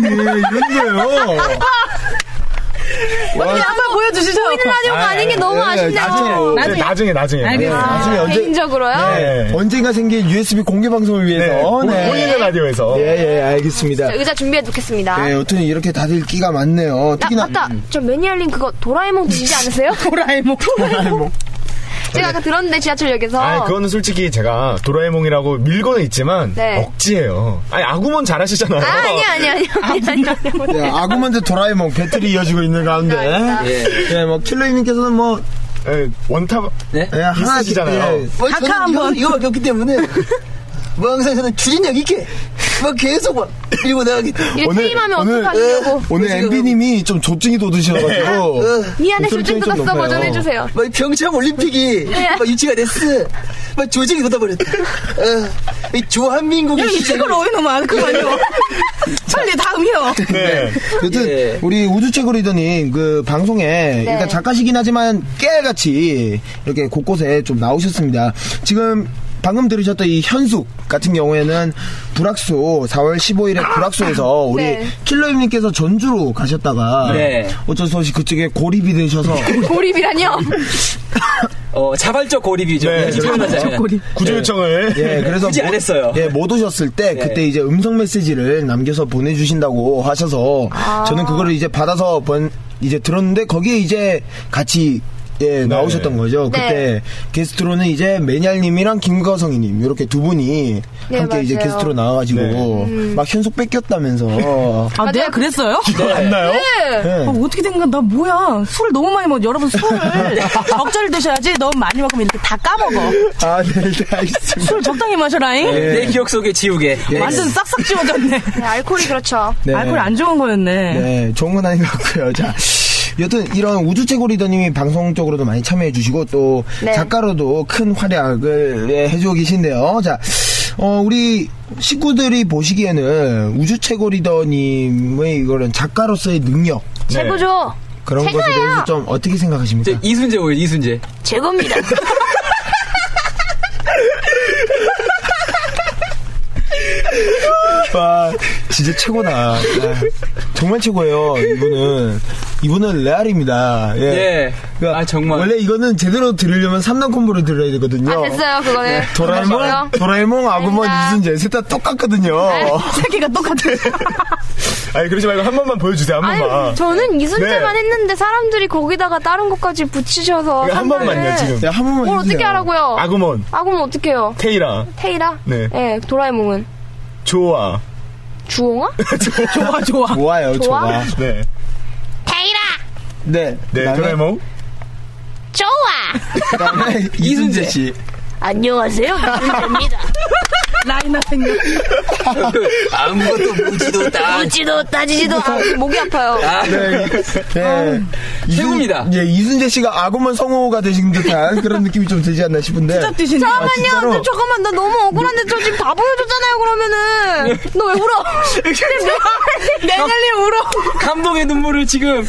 거예요.
한번 보여주시죠.
보이는 라디오가 아닌 게 너무 아쉽네요.
나중에.
알겠습니다. 개인적으로요?
언젠가 생길 USB 공개 방송을 위해서.
보이는 라디오에서.
알겠습니다.
의자 준비해 두겠습니다.
여튼 이렇게 다들 끼가 많네요. 특히나.
맞다. 저 매니아님 그거 도라에몽 드시지 않으세요?
도라에몽.
제가 아까 들었는데 지하철역에서.
그거는 솔직히 제가 도라에몽이라고 밀고는 있지만 억지예요. 아구몬 잘하시잖아요.
아니.
아구몬 대 도라에몽 배틀이 이어지고 있는 가운데 킬러님께서는 원탑
하나시잖아요.
이거밖에 없기 때문에 항상 추진력 있게 계속 밀고 나가기.
오늘 MB님이 좀 조증이 돋으셔가지고
미안해 조증 돋았어 버전 해주세요.
평창 올림픽이 유치가 됐어. 조증이 돋아버렸다. 조한민국의
이걸 어이놈아 그만요. 빨리 다음이요.
여튼 우리 우주최고리더님 방송에 일단 작가시긴 하지만 깨알같이 이렇게 곳곳에 좀 나오셨습니다. 지금 방금 들으셨던 이 현숙 같은 경우에는 불악수 4월 15일에 불악수에서 우리 킬러님께서 전주로 가셨다가 어쩔 수 없이 그쪽에 고립이 되셔서
고립이라뇨?
자발적 고립이죠.
구조 요청을
그래서
굳이 안 했어요.
못 오셨을 때 그때 이제 음성 메시지를 남겨서 보내주신다고 하셔서 저는 그거를 이제 받아서 이제 들었는데 거기에 이제 같이 나오셨던 거죠. 그때 게스트로는 이제 매니아님이랑 김거성이님 이렇게 두 분이 함께 이제 게스트로 나와가지고 막 현숙 뺏겼다면서.
내가 그랬어요?
맞나요?
어떻게 된 거야? 나 뭐야? 술을 너무 많이 먹어. 여러분 술을 적절히 드셔야지. 너무 많이 먹으면 이렇게 다 까먹어.
알겠습니다.
술 적당히 마셔라잉.
내 기억 속에 지우개.
완전 싹싹 지워졌네.
알코올이 그렇죠.
알코올 안 좋은 거였네.
좋은 건 아닌 것 같고요. 자. 여튼 이런 우주최고리더님이 방송 쪽으로도 많이 참여해 주시고 또 작가로도 큰 활약을 해주고 계신데요. 자, 우리 식구들이 보시기에는 우주최고리더님의 이거는 작가로서의 능력
최고죠.
그런 것에 대해서 좀 어떻게 생각하십니까?
이순재 오일 이순재
최고입니다.
와, 진짜 최고다. 아, 정말 최고예요. 이분은 레알입니다. 예.
예.
그러니까
정말.
원래 이거는 제대로 들으려면 3단 콤보를 들어야 되거든요.
아, 됐어요, 그거는.
도라에몽, 아구몬, 이순재. 셋 다 똑같거든요.
세 개가 똑같아요.
아니, 그러지 말고 한 번만 보여주세요, 한 번만.
아니, 저는 이순재만 했는데 사람들이 거기다가 다른 것까지 붙이셔서.
한 번만요, 지금.
한 번만
뭘 어떻게 하라고요?
아구몬
어떻게 해요?
테이라.
네. 네, 도라에몽은?
좋아.
주홍아?
좋아.
좋아요, 좋아.
네.
테이라!
네.
도라에몽?
좋아!
그다음에 이순재 씨.
안녕하세요, 이순재입니다.
라이나 생각.
아무것도 묻지도
따지지도 않고 목이 아파요.
네.
최고입니다.
예, 이순재 씨가 아구몬 성우가 되신 듯한 그런 느낌이 좀 들지 않나 싶은데.
잠깐만요. 잠깐만, 나 너무 억울한데 저 지금 다 보여줬잖아요, 그러면은. 너 왜 울어?
내년에 울어.
감동의 눈물을 지금.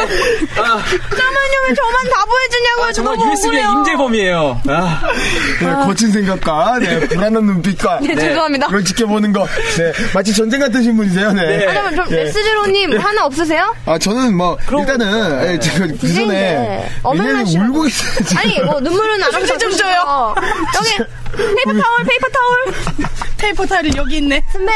잠깐만요, 왜 저만 다 보여주냐고요.
정말
너무
USB의
억울해요.
임재범이에요.
네, 거친 생각과 불안한 눈빛과
네, 죄송합니다.
그걸 지켜보는 거. 네, 마치 전쟁 같은 신분이세요. 네.
그러면 좀 레스제로님 하나 없으세요?
저는 일단은 지금 그 전에 왜냐면 울고 있어요. 지금.
아니, 눈물은 알아서
좀 줘요.
여기 페이퍼 타올.
페이퍼 타올이 여기 있네.
선배.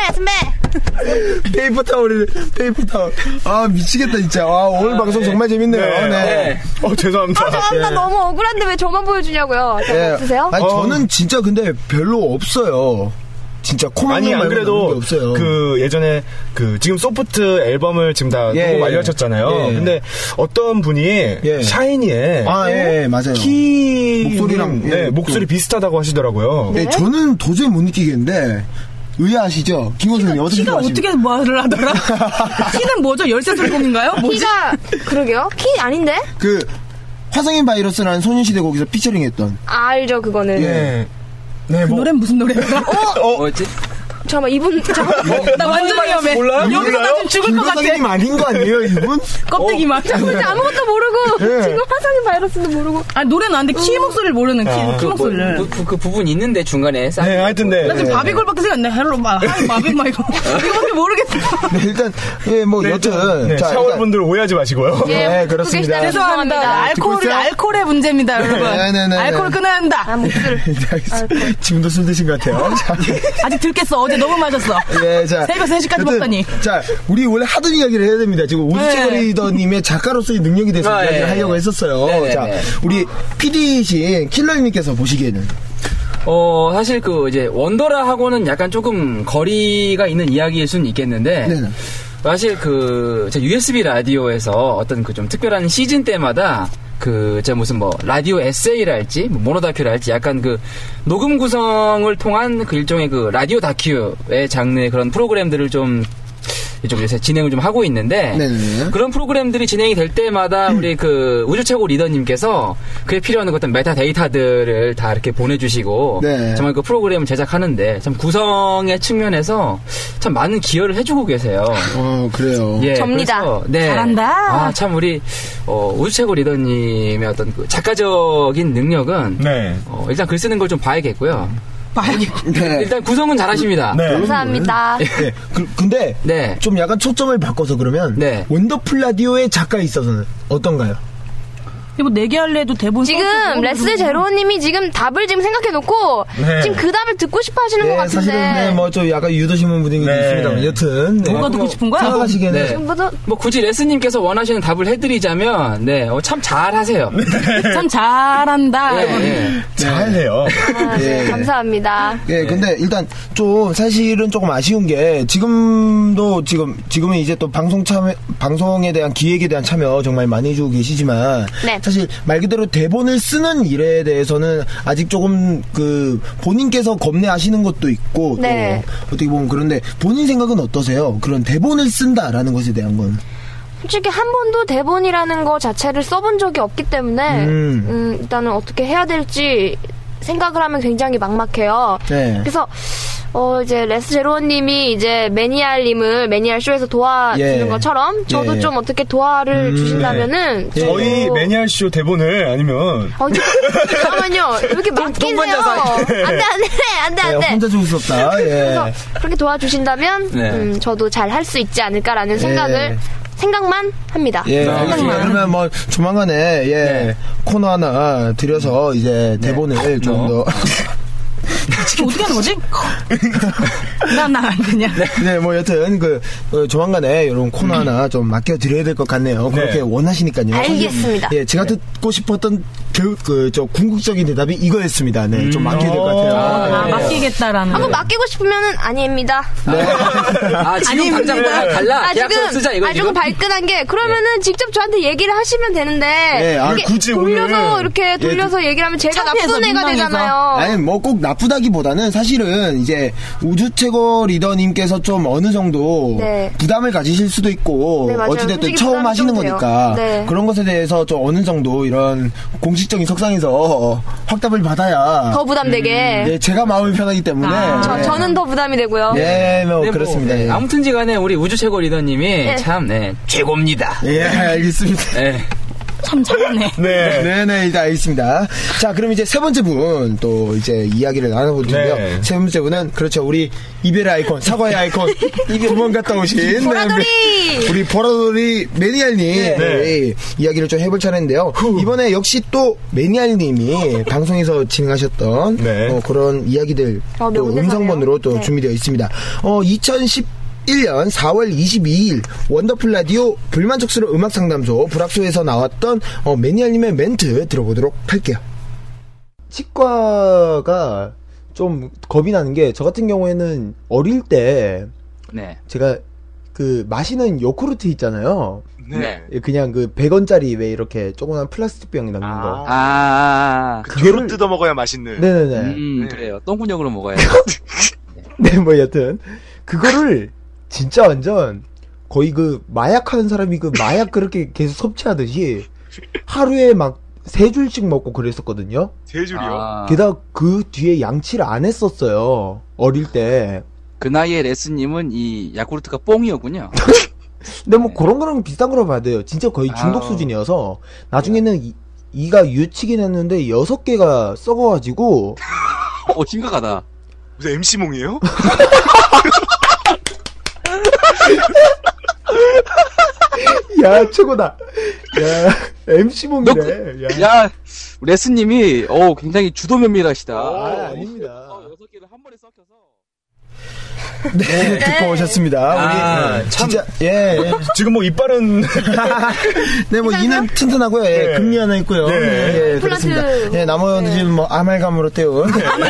페이퍼 타올. 아, 미치겠다 진짜. 오늘 방송 정말 재밌네요. 네.
죄송합니다.
죄송합니다. 너무 억울한데 왜 저만 보여주냐고요. 없으세요?
아니, 저는 진짜 근데 별로 없어요. 진짜
아니, 안 그래도 그 예전에 지금 소프트 앨범을 지금 다 녹음 완료하셨잖아요. 근데 어떤 분이 샤이니의
맞아요.
키
목소리랑
목소리 비슷하다고 하시더라고요.
네, 저는 도저히 못 느끼겠는데 의아하시죠? 김호준님 어떻게
키가 어떻게 말을 하더라? 키는 뭐죠? 열쇠설공인가요?
키가 그러게요? 키 아닌데?
화성인 바이러스라는 소년시대 거기서 피처링했던.
알죠, 그거는.
예.
네, 그 노래는 무슨 노래야?
뭐였지?
잠깐만, 이분,
나 완전 위험해. 여기서 나 지금 죽을 것 같아.
김 아닌 거 아니에요, 이분?
껍데기만.
근데 아무것도 모르고, 지금 화성인 바이러스도 모르고.
노래는 안 돼. 키 목소리를 모르는 키 목소리를.
그 부분 있는데, 중간에.
네, 하여튼,
나 지금 바비골밖에 생각 안 나. 헬로, 바비, 이거밖에 모르겠어.
네, 일단, 여튼.
샤워분들 오해하지 마시고요.
네, 그렇습니다.
죄송합니다. 알코올의 문제입니다, 여러분. 알코올 끊어야 한다.
지금도 술 드신 것 같아요.
아직 들겠어. 어제 너무 마셨어. 새벽 3시까지 먹더니.
자, 우리 원래 하던 이야기를 해야 됩니다. 지금 우주최고 리더님의 작가로서의 능력에 대해서 이야기를 하려고 했었어요. 자, 우리 PD이신 킬러님께서 보시기에는.
사실 이제 원더라하고는 약간 조금 거리가 있는 이야기일 수는 있겠는데. 사실 제 USB 라디오에서 어떤 좀 특별한 시즌 때마다 무슨 라디오 에세이랄지, 모노다큐랄지, 약간 녹음 구성을 통한 일종의 라디오 다큐의 장르의 그런 프로그램들을 좀 요새 진행을 좀 하고 있는데, 그런 프로그램들이 진행이 될 때마다 우리 우주 최고 리더님께서 그에 필요한 어떤 메타 데이터들을 다 이렇게 보내주시고, 정말 그 프로그램을 제작하는데 참 구성의 측면에서 참 많은 기여를 해주고 계세요.
그래요.
예, 접니다.
잘한다.
참 우리 우주 최고 리더님의 어떤 작가적인 능력은 일단 글 쓰는 걸 좀 봐야겠고요. 일단 구성은 잘하십니다.
감사합니다.
근데 좀 약간 초점을 바꿔서 그러면 원더풀 라디오의 작가에 있어서는 어떤가요?
뭐 내기할래도 대본
지금 레스 제로님이 지금 답을 지금 생각해놓고 지금 그 답을 듣고 싶어 하시는 것 같은데.
사실은 좀 약간 유도신문 분위기 있습니다만 여튼
뭐가 듣고 싶은 거야?
생각하시기에는
굳이 레스님께서 원하시는 답을 해드리자면 참 잘하세요.
참 잘한다.
잘해요.
감사합니다.
근데 일단 좀 사실은 조금 아쉬운 게 지금은 이제 또 방송에 대한 기획에 대한 참여 정말 많이 해주고 계시지만 사실 말 그대로 대본을 쓰는 일에 대해서는 아직 조금 본인께서 겁내하시는 것도 있고 또 어떻게 보면 그런데 본인 생각은 어떠세요? 그런 대본을 쓴다라는 것에 대한 건.
솔직히 한 번도 대본이라는 거 자체를 써본 적이 없기 때문에 일단은 어떻게 해야 될지 생각을 하면 굉장히 막막해요. 그래서 이제 레스제로님이 이제 매니아님을 매니아쇼에서 도와주는 것처럼 저도 좀 어떻게 도와를 주신다면은
저희 매니아쇼 대본을 아니면
잠깐만요. 이렇게 맡기세요. 안돼.
혼자 조심스럽다.
그래서 그렇게 도와주신다면 저도 잘 할 수 있지 않을까라는 생각만 합니다.
알겠습니다. 그러면 뭐 조만간에 코너 하나 들여서 이제 대본을 좀 더
지금 어떻게 하는 거지? 난 안 되냐?
뭐 여튼 조만간에 이런 코너 하나 좀 맡겨드려야 될 것 같네요. 그렇게 원하시니까요.
알겠습니다.
제가 듣고 싶었던 저 궁극적인 대답이 이거였습니다. 좀 맡겨야 될 것 같아요.
맡기겠다라는.
한번 맡기고 싶으면은 아닙니다.
지금 당장 달라. 계약서 쓰자 이거.
조금 발끈한 게 그러면은 직접 저한테 얘기를 하시면 되는데 이게
굳이
돌려서 이렇게 돌려서 얘기를 하면 제가 나쁜 애가 되잖아요.
아니 뭐 꼭 나쁘다기보다는 사실은 이제 우주 최고 리더님께서 좀 어느 정도 부담을 가지실 수도 있고 어찌됐든 처음 하시는 거니까 그런 것에 대해서 좀 어느 정도 이런 공식적인 석상에서 확답을 받아야
더 부담되게
제가 마음이 편하기 때문에
저는 더 부담이 되고요.
그렇습니다.
아무튼지간에 우리 우주 최고 리더님이 참 최고입니다.
알겠습니다.
참 잘하네.
네, 이제 알겠습니다. 자, 그럼 이제 세 번째 분 또 이제 이야기를 나눠볼 텐데요. 세 번째 분은 그렇죠. 우리 이별의 아이콘, 사과의 아이콘, 두 번 갔다 오신
보라돌이
우리 보라돌이 매니아님 이야기를 좀 해볼 차례인데요. 이번에 역시 또 매니아님이 방송에서 진행하셨던 그런 이야기들 또 음성본으로 또 준비되어 있습니다. 2011년 4월 22일 원더풀 라디오 불만족스러운 음악상담소 불합소에서 나왔던 매니아님의 멘트 들어보도록 할게요. 치과가 좀 겁이 나는 게 저 같은 경우에는 어릴 때 제가 마시는 요구르트 있잖아요. 그냥 100원짜리 왜 이렇게 조그만 플라스틱 병에 넣는 거.
그거를 뜯어 먹어야 맛있는.
네네네.
그래요. 똥구녕으로 먹어야.
뭐 여튼 그거를 진짜 완전 거의 마약하는 사람이 마약 그렇게 계속 섭취하듯이 하루에 막 3줄씩 먹고 그랬었거든요.
3줄이요?
게다가 그 뒤에 양치를 안 했었어요. 어릴 때.
그 나이에 레스님은 이 야쿠르트가 뽕이었군요.
근데 뭐 그런 거랑 비슷한 거로 봐야 돼요. 진짜 거의 중독 수준이어서 나중에는 이가 유치긴 했는데 6개가 썩어가지고
심각하다.
무슨 MC몽이에요?
야, 최고다. 야, MC몽이래.
야, 레스님이, 굉장히 주도 면밀하시다.
아닙니다. 6개를 한 번에 섞여서. 듣고 오셨습니다. 우리, 진짜,
지금 뭐 이빨은.
뭐 이는 튼튼하고요. 금리 하나 있고요. 그렇습니다. 나머지는 뭐 아말감으로 때운.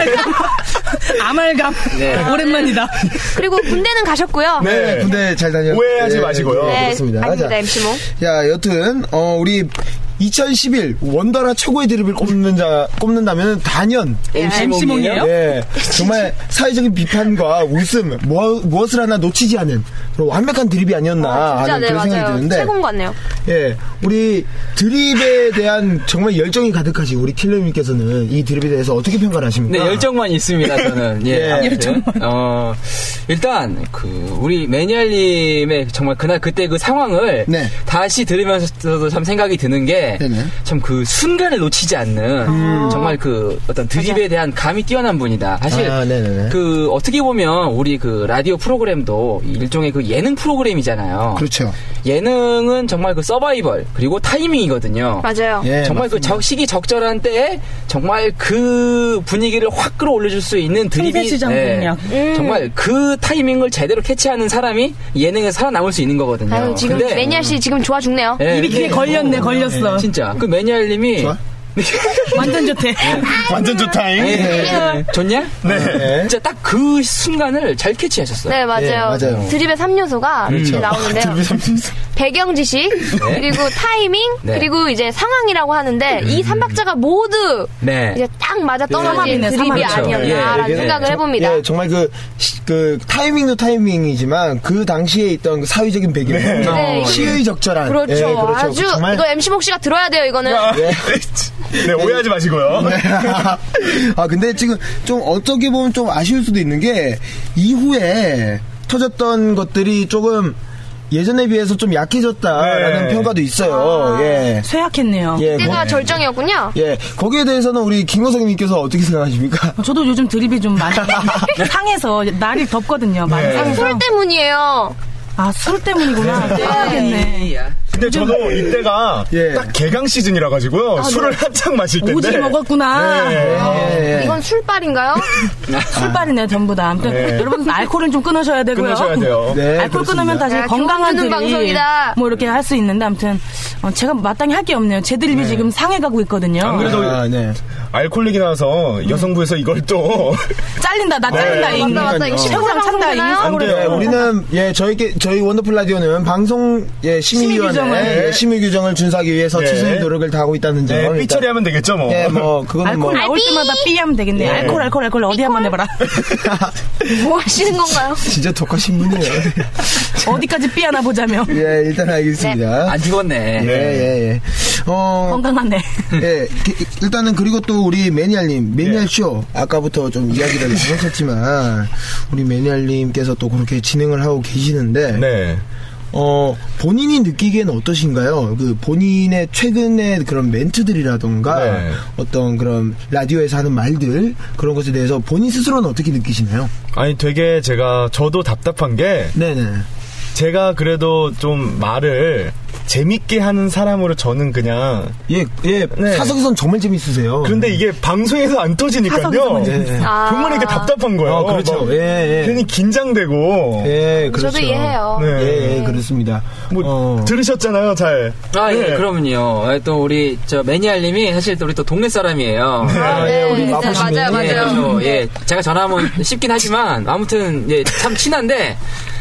아말감. 오랜만이다.
그리고 군대는 가셨고요.
군대 잘 다녔어요.
오해하지 마시고요.
그렇습니다.
아닙니다, MC몽.
자, 여튼, 우리 2011 원더라 최고의 드립을 꼽는다면 단연
MC몽이에요?
정말 사회적인 비판과 웃음 무엇을 하나 놓치지 않은 그런 완벽한 드립이 아니었나 하는 그런 생각이 드는데
최고인 것 같네요.
우리 드립에 대한 정말 열정이 가득하신 우리 킬러님께서는 이 드립에 대해서 어떻게 평가를 하십니까?
열정만 있습니다, 저는. 열정만. 일단 우리 매니아님의 정말 그때 그 상황을 다시 들으면서도 참 생각이 드는 게 참 그 순간을 놓치지 않는 정말 어떤 드립에 대한 감이 뛰어난 분이다. 사실 어떻게 보면 우리 라디오 프로그램도 일종의 예능 프로그램이잖아요.
그렇죠.
예능은 정말 서바이벌 그리고 타이밍이거든요.
맞아요.
정말 시기 적절한 때에 정말 그 분위기를 확 끌어올려줄 수 있는 드립이 정말 그 타이밍을 제대로 캐치하는 사람이 예능에서 살아남을 수 있는 거거든요.
지금 매니아 씨 지금 좋아 죽네요.
입이 귀에 걸렸어.
진짜 그 매니아님이
완전 좋대.
완전 좋다잉.
좋냐? 진짜 딱 그 순간을 잘 캐치하셨어요.
네, 맞아요. 드립의 3요소가 나오는데요. 배경 지식, 그리고 타이밍, 그리고 이제 상황이라고 하는데 이 3박자가 모두 이제 딱 맞아 떨어진 드립이 아니었나라는 생각을 해봅니다.
예, 정말 그 타이밍도 타이밍이지만 그 당시에 있던 그 사회적인 배경, 시의 적절한.
그렇죠.
예, 그렇죠.
아주
정말...
이거 MC 목 씨가 들어야 돼요. 이거는.
네, 오해하지 마시고요.
아, 근데 지금 좀 어떻게 보면 좀 아쉬울 수도 있는 게 이후에 터졌던 것들이 조금 예전에 비해서 좀 약해졌다라는 평가도 있어요. 예.
쇠약했네요.
예,
그때가 절정이었군요.
예, 거기에 대해서는 우리 김호성님께서 어떻게 생각하십니까?
저도 요즘 드립이 좀 많이 상해서 날이 덥거든요. 많이 상해서.
술 때문이에요.
아, 술 때문이구나. 써야겠네.
근데 저도 이때가 딱 개강 시즌이라 가지고요. 술을 한창 마실 텐데.
오지 먹었구나.
이건 술빨인가요?
술빨이네요, 전부 다. 아무튼 여러분 알코올은 좀 끊으셔야 되고요.
끊으셔야 돼요.
네,
알코올 끊으면 다시 건강한 드립
방송이다.
뭐 이렇게 할 수 있는데 아무튼 제가 마땅히 할 게 없네요. 제 드립이 지금 상해가고 있거든요.
안 그래도 알코올릭이 나와서 여성부에서 이걸 또
잘린다. 나 잘린다.
맞다. 이거
최고랑 찬다.
안 돼요. 우리는 저희 원더풀 라디오는 방송 심의위원회 심의 규정을 준수하기 위해서 최선의 노력을 다하고 있다는 점.
삐 처리하면 되겠죠, 뭐.
네, 뭐 그거는
알코올 나올 때마다 삐하면 되겠네. 알코올 어디 한번 해봐라.
뭐 하시는 건가요?
진짜 독하신 분이에요.
어디까지 삐하나 보자며.
예, 일단 알겠습니다.
안 죽었네.
예.
건강하네.
예, 일단은 그리고 또 우리 매니아님, 매니아쇼 아까부터 좀 이야기를 하셨지만 우리 매니아님께서 또 그렇게 진행을 하고 계시는데. 본인이 느끼기에는 어떠신가요? 그 본인의 최근의 그런 멘트들이라던가 어떤 그런 라디오에서 하는 말들 그런 것에 대해서 본인 스스로는 어떻게 느끼시나요?
아니 되게 저도 답답한 게 제가 그래도 좀 말을 재밌게 하는 사람으로 저는 그냥
사석에선 정말 재밌으세요.
그런데 이게 방송에서 안 터지니까요. 정말 이게 답답한 거예요.
그렇죠.
괜히 긴장되고.
그렇죠.
저도 이해해요.
그렇습니다.
들으셨잖아요, 잘.
그러면요. 또 우리 매니아님이 사실 우리 또 동네 사람이에요.
우리 마포시민.
맞아요.
제가 전화하면 쉽긴 하지만 아무튼 참 친한데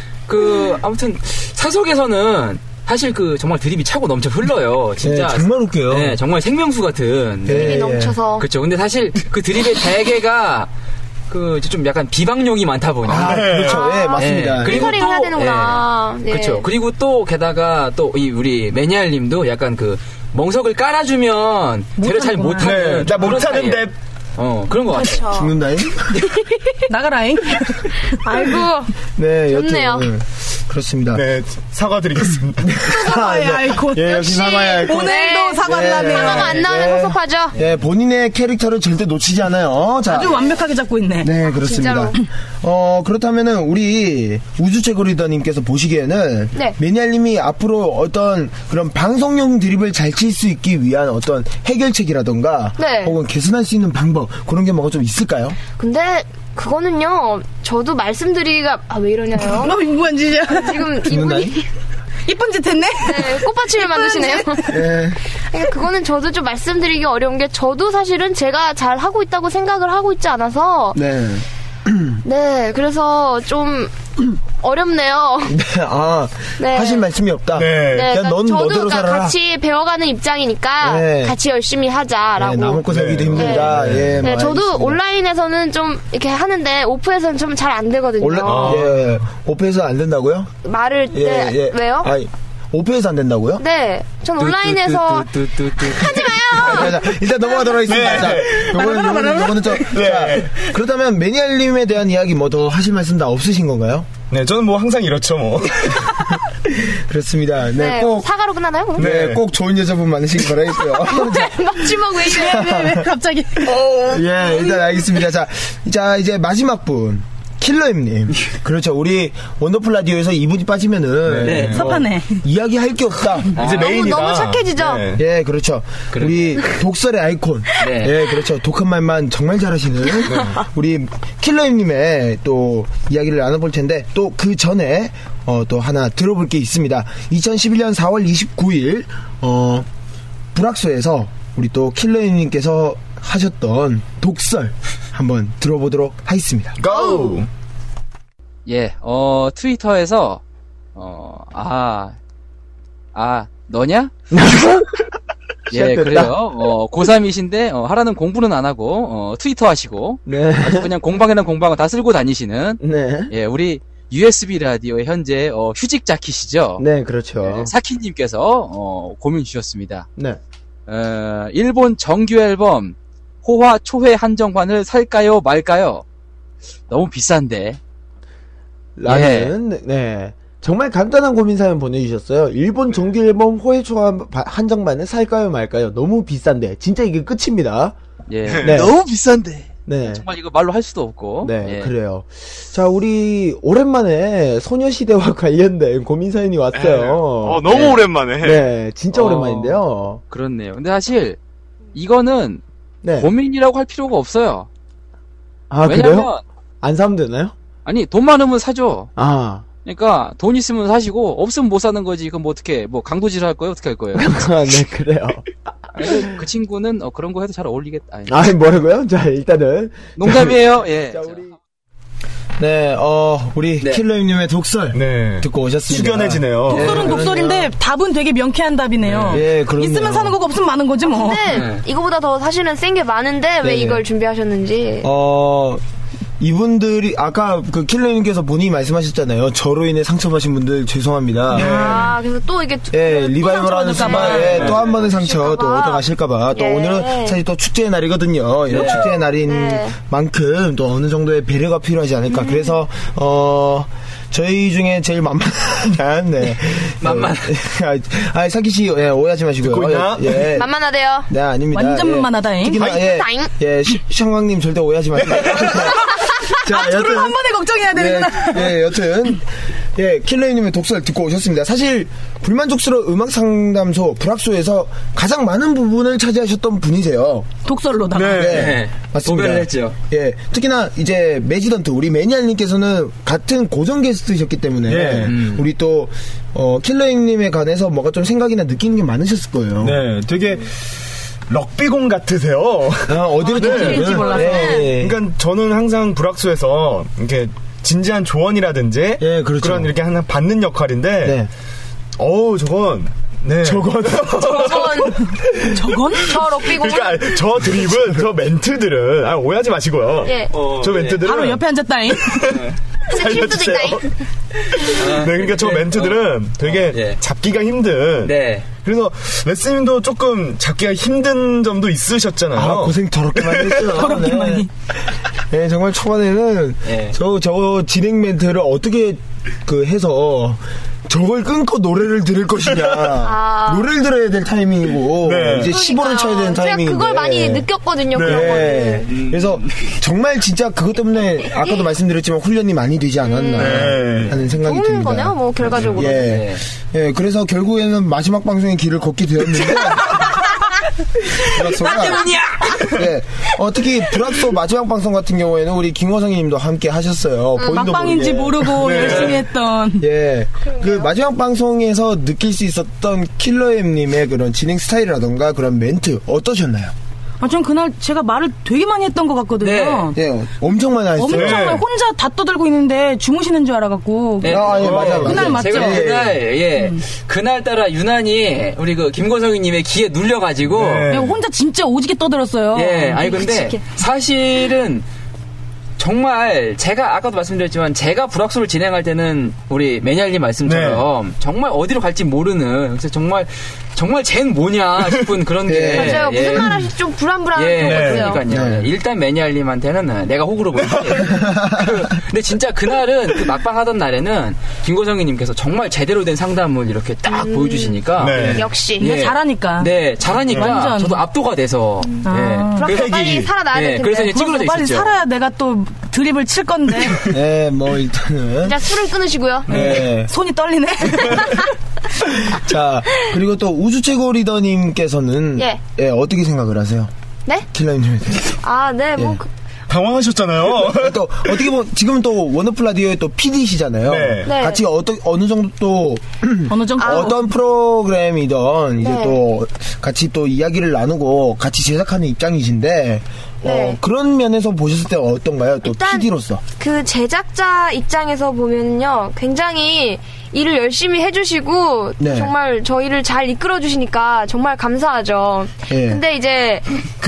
아무튼 사석에서는 사실 정말 드립이 차고 넘쳐 흘러요. 진짜.
정말 웃겨요.
네, 정말 생명수 같은.
드립이 넘쳐서.
그렇죠. 근데 사실 그 드립의 대개가 좀 약간 비방용이 많다 보니.
그렇죠. 맞습니다.
그리고
또 해야 되는구나.
그렇죠. 그리고 또 게다가 또 우리 매니아님도 약간 멍석을 깔아주면 제를 잘 못하는.
나 못하는데.
그런 것 같아요.
죽는다잉?
나가라잉?
아이고.
네,
좋네요.
그렇습니다.
네, 사과드리겠습니다.
사과의 아이콘.
역시 사과의 아이콘.
오늘도 사과를 하네요.
사과가 안 나오면 섭섭하죠?
본인의 캐릭터를 절대 놓치지 않아요. 자,
아주 완벽하게 잡고 있네.
네, 그렇습니다. 그렇다면은 우리 우주최고리더님께서 보시기에는 매니아님이 앞으로 어떤 그런 방송용 드립을 잘 칠 수 있기 위한 어떤 해결책이라던가 혹은 개선할 수 있는 방법 그런 게 뭐가 좀 있을까요?
근데 그거는요, 저도 말씀드리기가, 왜 이러냐요?
뭐한 짓이야?
지금 이분이.
이쁜 짓 했네?
꽃받침을 만드시네요. 그거는 저도 좀 말씀드리기 어려운 게, 저도 사실은 제가 잘 하고 있다고 생각을 하고 있지 않아서. 그래서 좀, 어렵네요.
하실 말씀이 없다.
그냥
넌 너대로 살아라.
같이 배워가는 입장이니까 같이 열심히 하자라고.
남고 살기도 힘들다.
저도 온라인에서는 좀 이렇게 하는데 오프에서는 좀 잘 안 되거든요.
오프에서 안 된다고요?
말을 왜요?
오프에서 안 된다고요?
네, 전 온라인에서 하지 마요.
일단 넘어가도록 하겠습니다. 요거는 좀. 그렇다면 매니아님에 대한 이야기 뭐 더 하실 말씀 다 없으신 건가요?
네, 저는 뭐 항상 이렇죠, 뭐.
그렇습니다. 꼭
사과로 끝나나요?
꼭 좋은 여자분 많으시길 바라겠고요.
막지막 왜
갑자기?
일단 알겠습니다. 자 이제 마지막 분. 킬러임님. 그렇죠. 우리 원더풀 라디오에서 이분이 빠지면은
섭하네.
이야기할 게 없다.
이제 메인이다.
너무 착해지죠.
그렇죠. 우리 독설의 아이콘. 그렇죠. 독한 말만 정말 잘하시는 우리 킬러임님의 또 이야기를 나눠볼 텐데 또 그 전에 또 하나 들어볼 게 있습니다. 2011년 4월 29일 불악소에서 우리 또 킬러임님께서 하셨던 독설 한번 들어보도록 하겠습니다.
고!
트위터에서 아, 너냐? 예, 그래요. 고3이신데, 하라는 공부는 안 하고, 트위터 하시고,
네.
아주 그냥 공방이랑 공방을 다 쓸고 다니시는,
네.
예, 우리 USB 라디오의 현재, 휴직 자키시죠?
네, 그렇죠.
네, 사키님께서, 고민 주셨습니다.
네.
일본 정규 앨범, 호화 초회 한정판을 살까요, 말까요? 너무 비싼데.
라는, 예. 네. 정말 간단한 고민 사연 보내주셨어요. 일본 정규 앨범 호회 초화 한정판을 살까요 말까요? 너무 비싼데 진짜 이게 끝입니다.
예,
네.
너무 비싼데.
네,
정말 이거 말로 할 수도 없고.
네,
예.
그래요. 자, 우리 오랜만에 소녀시대와 관련된 고민 사연이 왔어요.
너무
네.
오랜만에.
네, 진짜 오랜만인데요.
그렇네요. 근데 사실 이거는
네.
고민이라고 할 필요가 없어요.
아,
왜냐면,
그래요? 안 사면 되나요?
아니, 돈 많으면 사죠.
아.
그러니까 돈 있으면 사시고 없으면 못 사는 거지. 그럼 뭐 어떻게 뭐 강도질 할 거예요? 어떻게 할 거예요?
네, 그래요.
아니, 그 친구는 그런 거 해도 잘 어울리겠다.
아니, 뭐라고요? 자, 일단은
농담이에요. 예.
자, 네, 우리
네.
킬러님의 독설
네.
듣고 오셨습니다.
숙연해지네요.
독설은 독설인데 답은 되게 명쾌한 답이네요.
예, 그럼요.
있으면 사는 거고 없으면 많은 거지 뭐.
근데 이거보다 더 사실은 센 게 많은데 왜
네.
이걸 준비하셨는지.
이분들이 아까 그 킬러님께서 본인이 말씀하셨잖아요. 저로 인해 상처받으신 분들 죄송합니다.
아, 그래서 또 이게
예, 리바이벌하는 순간에 또 한 번의 상처 또 얻어가실까봐 또
예.
오늘은 사실 또 축제의 날이거든요. 이런 축제의 날인 만큼 또 어느 정도의 배려가 필요하지 않을까. 그래서 저희 중에 제일 만만한 네. 사키 씨 오해하지 마시고요.
듣고 있나?
예.
만만하대요.
네, 아닙니다.
완전 만만하다잉.
특히나 샹광님 절대 오해하지 마세요. 자,
둘을 한 번에 걱정해야 되는구나.
예, 여튼 킬러님의 독설 듣고 오셨습니다. 사실 불만족스러운 음악 상담소 불합소에서 가장 많은 부분을 차지하셨던 분이세요.
독설로다가.
네, 맞습니다.
도배를 했죠.
예, 특히나 이제 매지던트 우리 매니아님께서는 같은 고정 게스트셨기 때문에 우리 또 킬러님에 관해서 뭐가 좀 생각이나 느끼는 게 많으셨을 거예요.
네, 되게 럭비공 같으세요.
어디로
튀길지 몰라서.
네.
그러니까 저는 항상 불악수에서 이렇게 진지한 조언이라든지
예, 그렇죠.
그런 이렇게 하나 받는 역할인데
네.
저건
저건?
저 럭비공은?
그러니까 저 드립은 저 멘트들은 오해하지 마시고요.
예.
저 멘트들은
바로 옆에 앉았다잉.
살려주세요. 네, 그러니까 저 멘트들은 되게 잡기가 힘든.
네.
그래서 레스님도 조금 잡기가 힘든 점도 있으셨잖아요.
고생 더럽게 많이 했어요.
더럽게 많이.
네, 정말 초반에는 저 진행 멘트를 어떻게 해서 저걸 끊고 노래를 들을 것이냐. 노래를 들어야 될 타이밍이고 이제 15를 쳐야 되는 타이밍인데.
제가 그걸 많이 느꼈거든요. 그런 거를.
그래서 정말 진짜 그것 때문에 아까도 말씀드렸지만 훈련이 많이 되지 않았나 하는 생각이
좋은
듭니다.
거네요, 뭐 결과적으로.
예, 그래서 결국에는 마지막 방송의 길을 걷게 되었는데.
나 때문이야!
네. 특히 불합소 마지막 방송 같은 경우에는 우리 김호성님도 함께 하셨어요.
막방인지 모르고 열심히 했던.
예. 그 마지막 방송에서 느낄 수 있었던 킬러엠님의 그런 진행 스타일이라던가 그런 멘트 어떠셨나요?
전 그날 제가 말을 되게 많이 했던 것 같거든요.
네, 엄청 많이 하셨어요.
엄청 많이 혼자 다 떠들고 있는데 주무시는 줄 알아갖고.
네.
맞아요.
그날 맞죠?
제가 그날, 그날따라 유난히 우리 김고성이님의 기에 눌려가지고.
혼자 진짜 오지게 떠들었어요.
아니 근데 사실은 정말 제가 아까도 말씀드렸지만 제가 불악수를 진행할 때는 우리 매니아님 말씀처럼 정말 어디로 갈지 모르는 그래서 정말 쟤는 뭐냐 싶은 그런 게
맞아요. 무슨 말 하실지 좀 불안불안한 것 같아요.
그러니까요. 일단 매니아님한테는 내가 호구로 보이지. 근데 진짜 그날은 그 막방 하던 날에는 김고성이님께서 정말 제대로 된 상담을 이렇게 딱 보여주시니까
역시
잘하니까.
네, 잘하니까
완전.
저도 압도가 돼서
그래서 빨리 살아나야 될 텐데.
그래서 이제 찌그러져
빨리
있었죠.
살아야 내가 또 드립을 칠 건데.
네, 뭐 일단은
자, 술은 끊으시고요.
네.
손이 떨리네.
자, 그리고 또 우주 최고 리더님께서는 어떻게 생각을 하세요?
네?
킬러님에 대해서.
네, 뭐
당황하셨잖아요.
또 어떻게 보면 지금은 또 원더풀 라디오의 또 PD시잖아요.
네.
같이 어느 정도 또 어떤 프로그램이든 이제 또 같이 또 이야기를 나누고 같이 제작하는 입장이신데
네.
그런 면에서 보셨을 때 어떤가요? 또 PD로서.
그 제작자 입장에서 보면요, 굉장히 일을 열심히 해주시고 네. 정말 저희를 잘 이끌어주시니까 정말 감사하죠. 예. 근데 이제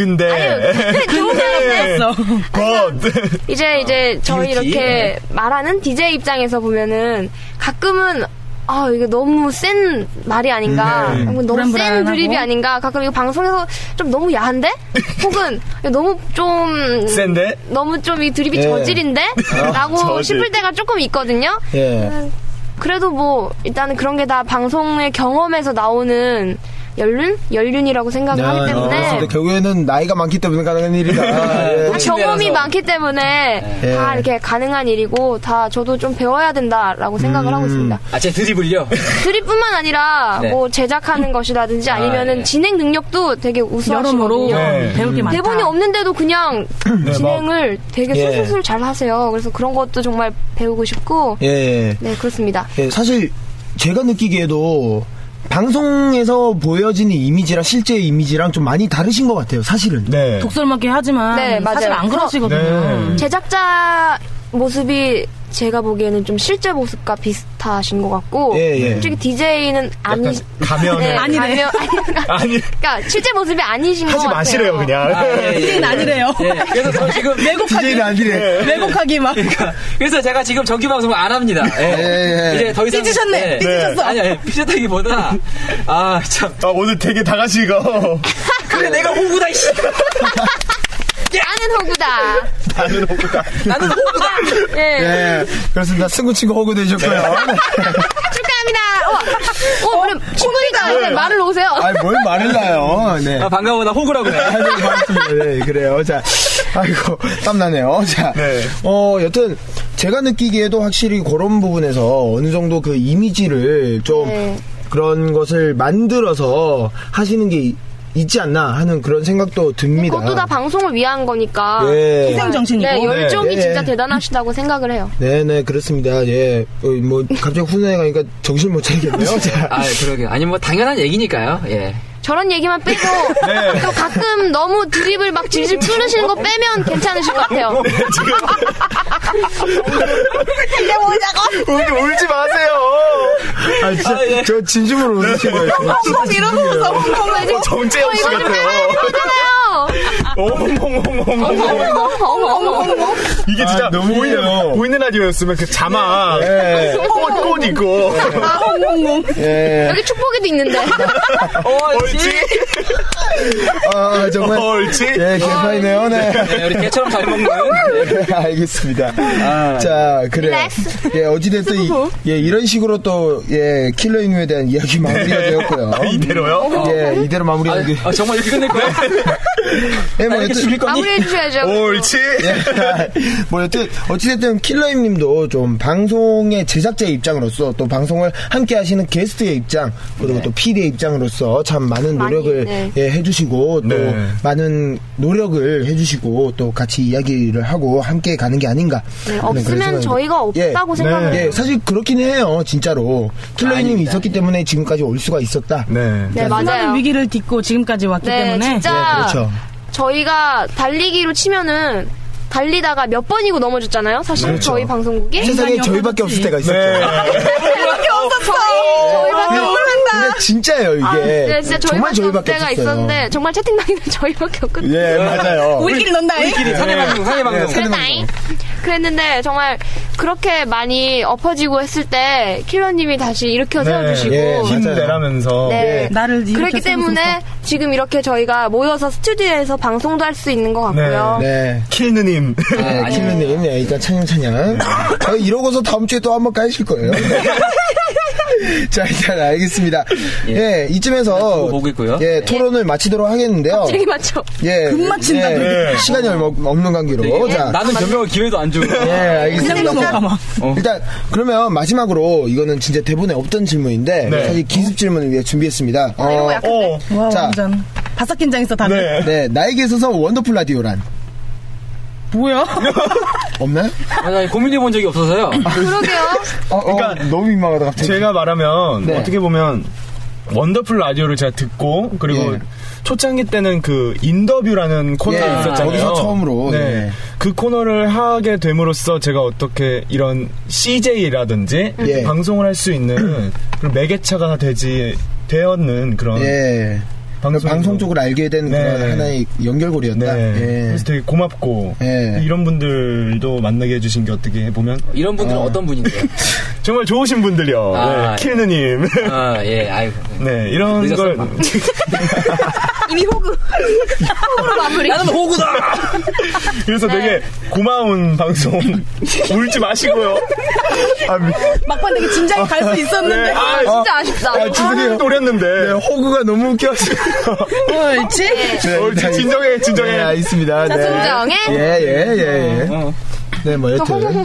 이제 저희 이렇게 말하는 DJ 입장에서 보면은 가끔은 이게 너무 센 말이 아닌가, 너무 센 드립이 아닌가, 가끔 이거 방송에서 좀 너무 야한데? 혹은 너무 좀
센데?
너무 좀 이 드립이 저질인데? 라고 싶을 때가 조금 있거든요. 그래도 뭐 일단은 그런 게 다 방송의 경험에서 나오는 연륜이라고 생각을 하기 때문에
결국에는 나이가 많기 때문에 가능한 일이다.
경험이 많기 때문에 다 이렇게 가능한 일이고 다 저도 좀 배워야 된다라고 생각을 하고 있습니다.
제 드립을요?
드립뿐만 아니라 뭐 제작하는 것이라든지 아니면은 진행 능력도 되게 우수하시거든요.
배울 게 많다.
대본이 없는데도 그냥 진행을 되게 술술술 잘 하세요. 그래서 그런 것도 정말 배우고 싶고 네, 그렇습니다.
사실 제가 느끼기에도 방송에서 보여지는 이미지랑 실제 이미지랑 좀 많이 다르신 것 같아요, 사실은.
네. 독설맞게 하지만 사실 안 그러시거든요.
제작자 모습이 제가 보기에는 좀 실제 모습과 비슷하신 것 같고 솔직히 DJ는
가면은
아니래. 그러니까 실제 모습이 아니신 것 같아요.
하지 마시래요 그냥.
DJ는 아니래요.
그래서 저 지금
DJ는 아니래.
왜곡하기 막.
그래서 제가 지금 정규 방송을 안 합니다. 이제 더 이상
삐지셨네. 삐지셨어.
아니 삐졌다기보다 참
오늘 되게 다가시고.
그래 내가 호구다 이씨.
나는 호구다.
예. 그렇습니다. 승구 친구 호구 되셨고요.
축하합니다. 우리 친구니까 말을 놓으세요.
뭘 말을 놔요. 네.
반가워, 나 호구라고 해.
네, 그래요. 자, 아이고, 땀나네요. 자, 여튼, 제가 느끼기에도 확실히 그런 부분에서 어느 정도 그 이미지를 좀 그런 것을 만들어서 하시는 게 있지 않나 하는 그런 생각도 듭니다.
그것도 다 방송을 위한 거니까.
희생정신이고.
네, 열정이 진짜 대단하시다고 생각을 해요.
네네, 그렇습니다. 뭐, 갑자기 훈훈해 가니까 정신을 못 차리겠네요.
그러게요. 아니, 뭐, 당연한 얘기니까요.
저런 얘기만 빼고 또 가끔 너무 드립을 막 질질 끊으시는 거 빼면 괜찮으실 것 같아요.
이게 뭐냐고?
울지 마세요. 저 진심으로 웃으신 거예요.
이러면서
정재영 씨 같아요.
어머.
이게 진짜 너무 보이는 라디오였으면 그 자막 꽃 있고
여기 축복이도 있는데.
옳지. 정말 옳지. 개파이네요.
우리 개처럼 잘 먹는.
알겠습니다. 자, 그래요. 어찌됐든 이런 식으로 또 킬러 인류에 대한 이야기 마무리가 되었고요.
이대로요?
이대로 마무리하는 게.
정말 이렇게 끝낼 거예요?
마무리해 주셔야죠.
옳지. 뭐 여튼 어찌됐든 킬러임님도 좀 방송의 제작자의 입장으로서 또 방송을 함께 하시는 게스트의 입장 그리고 또 PD의 입장으로서 참 많은 노력을 해주시고 또 많은 노력을 해주시고 또 같이 이야기를 하고 함께 가는 게 아닌가.
없으면 저희가 없다고 생각을 해요.
사실 그렇긴 해요. 진짜로 킬러임님이 있었기 때문에 지금까지 올 수가 있었다.
네, 맞아요.
위기를 딛고 지금까지 왔기 때문에
진짜
그렇죠.
저희가 달리기로 치면은 달리다가 몇 번이고 넘어졌잖아요. 사실 그렇죠. 저희 방송국이
세상에 저희밖에 없을 때가 있었죠.
저희밖에 없었어. 저희밖에 없는다.
근데 진짜예요 이게.
진짜 정말 저희밖에 없을 때가 있었는데 정말 채팅방에는 저희밖에 없거든요.
맞아요.
우리끼리 논다.
우리끼리 사내방송.
그랬는데 정말 그렇게 많이 엎어지고 했을 때 킬러님이 다시 일으켜 세워주시고
힘내라면서
나를
그랬기 때문에 지금 이렇게 저희가 모여서 스튜디오에서 방송도 할 수 있는 것 같고요.
킬느님.
킬느님. 일단 찬양. 이러고서 다음 주에 또 한번 까이실 거예요. 자, 일단 알겠습니다. 이쯤에서
보고 있고요.
토론을 마치도록 하겠는데요.
갑자기 맞죠?
금 마친다.
시간이 얼마 없는 관계로. 자,
나는 변명할 기회도 안 주고.
알겠습니다. 일단 그러면 마지막으로 이거는 진짜 대본에 없던 질문인데 사실 기습 질문을 위해 준비했습니다.
자, 완전 바삭 긴장했어 다들.
나에게 있어서 원더풀 라디오란
뭐야?
없나요?
고민해본 적이 없어서요.
그러게요.
그러니까 너무 민망하다 갑자기.
제가 말하면 어떻게 보면 원더풀 라디오를 제가 듣고 그리고 초창기 때는 그 인더뷰라는 코너가 있었잖아요.
거기서 처음으로.
네. 그 코너를 하게 됨으로써 제가 어떻게 이런 CJ라든지 방송을 할 수 있는 그런 매개차가 되었는 그런
방송 쪽을 알게 된 그런 하나의 연결고리였다.
그래서 되게 고맙고 이런 분들도 만나게 해주신 게 어떻게 보면
이런 분들은 어떤 분인데요?
정말 좋으신 분들이요. 킬느님.
아이고.
네, 이런 걸
이미 호구로 마무리.
나는 호구다.
그래서 되게 고마운 방송 울지 마시고요.
막판 되게 진작에 갈 수 있었는데.
진짜 아쉽다.
죄송해요.
노렸는데
호구가 너무 웃겨서.
옳지?
옳지. 진정해.
네, 알겠습니다.
자, 진정해.
네, 뭐 여튼.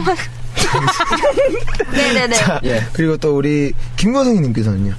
네네네.
자, 그리고 또 우리 김거성님께서는요.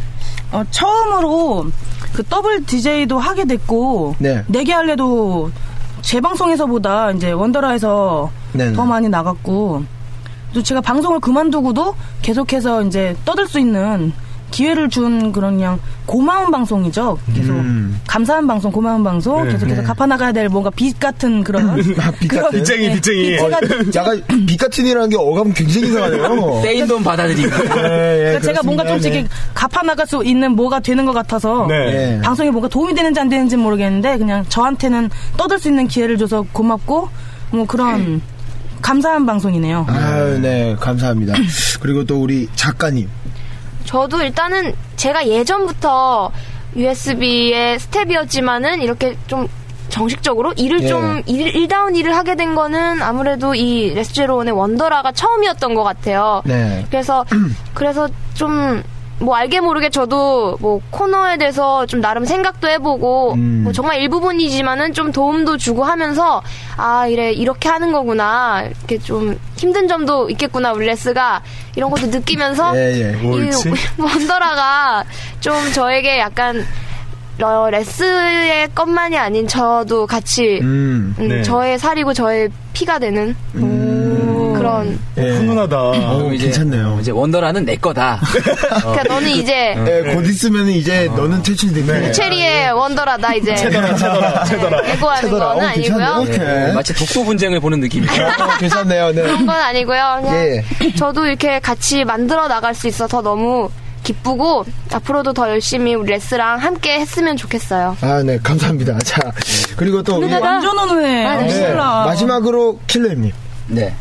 처음으로 그 더블 DJ도 하게 됐고 내게 할래도 재방송에서보다 이제 원더라에서 더 많이 나갔고 또 제가 방송을 그만두고도 계속해서 이제 떠들 수 있는 기회를 준 그런 그냥 고마운 방송이죠. 계속 감사한 방송, 고마운 방송 계속해서 갚아나가야 될 뭔가 빚 같은 그런
빚쟁이.
약간 빚 같은이라는 게 어감은 굉장히 이상하네요.
떼인 돈 받아들이고.
그러니까 제가 뭔가 좀 이렇게 갚아나갈 수 있는 뭐가 되는 것 같아서 방송에 뭔가 도움이 되는지 안 되는지 모르겠는데 그냥 저한테는 떠들 수 있는 기회를 줘서 고맙고 뭐 그런 감사한 방송이네요.
네, 감사합니다. 그리고 또 우리 작가님.
저도 일단은 제가 예전부터 USB의 스텝이었지만은 이렇게 좀 정식적으로 일을 좀 일다운 일을 하게 된 거는 아무래도 이 레스제로원의 원더라가 처음이었던 것 같아요. 그래서 좀 뭐 알게 모르게 저도 뭐 코너에 대해서 좀 나름 생각도 해보고 뭐 정말 일부분이지만은 좀 도움도 주고 하면서 이렇게 하는 거구나, 이렇게 좀 힘든 점도 있겠구나 우리 레스가, 이런 것도 느끼면서 이 원더라가 좀 저에게 약간 레스의 것만이 아닌 저도 같이 저의 살이고 저의 피가 되는 그런.
훈훈하다.
괜찮네요.
이제 원더라는 내 거다.
그러니까 너는 이제
곧 있으면 이제 너는 퇴출되네.
체리의 원더라, 나 이제
채더라.
애고하는 거는 아니고요.
마치 독소 분쟁을 보는 느낌이에요.
괜찮네요.
그런 건 아니고요. 그냥 저도 이렇게 같이 만들어 나갈 수 있어서 너무 기쁘고 앞으로도 더 열심히 우리 레스랑 함께 했으면 좋겠어요.
네, 감사합니다. 자, 그리고 또 우리
완전 훈훈해.
마지막으로 킬러님.
네.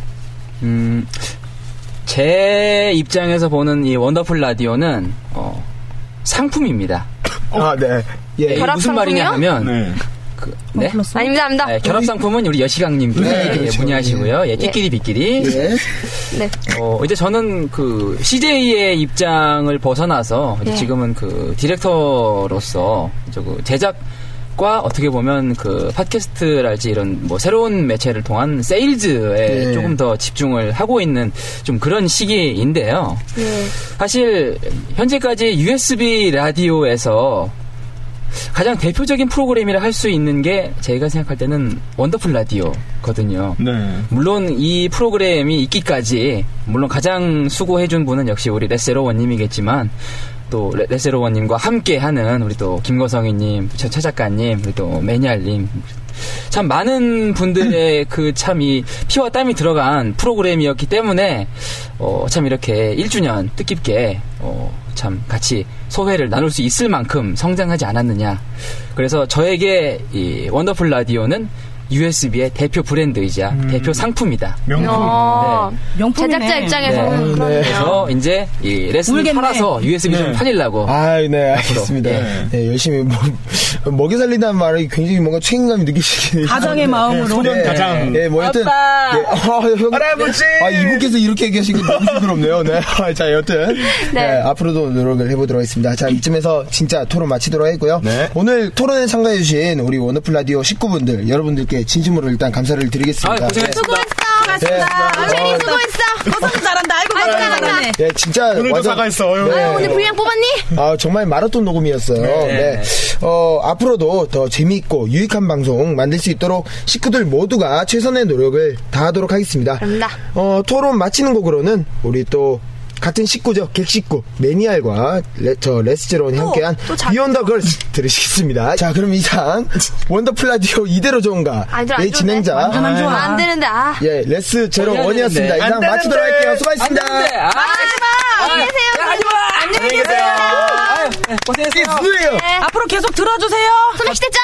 제 입장에서 보는 이 원더풀 라디오는 상품입니다. 무슨 말이냐 하면
아닙니다.
결합 상품은 우리 여시강님께서 문의하시고요. 끼끼리 빗끼리. 이제 저는 그 CJ의 입장을 벗어나서 지금은 그 디렉터로서 그 제작과 어떻게 보면 그 팟캐스트랄지 이런 뭐 새로운 매체를 통한 세일즈에 조금 더 집중을 하고 있는 좀 그런 시기인데요. 사실 현재까지 USB 라디오에서 가장 대표적인 프로그램이라 할 수 있는 게 저희가 생각할 때는 원더풀 라디오거든요. 물론 이 프로그램이 있기까지 물론 가장 수고해준 분은 역시 우리 레세로원님이겠지만 또 레세로원님과 함께하는 우리 또 김거성이님, 최 작가님, 우리 또 매니알님, 참 많은 분들의 그 참 이 피와 땀이 들어간 프로그램이었기 때문에 참 이렇게 1주년 뜻깊게 참 같이 소회를 나눌 수 있을 만큼 성장하지 않았느냐. 그래서 저에게 이 원더풀 라디오는 USB의 대표 브랜드이자 대표 상품이다.
명품.
제작자 입장에서는 그렇네요.
그래서 이제 이 레슨을 팔아서 USB 좀 팔리려고.
네, 알겠습니다. 열심히 먹여 살린다는 말이 굉장히 뭔가 책임감이 느끼시긴.
가장의 마음으로.
소년 가장.
뭐 여튼.
할아버지.
이분께서 이렇게 얘기하시기 너무 싱그럽네요. 자, 여튼. 앞으로도 노력을 해보도록 하겠습니다. 자, 이쯤에서 진짜 토론 마치도록 하겠고요. 오늘 토론에 참가해주신 우리 원더풀 라디오 식구분들, 여러분들께 진심으로 일단 감사를 드리겠습니다.
수고했어. 체리 수고했어.
거성도 잘한다. 아이고, 잘하네.
진짜.
오늘도 사과했어.
오늘 분량 뽑았니?
정말 마라톤 녹음이었어요. 앞으로도 더 재미있고 유익한 방송 만들 수 있도록 식구들 모두가 최선의 노력을 다하도록 하겠습니다.
그렇습니다.
토론 마치는 곡으로는 우리 또 같은 식구죠. 객식구 매니알과 레스제론이 함께한 비욘 더 걸스 들으시겠습니다. 자, 그럼 이상 원더풀 라디오 이대로 좋은가? 내 진행자
완전 안 좋아. 안 되는데.
예, 레스제론이었습니다. 이상 마치도록 할게요. 수고하셨습니다.
안녕히 계세요. 안녕히 계세요.
고생했어요.
네. 앞으로 계속 들어주세요.
소매시대장.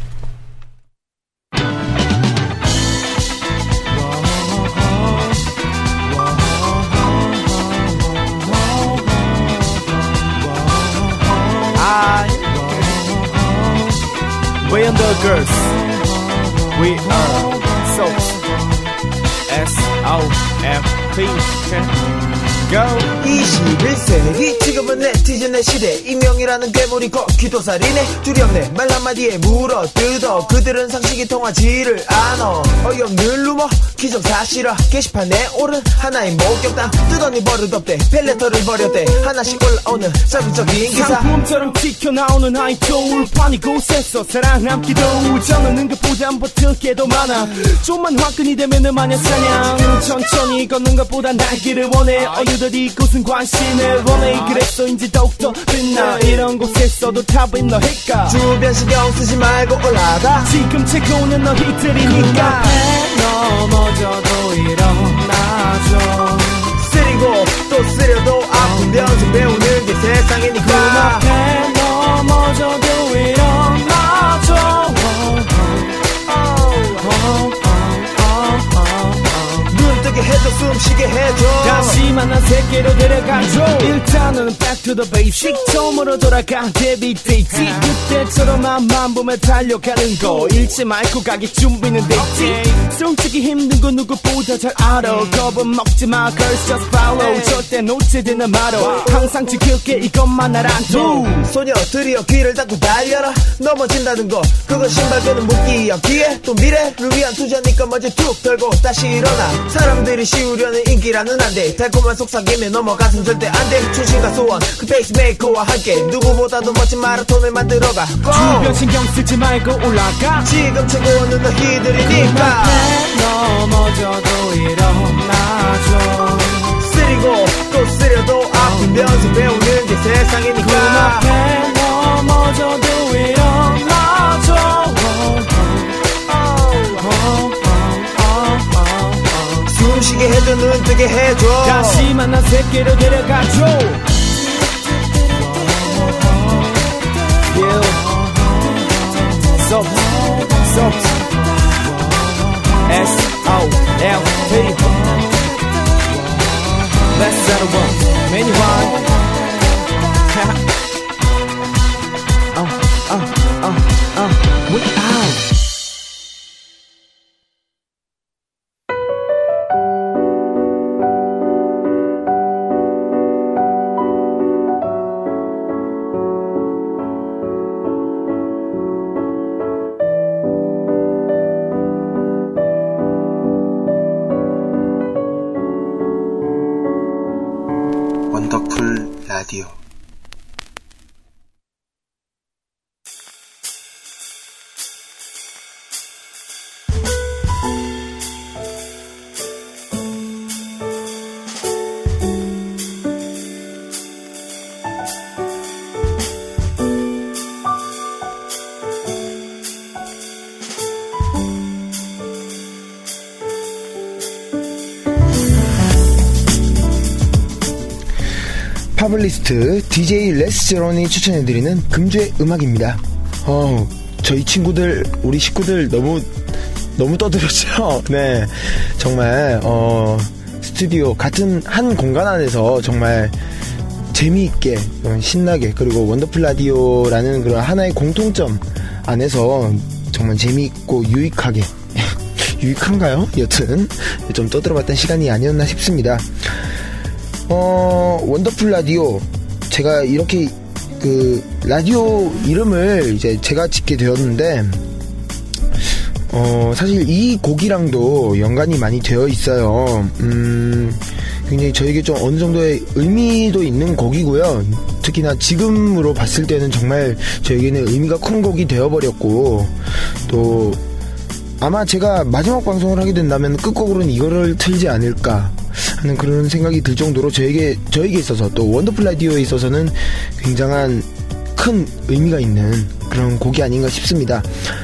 We are the girls. We are soaps. S-O-F-P. Go.
21세기 지금은 네티즌의 시대. 익명이라는 괴물이 걷기도 살이네. 두렵네 말 한마디에 물어뜯어. 그들은 상식이 통하지를 않아. 어이없는 루머 기정사실화. 게시판에 오른 하나의 목격담. 뜨더니 버릇없대 펠레터를 버렸대. 하나씩 올라오는 서비적인 기사.
상품처럼 튀겨나오는 아이토 울판이 곳에서 사랑 남기도 저는 그보단 버틸게도 많아. 좀만 화끈이 되면은 마냥 사냥. 천천히 걷는 것보다 날기를 원해. 어느덧 이곳은 관심을 원해. 그래서인지 더욱더 빛나. 이런 곳에서도 탑인 너희가.
주변 신경 쓰지 말고 올라가.
지금 최고는 너희들이니까. 넘어져도 일어나줘.
쓰리고 또 쓰려도 아픈 변수 배우는 게 세상이니까.
그 앞에 넘어져도 일어나줘.
눈뜨게 해줘 숨쉬게 해줘.
다시 만난 세계로 데려가줘. 일단은 back to the basic. 처음으로 돌아가 데뷔 데이트. 그때처럼 앞만 보며 달려가는 거 잃지 말고 가기 준비는 됐지. 솔직히 힘든 거 누구보다 잘 알아. 겁은 먹지 마 girls just follow. 절대 놓치지는 말어. 항상 지킬게 이것만 알아줘.
소녀들이여 귀를 닫고 달려라. 넘어진다는 거 그건 신발끈은 묶기였기에. 또 미래를 위한 투자니까 먼저 툭 털고 다시 일어나. 사람들이 씌우려는 인기라는 안돼. 달콤한 속삭임에 넘어가선 절대 안돼. 초심과 소원 그 페이스메이커와 함께 누구보다도 멋진 마라톤을 만들어가.
주변 신경 쓰지 말고 올라가.
지금 최고는 너희들이니까.
넘어져도 일어나줘.
쓰리고 또 쓰려도 아픈 변수 배우는 게 세상이니까.
그 앞에 넘어져도 일어나줘.
숨쉬게 해줘 눈뜨게 해줘.
다시 만난 세계로 데려가줘. Soap, S-O-F-P. Best of the world, many one. We out.
원더풀 라디오.
파블리스트 DJ 레스제론이 추천해드리는 금주의 음악입니다. 저희 친구들, 우리 식구들 너무 떠들었죠? 네. 정말, 스튜디오, 같은 한 공간 안에서 정말 재미있게, 신나게, 그리고 원더풀 라디오라는 그런 하나의 공통점 안에서 정말 재미있고 유익하게, 유익한가요? 여튼, 좀 떠들어봤던 시간이 아니었나 싶습니다. 원더풀 라디오, 제가 이렇게 라디오 이름을 이제 제가 짓게 되었는데, 사실 이 곡이랑도 연관이 많이 되어 있어요. 굉장히 저에게 좀 어느 정도의 의미도 있는 곡이고요. 특히나 지금으로 봤을 때는 정말 저에게는 의미가 큰 곡이 되어버렸고, 또 아마 제가 마지막 방송을 하게 된다면 끝곡으로는 이거를 틀지 않을까. 하는 그런 생각이 들 정도로 저에게 있어서 또 원더풀 라디오에 있어서는 굉장한 큰 의미가 있는 그런 곡이 아닌가 싶습니다.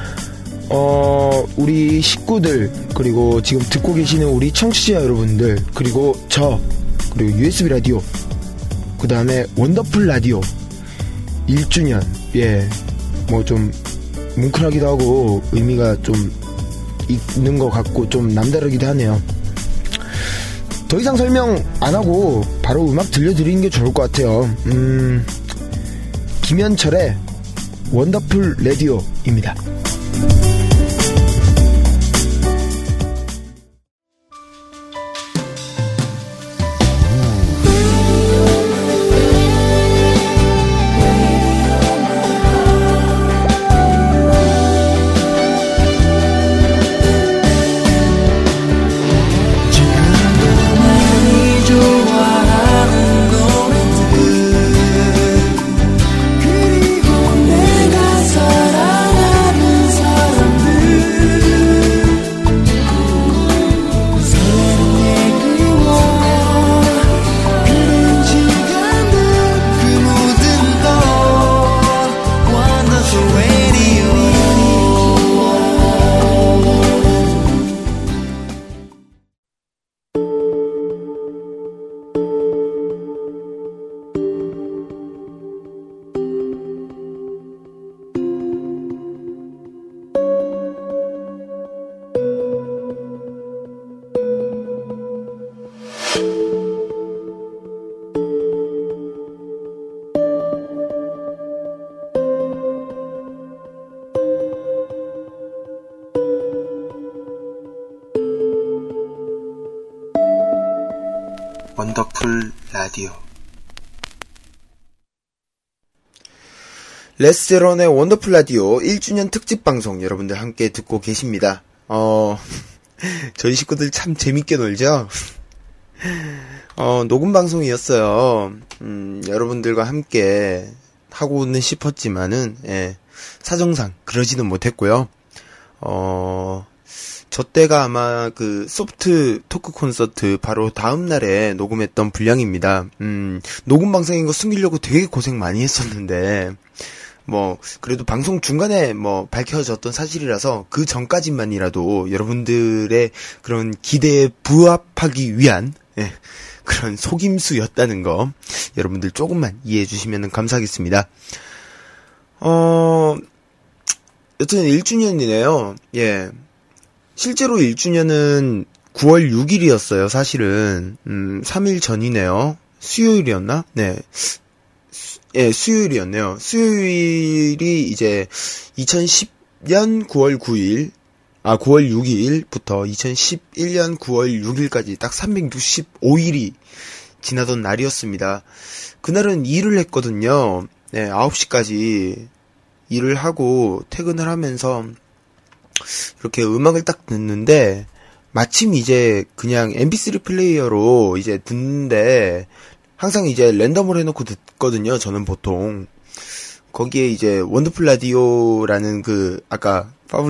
우리 식구들, 그리고 지금 듣고 계시는 우리 청취자 여러분들, 그리고 그리고 USB 라디오, 그 다음에 원더풀 라디오 1주년, 뭐 좀 뭉클하기도 하고 의미가 좀 있는 것 같고 좀 남다르기도 하네요. 더 이상 설명 안 하고 바로 음악 들려드리는 게 좋을 것 같아요. 김현철의 원더풀 라디오입니다.
원더풀 라디오.
레스제런의 원더풀 라디오 1주년 특집 방송 여러분들 함께 듣고 계십니다. 저희 식구들 참 재밌게 놀죠? 녹음 방송이었어요. 여러분들과 함께 하고는 싶었지만은, 사정상 그러지는 못했고요. 저 때가 아마 그 소프트 토크 콘서트 바로 다음 날에 녹음했던 분량입니다. 녹음 방송인 거 숨기려고 되게 고생 많이 했었는데, 뭐, 그래도 방송 중간에 뭐 밝혀졌던 사실이라서 그 전까지만이라도 여러분들의 그런 기대에 부합하기 위한, 그런 속임수였다는 거, 여러분들 조금만 이해해 주시면 감사하겠습니다. 여튼 1주년이네요. 실제로 1주년은 9월 6일이었어요, 사실은. 3일 전이네요. 수요일이었나? 네. 수요일이었네요. 수요일이 이제 2010년 9월 9일, 9월 6일부터 2011년 9월 6일까지 딱 365일이 지나던 날이었습니다. 그날은 일을 했거든요. 9시까지 일을 하고 퇴근을 하면서 이렇게 음악을 딱 듣는데, 마침 이제 그냥 mp3 플레이어로 이제 듣는데, 항상 이제 랜덤으로 해놓고 듣거든요, 저는 보통. 거기에 이제 원더풀 라디오라는 아까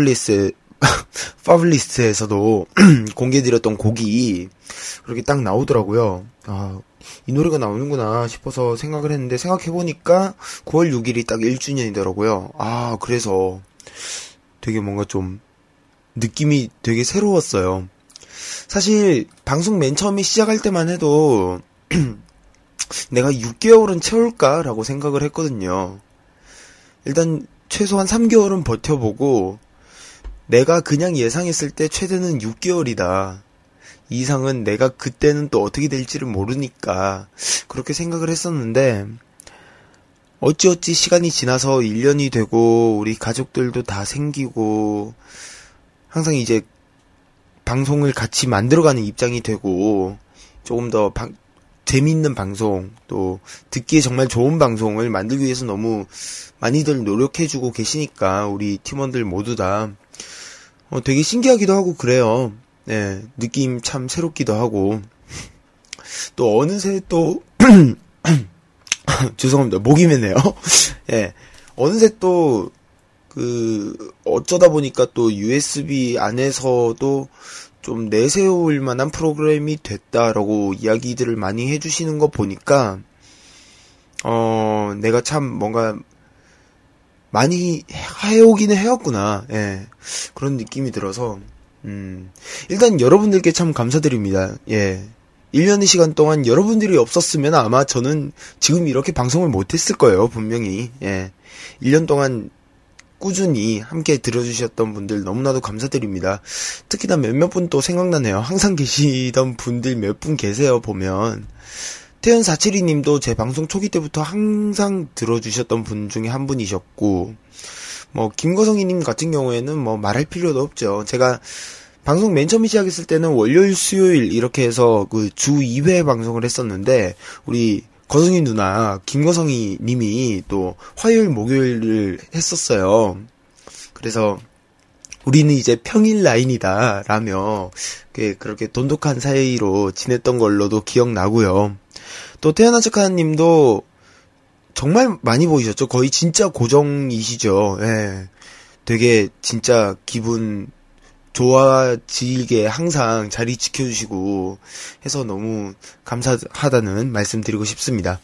파블리스트에서도 공개드렸던 곡이 그렇게 딱 나오더라고요. 이 노래가 나오는구나 싶어서 생각을 했는데, 생각해보니까 9월 6일이 딱 1주년이더라고요. 그래서 되게 뭔가 좀 느낌이 되게 새로웠어요. 사실 방송 맨 처음에 시작할 때만 해도 내가 6개월은 채울까라고 생각을 했거든요. 일단 최소한 3개월은 버텨보고, 내가 그냥 예상했을 때 최대는 6개월이다. 이상은 내가 그때는 또 어떻게 될지를 모르니까 그렇게 생각을 했었는데, 어찌어찌 시간이 지나서 1년이 되고 우리 가족들도 다 생기고 항상 이제 방송을 같이 만들어가는 입장이 되고, 조금 더 재미있는 방송, 또 듣기에 정말 좋은 방송을 만들기 위해서 너무 많이들 노력해주고 계시니까 우리 팀원들 모두 다 되게 신기하기도 하고 그래요. 느낌 참 새롭기도 하고, 또 어느새 또 죄송합니다, 목이 메네요. 어느새 또 어쩌다 보니까 또 USB 안에서도 좀 내세울 만한 프로그램이 됐다라고 이야기들을 많이 해주시는 거 보니까, 내가 참 뭔가 많이 해오기는 해왔구나. 예. 그런 느낌이 들어서, 일단 여러분들께 참 감사드립니다. 예. 1년의 시간 동안 여러분들이 없었으면 아마 저는 지금 이렇게 방송을 못했을 거예요, 분명히. 예. 1년 동안 꾸준히 함께 들어주셨던 분들 너무나도 감사드립니다. 특히나 몇몇 분 또 생각나네요. 항상 계시던 분들 몇 분 계세요, 보면. 태연472님도 제 방송 초기 때부터 항상 들어주셨던 분 중에 한 분이셨고, 김거성이님 같은 경우에는 말할 필요도 없죠. 제가 방송 맨 처음 시작했을 때는 월요일, 수요일 이렇게 해서 그 주 2회 방송을 했었는데, 우리 거성이 누나, 김거성이 님이 또 화요일, 목요일을 했었어요. 그래서 우리는 이제 평일 라인이다 라며 그렇게 돈독한 사이로 지냈던 걸로도 기억나고요. 또 태어난 척하는 님도 정말 많이 보이셨죠? 거의 진짜 고정이시죠. 예. 되게 진짜 기분 좋아지게 항상 자리 지켜주시고 해서 너무 감사하다는 말씀 드리고 싶습니다.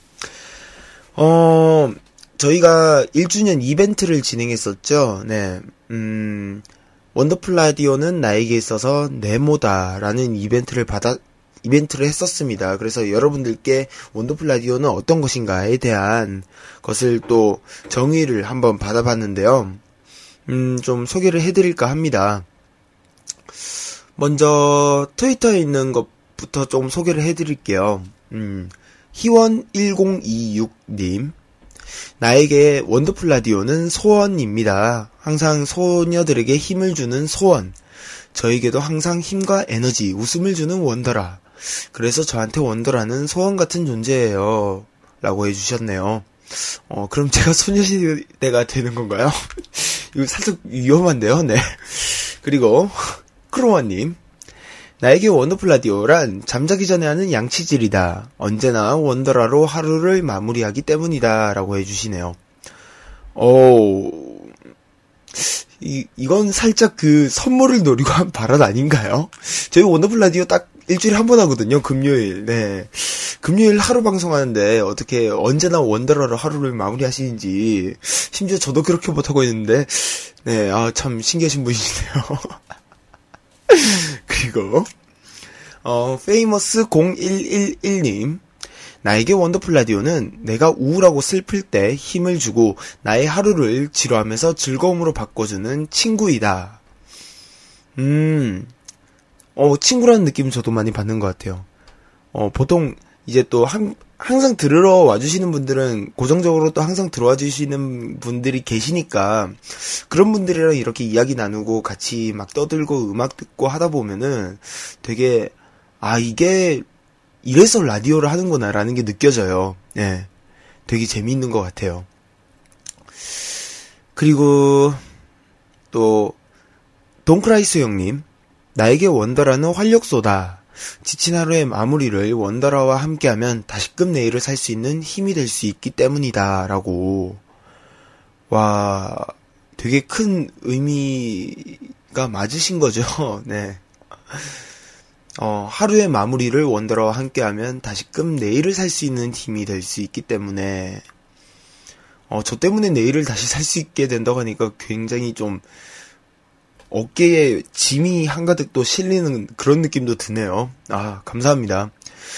저희가 1주년 이벤트를 진행했었죠. 네. 원더풀 라디오는 나에게 있어서 네모다라는 이벤트를 했었습니다. 그래서 여러분들께 원더풀 라디오는 어떤 것인가에 대한 것을 또 정의를 한번 받아봤는데요. 좀 소개를 해드릴까 합니다. 먼저 트위터에 있는 것부터 좀 소개를 해드릴게요. 희원1026님, 나에게 원더풀 라디오는 소원입니다. 항상 소녀들에게 힘을 주는 소원. 저에게도 항상 힘과 에너지, 웃음을 주는 원더라. 그래서 저한테 원더라는 소원 같은 존재예요. 라고 해주셨네요. 그럼 제가 소녀시대가 되는 건가요? 이거 살짝 위험한데요, 네. 그리고 크로아님, 나에게 원더풀 라디오란 잠자기 전에 하는 양치질이다. 언제나 원더라로 하루를 마무리하기 때문이다. 라고 해주시네요. 이건 살짝 그 선물을 노리고 한 발언 아닌가요? 저희 원더풀 라디오 딱 일주일에 한 번 하거든요, 금요일. 네. 금요일 하루 방송하는데 어떻게 언제나 원더라로 하루를 마무리하시는지, 심지어 저도 그렇게 못하고 있는데, 네, 참 신기하신 분이시네요. 그리고 페이머스 0111님, 나에게 원더풀 라디오는 내가 우울하고 슬플 때 힘을 주고 나의 하루를 지루하면서 즐거움으로 바꿔주는 친구이다. 친구라는 느낌 저도 많이 받는 것 같아요. 보통 이제 또 항상 들으러 와주시는 분들은 고정적으로 또 항상 들어와 주시는 분들이 계시니까 그런 분들이랑 이렇게 이야기 나누고 같이 막 떠들고 음악 듣고 하다 보면은 되게 이게 이래서 라디오를 하는구나 라는 게 느껴져요. 네. 되게 재미있는 것 같아요. 그리고 또 돈크라이스 형님, 나에게 원더라는 활력소다. 지친 하루의 마무리를 원더라와 함께하면 다시금 내일을 살 수 있는 힘이 될 수 있기 때문이다. 라고. 와, 되게 큰 의미가 맞으신 거죠. 네. 하루의 마무리를 원더라와 함께하면 다시금 내일을 살 수 있는 힘이 될 수 있기 때문에, 저 때문에 내일을 다시 살 수 있게 된다고 하니까 굉장히 좀 어깨에 짐이 한가득 또 실리는 그런 느낌도 드네요. 감사합니다.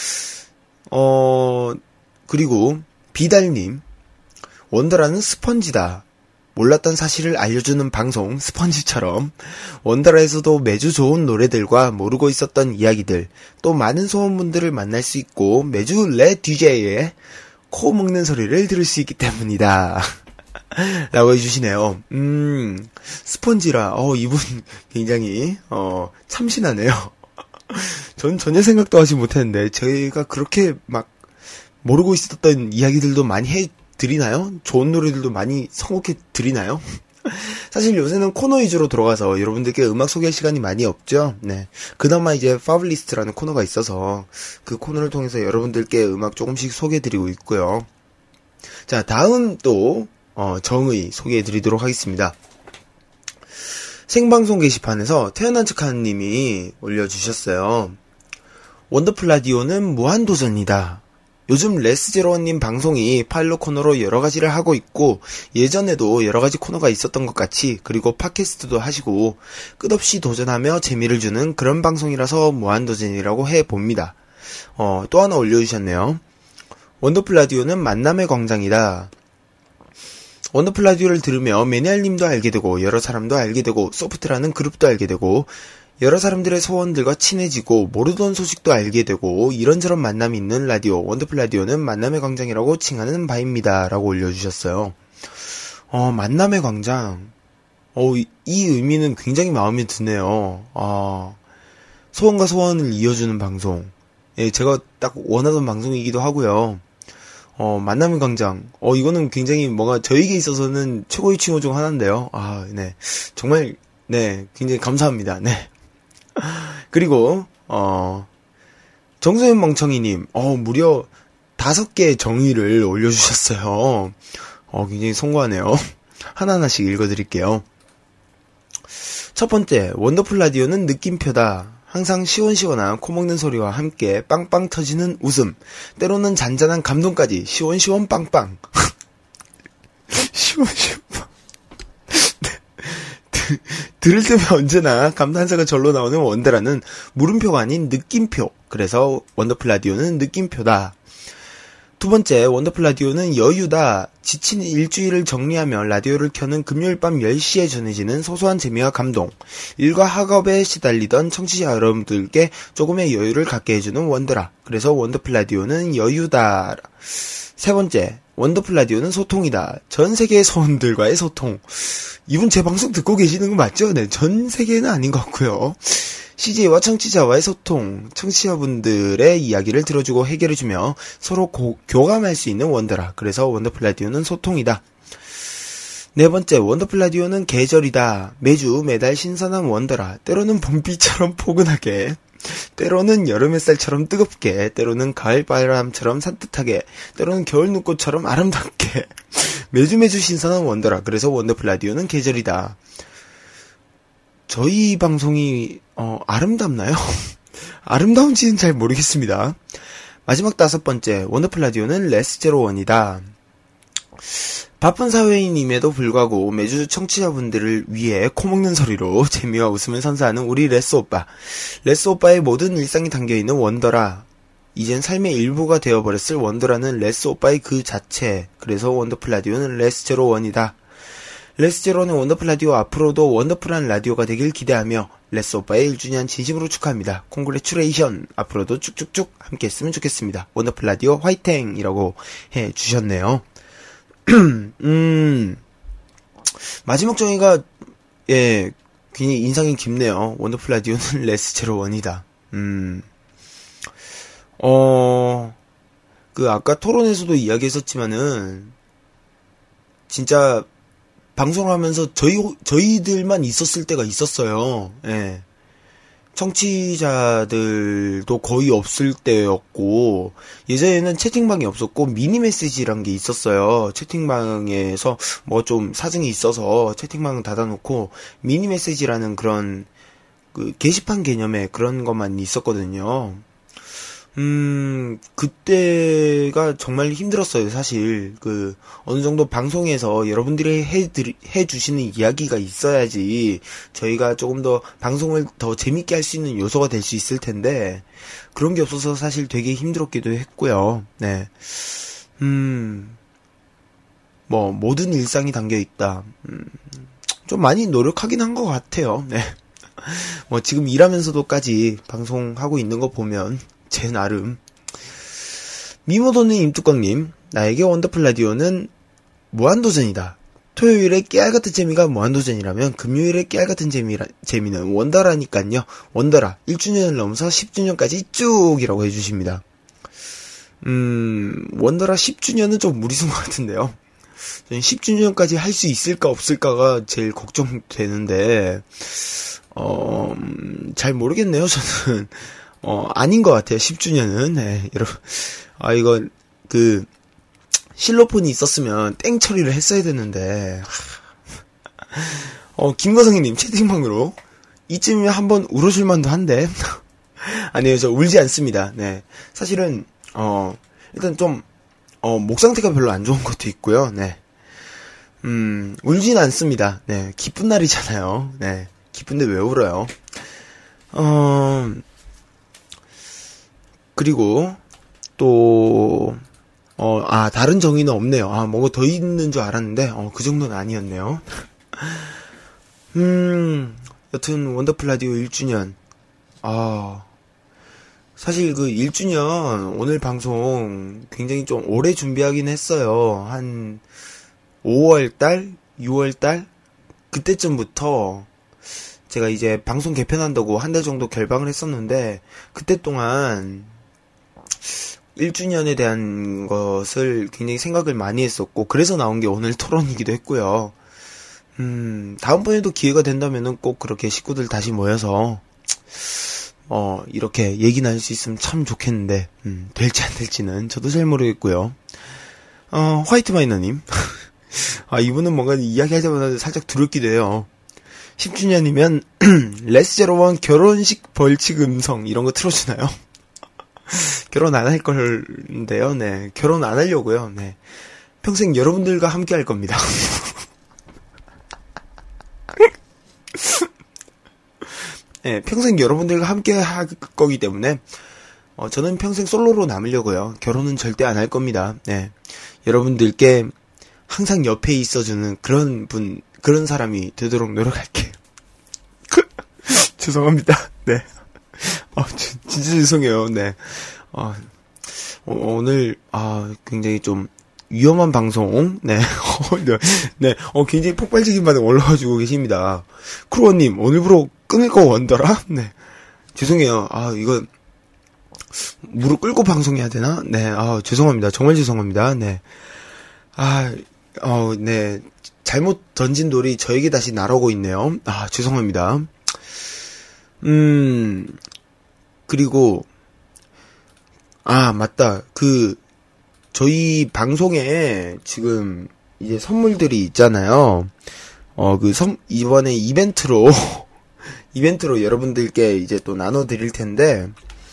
그리고 비달님, 원더라는 스펀지다. 몰랐던 사실을 알려주는 방송 스펀지처럼 원더라에서도 매주 좋은 노래들과 모르고 있었던 이야기들, 또 많은 소원분들을 만날 수 있고 매주 레 DJ의 코 먹는 소리를 들을 수 있기 때문이다. 라고 해주시네요. 스펀지라, 이분 굉장히, 참신하네요. 전 전혀 생각도 하지 못했는데, 저희가 그렇게 막, 모르고 있었던 이야기들도 많이 해드리나요? 좋은 노래들도 많이 선곡해드리나요? 사실 요새는 코너 위주로 들어가서 여러분들께 음악 소개할 시간이 많이 없죠? 네. 그나마 이제 파블리스트라는 코너가 있어서, 그 코너를 통해서 여러분들께 음악 조금씩 소개해드리고 있고요. 자, 다음 또, 정의 소개해드리도록 하겠습니다. 생방송 게시판에서 태어난 척하는 님이 올려주셨어요. 원더풀 라디오는 무한도전이다. 요즘 레스제로원님 방송이 파일럿 코너로 여러 가지를 하고 있고 예전에도 여러 가지 코너가 있었던 것 같이 그리고 팟캐스트도 하시고 끝없이 도전하며 재미를 주는 그런 방송이라서 무한도전이라고 해봅니다. 또 하나 올려주셨네요. 원더풀 라디오는 만남의 광장이다. 원더풀 라디오를 들으며 매니아님도 알게 되고 여러 사람도 알게 되고 소프트라는 그룹도 알게 되고 여러 사람들의 소원들과 친해지고 모르던 소식도 알게 되고 이런저런 만남이 있는 라디오 원더풀 라디오는 만남의 광장이라고 칭하는 바입니다. 라고 올려주셨어요. 만남의 광장. 이 의미는 굉장히 마음에 드네요. 소원과 소원을 이어주는 방송. 예, 제가 딱 원하던 방송이기도 하고요. 만남의 광장. 이거는 굉장히 뭔가 저에게 있어서는 최고의 칭호 중 하나인데요. 네. 정말, 네. 굉장히 감사합니다. 네. 그리고, 정소연 멍청이님, 무려 5개의 정의를 올려주셨어요. 굉장히 송구하네요. 하나하나씩 읽어드릴게요. 첫 번째, 원더풀 라디오는 느낌표다. 항상 시원시원한 코먹는 소리와 함께 빵빵 터지는 웃음, 때로는 잔잔한 감동까지 시원시원 빵빵. 시원시원 빵. 들을 때면 언제나 감탄사가 절로 나오는 원더라는 물음표가 아닌 느낌표. 그래서 원더풀 라디오는 느낌표다. 두 번째, 원더풀 라디오는 여유다. 지친 일주일을 정리하며 라디오를 켜는 금요일 밤 10시에 전해지는 소소한 재미와 감동. 일과 학업에 시달리던 청취자 여러분들께 조금의 여유를 갖게 해주는 원더라. 그래서 원더풀 라디오는 여유다. 세 번째, 원더풀 라디오는 소통이다. 전 세계의 소원들과의 소통. 이분 제 방송 듣고 계시는 거 맞죠? 네, 전 세계는 아닌 것 같고요. CJ와 청취자와의 소통, 청취자분들의 이야기를 들어주고 해결해주며 서로 교감할 수 있는 원더라. 그래서 원더풀 라디오는 소통이다. 네 번째, 원더풀 라디오는 계절이다. 매달 신선한 원더라. 때로는 봄비처럼 포근하게, 때로는 여름 햇살처럼 뜨겁게, 때로는 가을 바람처럼 산뜻하게, 때로는 겨울 눈꽃처럼 아름답게. 매주 신선한 원더라. 그래서 원더풀 라디오는 계절이다. 저희 방송이 아름답나요? 아름다운지는 잘 모르겠습니다. 마지막 5번째, 원더풀 라디오는 레스제로원이다. 바쁜 사회인임에도 불구하고 매주 청취자분들을 위해 코먹는 소리로 재미와 웃음을 선사하는 우리 레스 오빠. 레스 오빠의 모든 일상이 담겨있는 원더라. 이젠 삶의 일부가 되어버렸을 원더라는 레스 오빠의 그 자체. 그래서 원더풀 라디오는 레스제로원이다. 레스제로는 원더풀 라디오 앞으로도 원더풀한 라디오가 되길 기대하며 레스 오빠의 1주년 진심으로 축하합니다. 콩그레츄레이션. 앞으로도 쭉쭉쭉 함께 했으면 좋겠습니다. 원더풀 라디오 화이팅! 이라고 해주셨네요. 마지막 정의가 굉장히 인상이 깊네요. 원더풀 라디오는 레스제로원이다. 아까 토론에서도 이야기했었지만은 진짜 방송을 하면서 저희들만 있었을 때가 있었어요. 예. 청취자들도 거의 없을 때였고, 예전에는 채팅방이 없었고, 미니 메시지란 게 있었어요. 채팅방에서 뭐 좀 사정이 있어서 채팅방 닫아놓고, 미니 메시지라는 그런, 게시판 개념의 그런 것만 있었거든요. 그때가 정말 힘들었어요, 사실. 어느 정도 방송에서 여러분들이 해주시는 이야기가 있어야지 저희가 조금 더 방송을 더 재밌게 할 수 있는 요소가 될 수 있을 텐데, 그런 게 없어서 사실 되게 힘들었기도 했고요. 네. 모든 일상이 담겨 있다. 좀 많이 노력하긴 한 것 같아요. 네. 지금 일하면서도까지 방송하고 있는 거 보면, 제 나름. 미모도는 임뚜껑님, 나에게 원더풀 라디오는 무한도전이다. 토요일에 깨알같은 재미가 무한도전이라면 금요일에 깨알같은 재미는 원더라니깐요. 원더라. 1주년을 넘어서 10주년까지 쭉이라고 해주십니다. 원더라 10주년은 좀 무리수인 것 같은데요. 저는 10주년까지 할 수 있을까 없을까가 제일 걱정되는데, 잘 모르겠네요, 저는. 아닌 것 같아요, 10주년은. 네, 여러분. 이거, 실로폰이 있었으면 땡 처리를 했어야 되는데. 김거성이님 채팅방으로 이쯤이면 한번 울어줄 만도 한데. 아니요, 저 울지 않습니다. 네. 사실은, 일단 좀, 목 상태가 별로 안 좋은 것도 있고요. 네. 울진 않습니다. 네. 기쁜 날이잖아요. 네. 기쁜데 왜 울어요? 그리고, 또, 다른 정의는 없네요. 뭐가 더 있는 줄 알았는데, 그 정도는 아니었네요. 여튼, 원더풀 라디오 1주년. 사실 그 1주년 오늘 방송 굉장히 좀 오래 준비하긴 했어요. 한 5월달? 6월달? 그때쯤부터 제가 이제 방송 개편한다고 한 달 정도 결방을 했었는데, 그때 동안 1주년에 대한 것을 굉장히 생각을 많이 했었고, 그래서 나온 게 오늘 토론이기도 했고요. 다음번에도 기회가 된다면은 꼭 그렇게 식구들 다시 모여서, 이렇게 얘기 나눌 수 있으면 참 좋겠는데, 될지 안 될지는 저도 잘 모르겠고요. 화이트 마이너님. 이분은 뭔가 이야기하자마자 살짝 두렵기도 해요. 10주년이면, 레스제로원 결혼식 벌칙 음성, 이런 거 틀어주나요? 결혼 안 할 건데요, 네. 결혼 안 하려고요, 네. 평생 여러분들과 함께 할 겁니다. 네, 평생 여러분들과 함께 할 거기 때문에, 저는 평생 솔로로 남으려고요. 결혼은 절대 안 할 겁니다. 네. 여러분들께 항상 옆에 있어주는 그런 사람이 되도록 노력할게요. 죄송합니다. 네. 진짜 죄송해요. 네. 오늘, 굉장히 좀 위험한 방송, 네. 네. 굉장히 폭발적인 반응 올라와주고 계십니다. 크루원님, 오늘부로 끊을 거 원더라? 네. 죄송해요. 이거, 무릎 꿇고 방송해야 되나? 네. 죄송합니다. 정말 죄송합니다. 네. 네. 잘못 던진 돌이 저에게 다시 날아오고 있네요. 죄송합니다. 그리고, 맞다. 저희 방송에 지금 이제 선물들이 있잖아요. 이번에 이벤트로 여러분들께 이제 또 나눠드릴 텐데,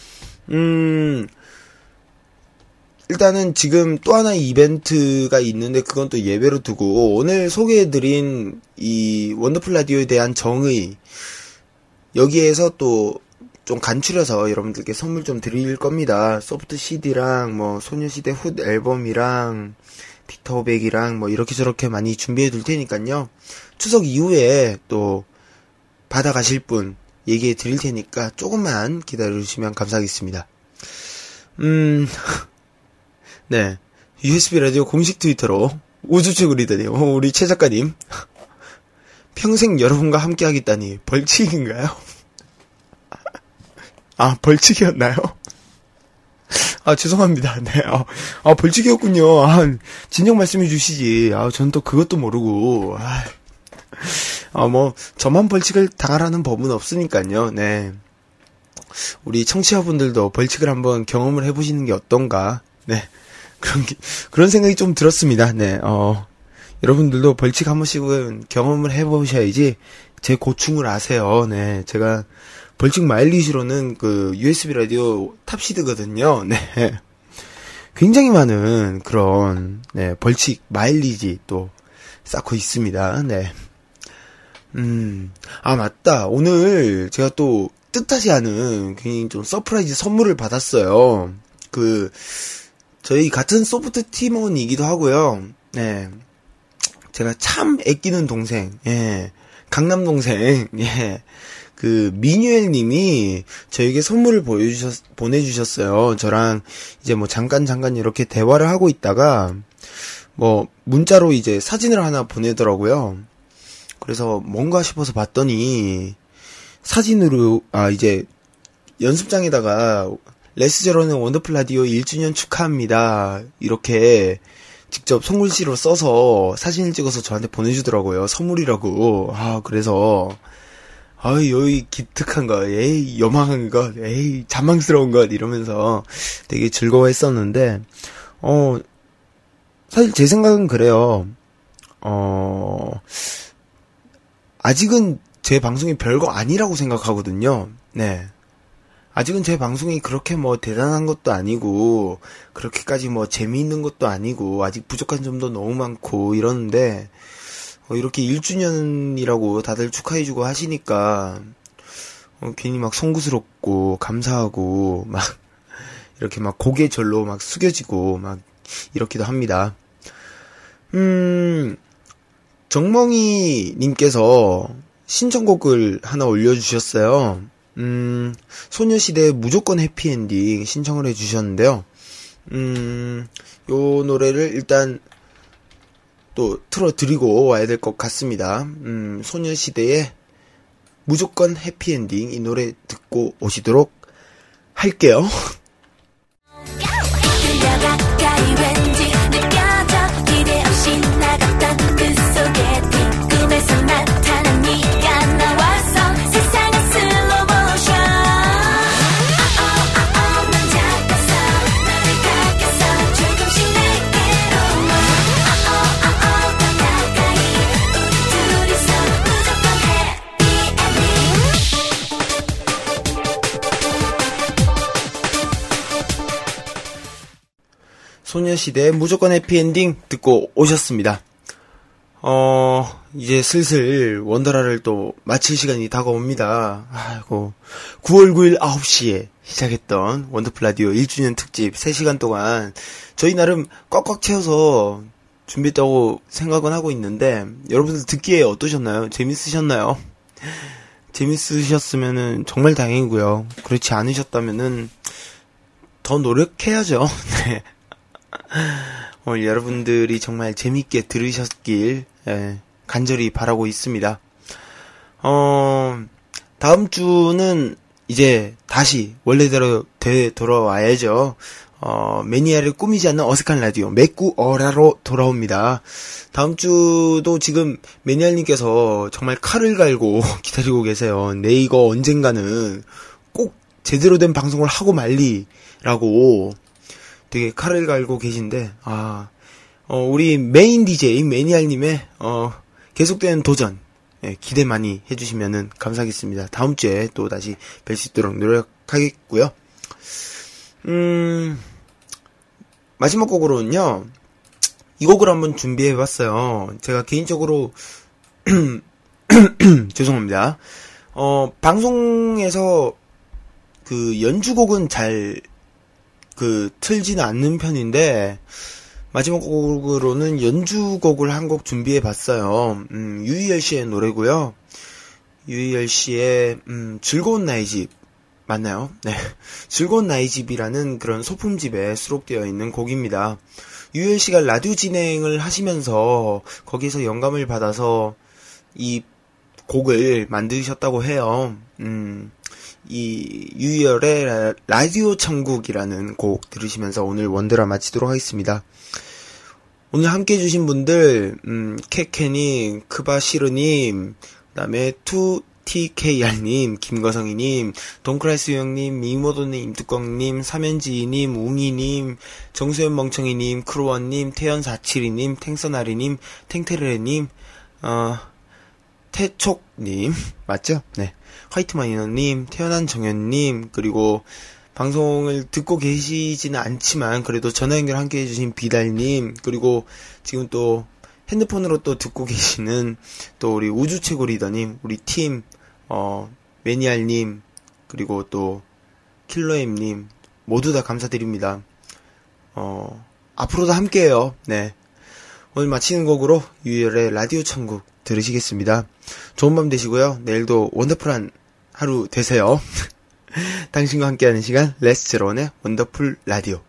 일단은 지금 또 하나의 이벤트가 있는데, 그건 또 예외로 두고, 오늘 소개해드린 이 원더풀 라디오에 대한 정의, 여기에서 또 좀 간추려서 여러분들께 선물 좀 드릴 겁니다. 소프트 CD랑 소녀시대 훗 앨범이랑 비타오백이랑 이렇게 저렇게 많이 준비해 둘 테니까요. 추석 이후에 또 받아가실 분 얘기해 드릴 테니까 조금만 기다려 주시면 감사하겠습니다. 네. USB 라디오 공식 트위터로 우주축 리더님, 우리 최 작가님. 평생 여러분과 함께 하겠다니 벌칙인가요? 벌칙이었나요? 죄송합니다. 네. 벌칙이었군요. 진정 말씀해 주시지. 전 또 그것도 모르고. 저만 벌칙을 당하라는 법은 없으니까요. 네. 우리 청취자분들도 벌칙을 한번 경험을 해보시는 게 어떤가. 네. 그런 생각이 좀 들었습니다. 네. 여러분들도 벌칙 한 번씩은 경험을 해보셔야지 제 고충을 아세요. 네. 제가 벌칙 마일리지로는 USB 라디오 탑시드거든요. 네. 굉장히 많은 그런, 네, 벌칙 마일리지 또 쌓고 있습니다. 네. 맞다. 오늘 제가 또 뜻하지 않은 굉장히 좀 서프라이즈 선물을 받았어요. 저희 같은 소프트 팀원이기도 하고요. 네. 제가 참 애끼는 동생, 예. 강남 동생, 예. 미뉴엘 님이 저에게 선물을 보내주셨어요. 저랑 이제 잠깐 이렇게 대화를 하고 있다가, 문자로 이제 사진을 하나 보내더라고요. 그래서 뭔가 싶어서 봤더니, 사진으로, 이제 연습장에다가, 레스제로는 원더풀 라디오 1주년 축하합니다. 이렇게 직접 손글씨로 써서 사진을 찍어서 저한테 보내주더라고요. 선물이라고. 그래서, 여기 기특한 것, 요망한 것, 자망스러운 것, 이러면서 되게 즐거워했었는데, 사실 제 생각은 그래요. 아직은 제 방송이 별거 아니라고 생각하거든요. 네. 아직은 제 방송이 그렇게 뭐 대단한 것도 아니고, 그렇게까지 뭐 재미있는 것도 아니고, 아직 부족한 점도 너무 많고, 이러는데, 이렇게 1주년이라고 다들 축하해주고 하시니까, 괜히 막 송구스럽고, 감사하고, 막, 이렇게 막 고개 절로 막 숙여지고, 막, 이렇기도 합니다. 정멍이님께서 신청곡을 하나 올려주셨어요. 소녀시대의 무조건 해피엔딩 신청을 해주셨는데요. 요 노래를 일단 또 틀어드리고 와야 될 것 같습니다. 소녀시대의 무조건 해피엔딩 이 노래 듣고 오시도록 할게요. 소녀시대의 무조건 해피엔딩 듣고 오셨습니다. 이제 슬슬 원더라를 또 마칠 시간이 다가옵니다. 아이고, 9월 9일 9시에 시작했던 원더풀 라디오 1주년 특집 3시간 동안 저희 나름 꽉꽉 채워서 준비했다고 생각은 하고 있는데, 여러분들 듣기에 어떠셨나요? 재밌으셨나요? 재밌으셨으면은 정말 다행이고요. 그렇지 않으셨다면은 더 노력해야죠. 네. 오늘 여러분들이 정말 재밌게 들으셨길 간절히 바라고 있습니다. 다음 주는 이제 다시 원래대로 돌아와야죠. 매니아를 꾸미지 않는 어색한 라디오 맥구어라로 돌아옵니다. 다음 주도 지금 매니아님께서 정말 칼을 갈고 기다리고 계세요. 내 이거 언젠가는 꼭 제대로 된 방송을 하고 말리라고 되게 칼을 갈고 계신데, 우리 메인 DJ 매니아님의 계속되는 도전 기대 많이 해주시면은 감사하겠습니다. 다음 주에 또 다시 뵐 수 있도록 노력하겠고요. 마지막 곡으로는요, 이 곡을 한번 준비해봤어요. 제가 개인적으로 죄송합니다. 방송에서 그 연주곡은 잘 틀지는 않는 편인데, 마지막 곡으로는 연주곡을 한 곡 준비해봤어요. 유희열 씨의 노래고요. 유희열 씨의 즐거운 나의 집 맞나요? 네, 즐거운 나의 집이라는 그런 소품집에 수록되어 있는 곡입니다. 유희열 씨가 라디오 진행을 하시면서 거기서 영감을 받아서 이 곡을 만드셨다고 해요. 이 유희열의 라디오 천국이라는 곡 들으시면서 오늘 원더라 마치도록 하겠습니다. 오늘 함께 해주신 분들, 케케님, 크바시르님, 그 다음에 2TKR님, 김거성이님, 돈크라이스 형님, 미모도님, 임뚜껑님, 삼현지님, 웅이님, 정수현 멍청이님, 크루원님, 태연사칠이님, 탱서나리님, 탱테르레님, 태촉님, 맞죠? 네. 화이트마이너님, 태어난 정현님, 그리고 방송을 듣고 계시지는 않지만 그래도 전화 연결 함께 해주신 비달님, 그리고 지금 또 핸드폰으로 또 듣고 계시는 또 우리 우주최고 리더님, 우리 팀 매니알님, 그리고 또 킬러엠님 모두 다 감사드립니다. 앞으로도 함께해요. 네. 오늘 마치는 곡으로 유희열의 라디오 천국 들으시겠습니다. 좋은 밤 되시고요. 내일도 원더풀한 하루 되세요. 당신과 함께하는 시간 레스제로원의 원더풀 라디오.